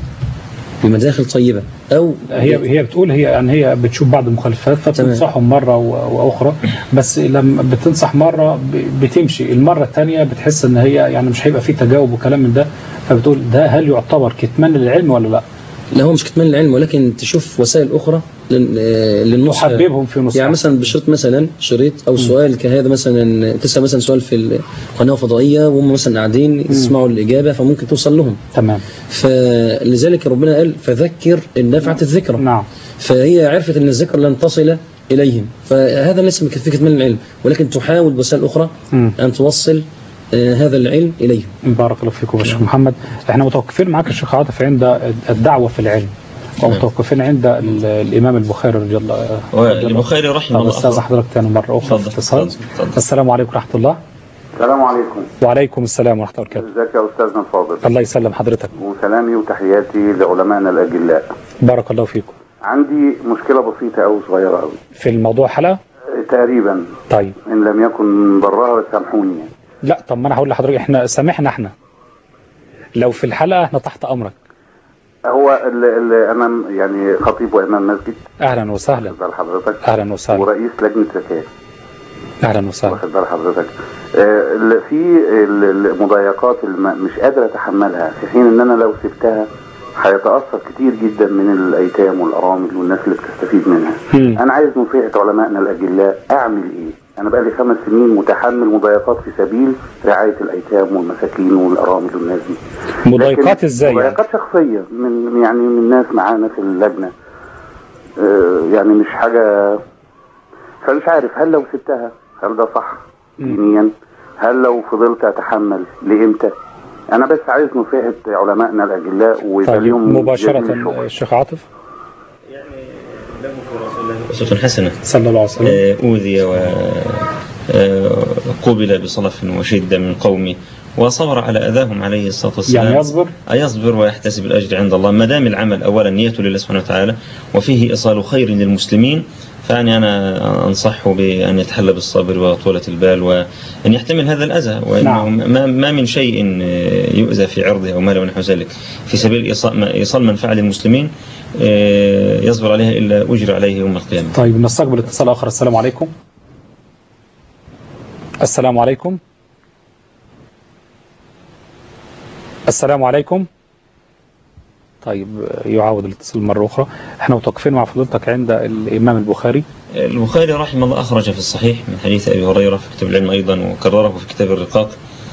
او هي بتقول هي بتشوف بعض المخالفات فبتنصحهم مره واخرى، بس لما بتنصح مره بتمشي، المره الثانيه بتحس ان هي يعني مش هيبقى في تجاوب وكلام من ده، فبتقول ده هل يعتبر كتمان للعلم ولا لا؟ لا هو مش كتمان للعلم، ولكن تشوف وسائل اخرى للنصح، تحببهم في نصح. يعني مثلا بشرط مثلا شريط او سؤال كهذا، مثلا تسال مثلا سؤال في القناه الفضائيه وهم مثلا قاعدين يسمعوا الاجابه فممكن توصل لهم. تمام. فلذلك ربنا قال فذكر ان نفعت الذكرى. نعم. فهي عرفت ان الذكر لن تصل اليهم، فهذا ليس في كتمان العلم، ولكن تحاول بوسائل اخرى ان توصل هذا العلم إليه. بارك الله فيكم يا شيخ محمد. احنا متوقفين معاك الشيخ عاطف عند الدعوة في العلم، ومتوقفين عند الإمام البخاري رضي الله عنه. البخاري رحمه الله. أستاذ حضرتك ثاني مرة أخرى في اتصال. السلام عليكم ورحمة الله. السلام عليكم. وعليكم السلام ورحمة الله وبركاته. ازيك يا أستاذنا الفاضل؟ الله يسلم حضرتك. وسلامي وتحياتي لعلمائنا الأجلاء. بارك الله فيكم. عندي مشكلة بسيطة أو صغيرة أوي. في الموضوع حلقة؟ تقريبا. طيب. إن لم يكن براها سامحوني. لا طب ما انا هقول لحضرتك، احنا سامحنا لو في الحلقه احنا تحت امرك. هو انا يعني خطيب وامام مسجد. اهلا وسهلا. واخد بال حضرتك. اهلا وسهلا. ورئيس لجنه زكاه. اهلا وسهلا. واخد بال حضرتك. في المضايقات مش قادر اتحملها، في حين ان انا لو سبتها هيتاثر كتير جدا من الايتام والارامل والناس اللي بتستفيد منها. انا عايز نصيحه علمائنا الاجلاء، اعمل ايه؟ أنا بقالي 5 سنين متحمل مضايقات في سبيل رعاية الأيتام والمساكين والأرامل والناس دي. مضايقات إزاي؟ مضايقات شخصية من ناس معانا في اللجنة، يعني مش حاجة. فمش عارف هل لو سبتها هل ده صح دينيا؟ هل لو فضلت أتحمل لإمتى؟ أنا بس عايز نصيحة علمائنا الأجلاء ويباليهم. مباشرة الشيخ عاطف. له في رسول الله أسوة حسنة صلى الله عليه وسلم. أوذي وقوبل بصلف وشدة من قومه وصبر على أذاهم عليه الصلاة والسلام. يعني يصبر ويحتسب الأجر عند الله ما دام العمل أولا نيته لله سبحانه وتعالى وفيه إيصال خير للمسلمين، فأني أنا أنصحه بأن يتحلى بالصبر وطولة البال وأن يحتمل هذا الأذى، وأنه ما من شيء يؤذى في عرضه أو ماله ونحو ذلك في سبيل إيصال منفعة للمسلمين يصبر عليها إلا أجر عليه يوم القيامة. طيب نستقبل اتصال آخر. السلام عليكم. السلام عليكم. السلام عليكم. طيب يعاود الاتصال مرة أخرى. احنا متوقفين مع فضيلتك عند الإمام البخاري. البخاري رحمه الله أخرج في الصحيح من حديث أبي هريرة في كتاب العلم أيضا، وكرره في كتاب الرقاق،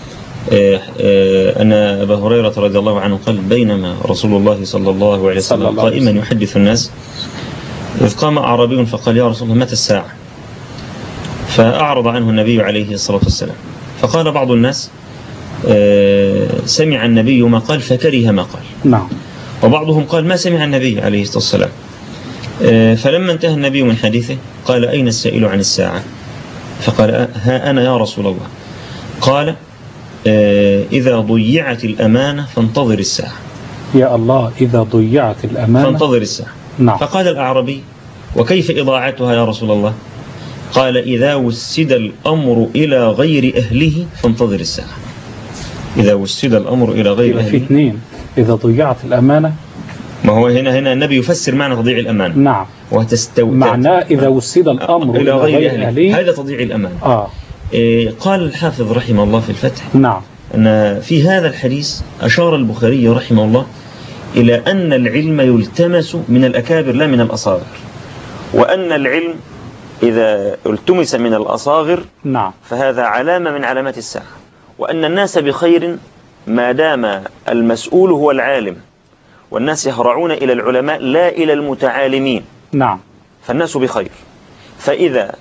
أن أبا هريرة رضي الله عنه قال بينما رسول الله صلى الله عليه وسلم قائما يحدث الناس إذ قام أعرابي فقال يا رسول الله متى الساعة؟ فأعرض عنه النبي عليه الصلاة والسلام، فقال بعض الناس سمع النبي ما قال فكره ما قال. نعم. وبعضهم قال ما سمع النبي عليه الصلاة والسلام. فلما انتهى النبي من حديثه قال أين السائل عن الساعة؟ فقال ها أنا يا رسول الله. قال إذا ضيعت الأمانة فانتظر الساعة. يا الله، إذا ضيعت الأمانة فانتظر الساعة. نعم. فقال الأعرابي وكيف إضاعتها يا رسول الله؟ قال إذا وسد الأمر إلى غير أهله فانتظر الساعة. إذا وسد الأمر إلى غير أهله. في اثنين، إذا ضيعت الأمانة. ما هو هنا النبي يفسر معنى تضييع الأمانة. نعم. معناه إذا وسد الأمر إلى غير أهله هذا تضييع الأمانة. قال الحافظ رحمه الله في الفتح. نعم. أن في هذا الحديث أشار البخاري رحمه الله إلى أن العلم يلتمس من الأكابر لا من الأصاغر، وأن العلم إذا التمس من الأصاغر نعم فهذا علامة من علامات الساعة، وأن الناس بخير ما دام المسؤول هو العالم، والناس يهرعون إلى العلماء لا إلى المتعالمين. نعم. فالناس بخير. فإذا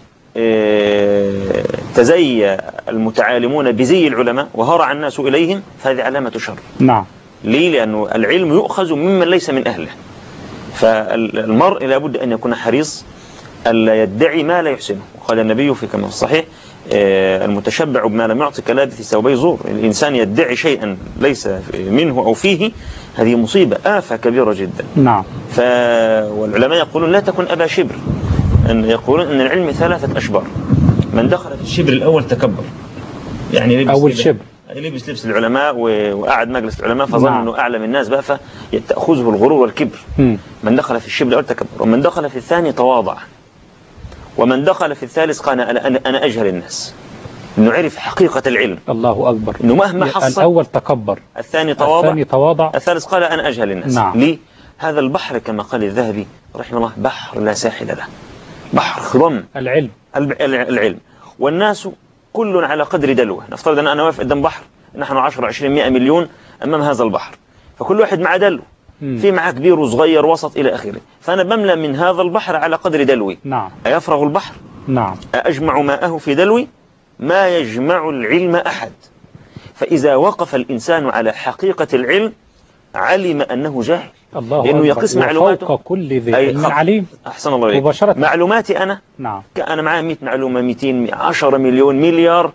تزي المتعالمون بزي العلماء وهرع الناس إليهم فهذه علامة شر. نعم. ليه؟ لأنه العلم يؤخذ ممن ليس من أهله. فالمرء لابد أن يكون حريص ألا يدعي ما لا يحسنه. وقال النبي في كما في الصحيح المتشبع بما لم يعطي كلابث ثوبي زور. الإنسان يدعي شيئا ليس منه أو فيه، هذه مصيبة، آفة كبيرة جدا. نعم. والعلماء يقولون لا تكن أبا شبر، يقولون أن العلم 3 أشبار. من دخل في الشبر الأول تكبر، يعني لبس أول شبر لبس لبس العلماء وقعد مجلس العلماء فظن أنه أعلم الناس بقى فتأخذه الغرور والكبر. من دخل في الشبر الأول تكبر، ومن دخل في الثاني تواضع، ومن دخل في الثالث قال أنا أجهل الناس، إنه عرف حقيقة العلم. الله أكبر. إنه مهما حصل، الأول تكبر، الثاني تواضع، الثالث قال أنا أجهل الناس. نعم. ليه؟ هذا البحر كما قال الذهبي رحمه الله بحر لا ساحل له، بحر خضم العلم، والناس كل على قدر دلوه. نفترض أن أنا واقف قدام بحر، نحن 10 20 100 مليون أمام هذا البحر، فكل واحد مع دلو، في معاه كبير وصغير وسط إلى آخره، فأنا بملأ من هذا البحر على قدر دلوي. نعم. أيفرغ البحر؟ نعم. أجمع ماءه في دلوي؟ ما يجمع العلم أحد. فإذا وقف الإنسان على حقيقة العلم علم أنه جاهل، الله لأنه يقيس معلوماته فوق كل ذي علم عليم. أحسن الله عليك. مباشرة. معلوماتي أنا، نعم، أنا معاه 100 معلومة 200 10 مليون مليار،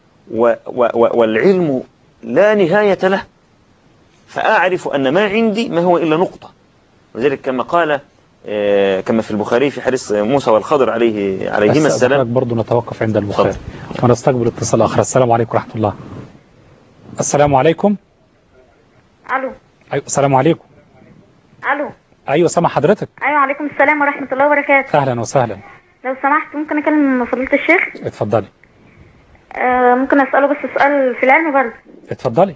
والعلم لا نهاية له، فأعرف أن ما عندي ما هو إلا نقطة. وذلك كما قال كما في البخاري في حديث موسى والخضر عليهما السلام. برضو نتوقف عند البخاري ونستقبل اتصال آخر. السلام عليكم ورحمة الله. السلام عليكم. ألو. أيوة السلام عليكم. ألو. أيوة سامع حضرتك. أيوة عليكم السلام ورحمة الله وبركاته. أهلا وسهلا. لو سمحت ممكن أكلم فضيلة الشيخ؟ اتفضلي. ممكن أسأله بس سؤال في العلم برضه؟ اتفضلي.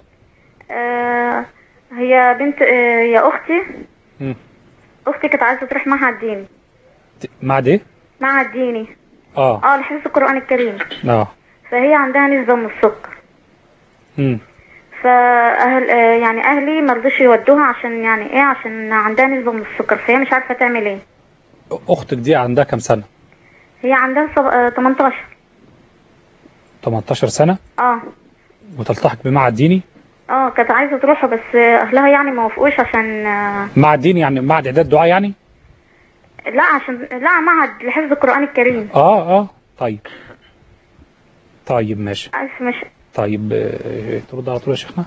هي بنت هي أختي. أختي كانت عايزة تروح معهد ديني. معهد إيه؟ معهد ديني. لحفظ القرآن الكريم. فهي عندها نسبة من السكر. فأهل يعني أهلي ما رضوش يودوها عشان يعني إيه، عشان عندها نسبة من السكر، فهي مش عارفة تعمل إيه. أختك دي عندها كم سنة؟ هي عندها 18. 18 سنة؟ وتلتحق بمعهد ديني؟ كانت عايزة تروحه بس أهلها يعني ما وافقوش عشان معهد ديني يعني معهد إعداد دعاء يعني؟ لا معهد لحفظ القرآن الكريم. طيب ماشي. ماشي. طيب ترد على طول يا شيخنا؟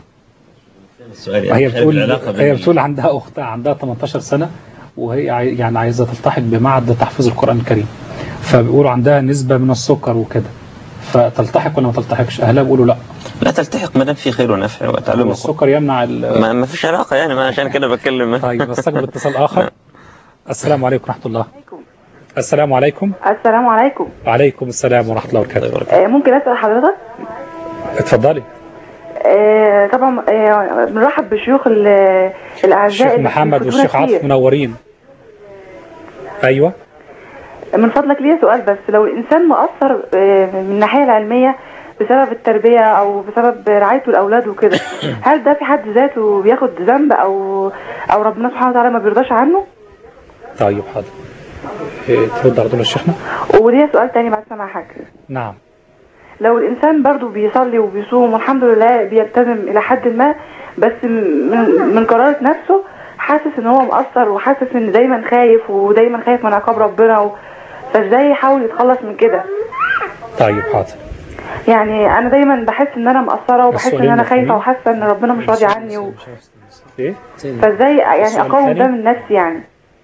هي بتقول عندها أختها عندها 18 سنة وهي يعني عايزة تلتحق بمعهد تحفيظ القرآن الكريم، فبيقولوا عندها نسبة من السكر وكده، فتلتحق ولا ما تلتحقش؟ أهلها بيقولوا لا تلتحق ما دام في خير ونفع وتعلم. السكر يمنع ما فيش علاقة يعني، ما عشان كده بتكلم. طيب استقبل اتصال آخر. السلام عليكم ورحمة الله. السلام عليكم. السلام عليكم. وعليكم السلام ورحمة الله وبركاته. ممكن أسأل حضرتك؟ اتفضلي. طبعا بنرحب بشيوخ الأعزاء الشيخ محمد والشيخ عاطف منورين. أيوة. من فضلك ليه سؤال بس، لو الإنسان مقصر من الناحية العلمية بسبب التربية أو بسبب رعايته الأولاد وكده، هل ده في حد ذاته بياخد ذنب أو ربنا سبحانه وتعالى ما بيرضاش عنه؟ طيب حاضر. ترد على طول الشيخنا. وليه سؤال تاني بعد سمع حاجة. نعم. لو الإنسان برضو بيصلي وبيصوم والحمد لله بيلتزم إلى حد ما، بس من قرارة نفسه حاسس إن هو مقصر وحاسس إن دايما خايف ودايما خايف من عقاب ربنا فإزاي يحاول يتخلص من كده؟ طيب حاضر. يعني أنا دايما بحس إن أنا مقصرة وبحس إن أنا خايفة وحاسة إن ربنا مش راضي عني فإزاي يعني أقاوم ده من نفسي يعني؟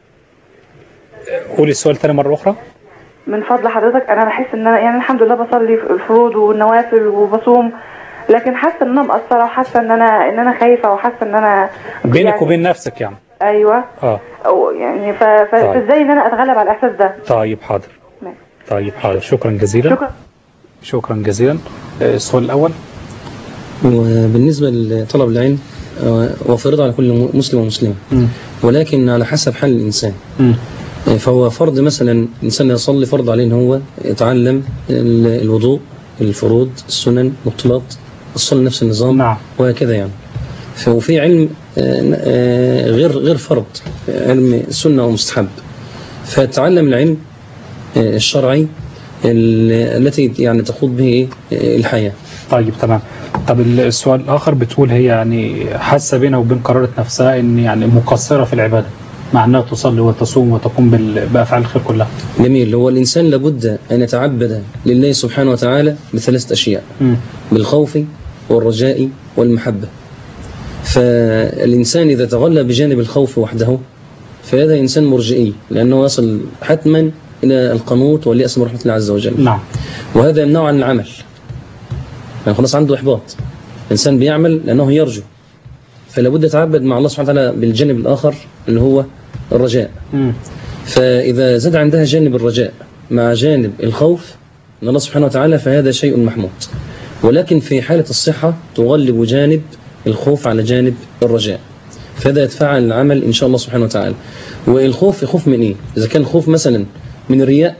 قولي السؤال تاني مرة أخرى. من فضل حضرتك أنا بحس إن أنا يعني الحمد لله بصلي الفروض والنوافل وبصوم، لكن حاسة إن أنا مقصرة وحاسة إن أنا خايفة وحاسة إن أنا بينك يعني وبين نفسك يعني. أيوة. يعني فإزاي إن أنا أتغلب على الإحساس ده؟ طيب حاضر. طيب حاضر. شكرا جزيلا. شكرا جزيلا. السؤال الأول. وبالنسبة لطلب العلم وفرض على كل مسلم ومسلمة، ولكن على حسب حال الإنسان. فهو فرض مثلا الإنسان يصلي فرض عليه أن هو يتعلم الوضوء، الفروض، السنن، مبطلات الصلاة نفس النظام، وهكذا يعني. ففي علم غير فرض، علم سنة ومستحب، فتعلم العلم الشرعي التي يعني تخوض به الحياة. طيب تمام. طب السؤال الآخر بتقول هي يعني حاسة بينها وبين قرارة نفسها إن يعني مقصرة في العبادة، مع أنها تصلي وتصوم وتقوم بأفعال الخير كلها. جميل. هو الإنسان لابد أن يتعبد لله سبحانه وتعالى بثلاثة أشياء، بالخوف والرجاء والمحبة. فالإنسان إذا تغلى بجانب الخوف وحده فهذا إنسان مرجئي، لأنه يصل حتما إلى القنوط واليأس من رحمة الله عز وجل. نعم. وهذا يمنعه عن العمل، يعني خلاص عنده إحباط. الإنسان بيعمل لأنه يرجو، فلا بد يتعبد مع الله سبحانه وتعالى بالجانب الآخر اللي هو الرجاء. فإذا زاد عندها جانب الرجاء مع جانب الخوف من الله سبحانه وتعالى فهذا شيء محمود. ولكن في حالة الصحة تغلب جانب الخوف على جانب الرجاء، فهذا يدفع العمل إن شاء الله سبحانه وتعالى. والخوف يخوف من إيه؟ إذا كان خوف مثلا من الرياء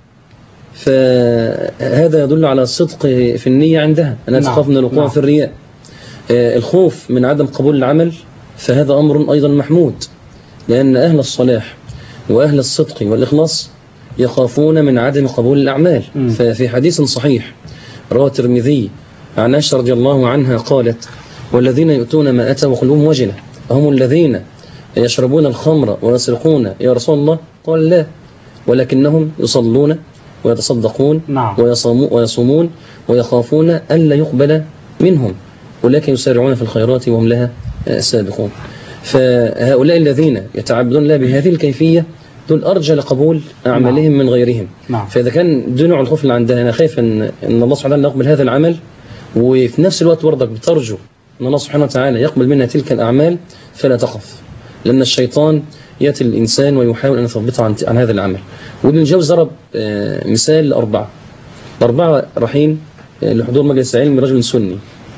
فهذا يدل على الصدق في النية عندها، أنها تخاف من الوقوع في الرياء. الخوف من عدم قبول العمل فهذا أمر أيضا محمود، لأن أهل الصلاح وأهل الصدق والإخلاص يخافون من عدم قبول الأعمال. ففي حديث صحيح رواه الترمذي عن عائشة رضي الله عنها قالت: والذين يؤتون ما أتوا وقلوبهم وجلة هم الذين يشربون الخمر ويسرقون يا رسول الله؟ قال: لا، ولكنهم يصلون ويتصدقون ويصومون ويخافون ألا يقبل منهم، ولكن يسارعون في الخيرات وهم لها سابقون. فهؤلاء الذين يتعبدون الله بهذه الكيفية دول أرجى لقبول أعمالهم من غيرهم. فإذا كان دون نوع الخوف اللي عندها، أنا خايف أن الله سبحانه وتعالى يقبل هذا العمل، وفي نفس الوقت برضك بترجو أن الله سبحانه وتعالى يقبل منها تلك الأعمال، فلا تخف، لأن الشيطان يأتي الإنسان ويحاول أن يثبطه عن هذا العمل. وابن الجوزي ضرب مثال لأربعة رايحين لحضور مجلس علم رجل سني،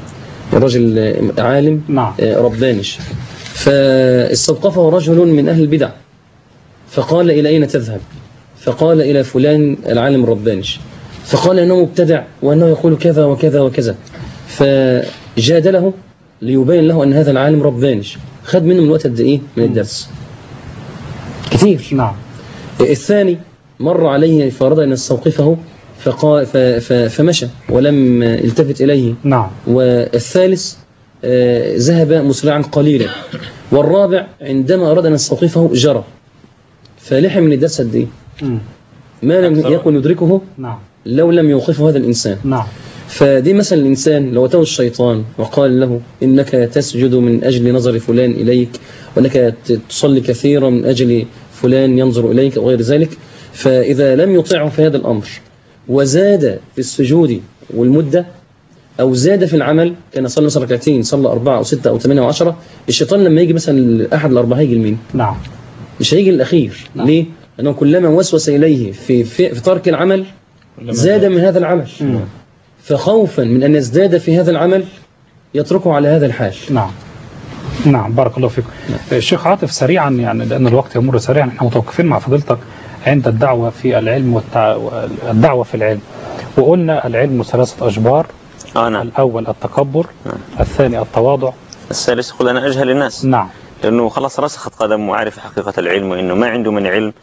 رجل عالم ربانش، فاستوقفه رجل من أهل البدع فقال: إلى أين تذهب؟ فقال: إلى فلان العالم الربانش. فقال أنه مبتدع وأنه يقول كذا وكذا وكذا، فجادله ليبين له أن هذا العالم ربانش. خد منه من الوقت قد إيه من الدرس؟ كثير. الثاني مر عليه فأراد أن يستوقفه فمشى ولم التفت إليه. والثالث ذهب مسرعا قليلا. والرابع عندما أراد أن يستوقفه جرى، فلحم من الدرس قد إيه؟ ما لم يكن يدركه لو لم يوقفه هذا الإنسان. فدي مثلا الإنسان لو أتاه الشيطان وقال له: إنك تسجد من أجل نظر فلان إليك، وأنك تصلي كثيرا من أجل فلان ينظر إليك وغير ذلك، فإذا لم يطيعه في هذا الأمر وزاد في السجود والمدة أو زاد في العمل، كان صلى مثلا ركعتين، صلى 4 أو 6 أو 8 أو 10، الشيطان لما يجي مثلا أحد الأربعة هيجي لمين؟ مش هيجي الأخير. ليه؟ لأنه كلما وسوس إليه في ترك العمل زاد من هذا العمل، فخوفا من أن يزداد في هذا العمل يتركه على هذا الحال. نعم بارك الله فيكم. الشيخ عاطف سريعا، يعني لأن الوقت يمر سريعا، احنا متوقفين مع فضيلتك عند الدعوة في العلم والدعوة في العلم، وقلنا العلم 3 أشبار. الأول التكبر، الثاني التواضع، الثالث يقول أنا أجهل الناس. لأنه خلاص رسخت قدم وعارف حقيقة العلم، وإنه ما عنده من علم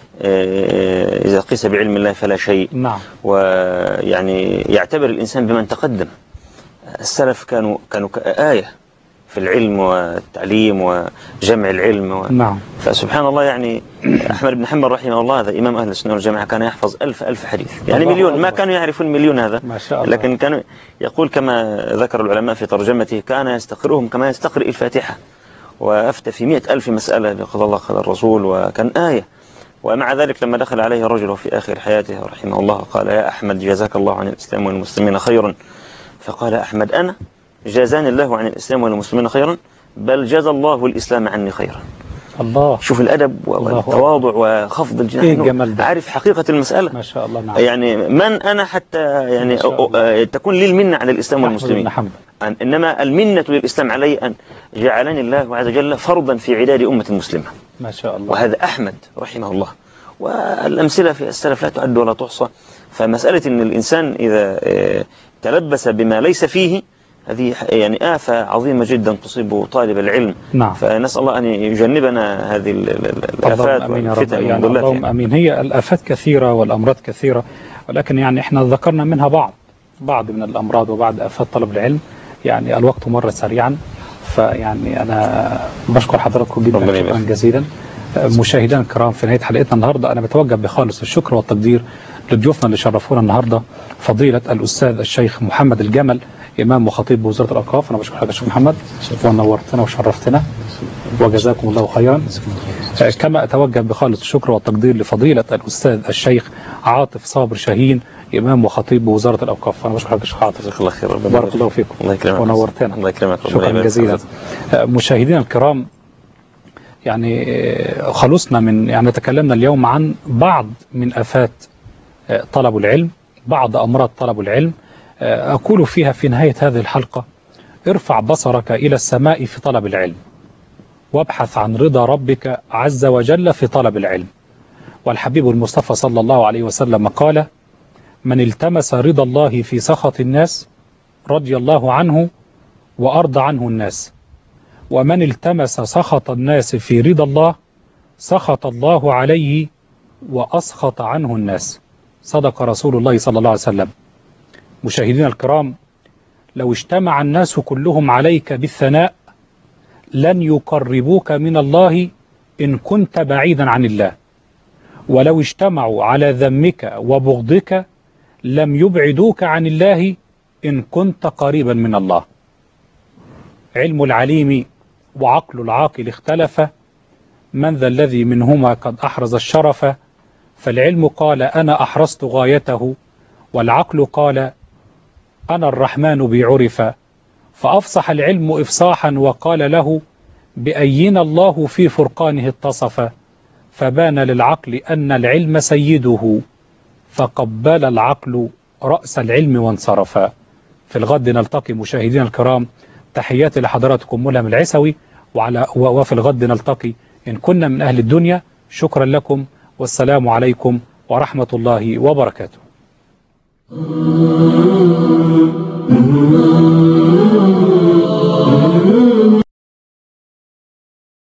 إذا قيس بعلم الله فلا شيء. ويعني يعتبر الإنسان بمن تقدم. السلف كانوا آية في العلم والتعليم وجمع العلم فسبحان الله، يعني أحمد بن حنبل رحمه الله هذا إمام أهل السنة والجماعة كان يحفظ 1000 حديث، يعني مليون. ما كانوا يعرفون مليون هذا، ما شاء الله. لكن كانوا يقول كما ذكر العلماء في ترجمته: كان يستقرئهم كما يستقرئ الفاتحة، وأفتى في 100,000 مسألة بقضاء الله قضاء الرسول، وكان آية. ومع ذلك لما دخل عليه رجل في آخر حياته رحمه الله قال: يا أحمد جزاك الله عن الإسلام والمسلمين خيرا. فقال أحمد: أنا جازاني الله عن الإسلام والمسلمين خيرا، بل جزى الله الإسلام عني خيرا. الله. شوف الأدب والتواضع وخفض الجناح. إيه الجمال ده. عارف حقيقة المسألة ما شاء الله. نعم. يعني من أنا حتى يعني تكون لي المنة على الإسلام والمسلمين، إنما المنة للإسلام علي أن جعلني الله عز وجل فرضا في عداد أمة المسلمة. ما شاء الله. وهذا أحمد رحمه الله، والأمثلة في السلف لا تعد ولا تحصى. فمسألة أن الإنسان إذا تلبس بما ليس فيه هذه يعني آفة عظيمة جدا تصيب طالب العلم. نعم. فنسأل الله أن يجنبنا هذه الآفات والفتن يعني اللهم أمين. هي الآفات كثيرة والأمراض كثيرة، ولكن يعني إحنا ذكرنا منها بعض من الأمراض وبعض آفات طلب العلم. يعني الوقت مر سريعا، فيعني أنا بشكر حضراتكم جدا شكرا جزيلا. مشاهدينا الكرام، في نهاية حلقتنا النهاردة أنا بتوجه بخالص الشكر والتقدير لضيوفنا اللي شرفونا النهاردة، فضيلة الأستاذ الشيخ محمد الجمل، إمام وخطيب بوزارة الأوقاف. أنا بشكر حضرتك يا شيخ محمد، ونورتنا وشرفتنا وجزاكم الله خيرا. كما أتوجه بخالص الشكر والتقدير لفضيلة الأستاذ الشيخ عاطف صابر شاهين، إمام وخطيب بوزارة الأوقاف. أنا بشكر حضرتك يا شيخ عاطف، جزاك الله خير، بارك الله فيكم ونورتنا. الله يكرمك، شكرا جزيلا. مشاهدينا الكرام، يعني خلصنا من يعني تكلمنا اليوم عن بعض من آفات طلب العلم، بعض أمراض طلب العلم. أقول فيها في نهاية هذه الحلقة: ارفع بصرك إلى السماء في طلب العلم، وابحث عن رضا ربك عز وجل في طلب العلم. والحبيب المصطفى صلى الله عليه وسلم قال: من التمس رضا الله في سخط الناس رضي الله عنه وأرضى عنه الناس، ومن التمس سخط الناس في رضا الله سخط الله عليه وأسخط عنه الناس. صدق رسول الله صلى الله عليه وسلم. مشاهدينا الكرام، لو اجتمع الناس كلهم عليك بالثناء لن يقربوك من الله إن كنت بعيدا عن الله، ولو اجتمعوا على ذمك وبغضك لم يبعدوك عن الله إن كنت قريبا من الله. علم العليم وعقل العاقل اختلف، من ذا الذي منهما قد أحرز الشرف؟ فالعلم قال أنا أحرزت غايته، والعقل قال أنا الرحمن بي عرف. فأفصح العلم إفصاحا وقال له بأينا الله في فرقانه اتصف. فبان للعقل أن العلم سيده، فقبل العقل رأس العلم وانصرف. في الغد نلتقي مشاهدينا الكرام، تحياتي لحضراتكم ملهم العيسوي، وفي الغد نلتقي إن كنا من أهل الدنيا. شكرا لكم، والسلام عليكم ورحمة الله وبركاته.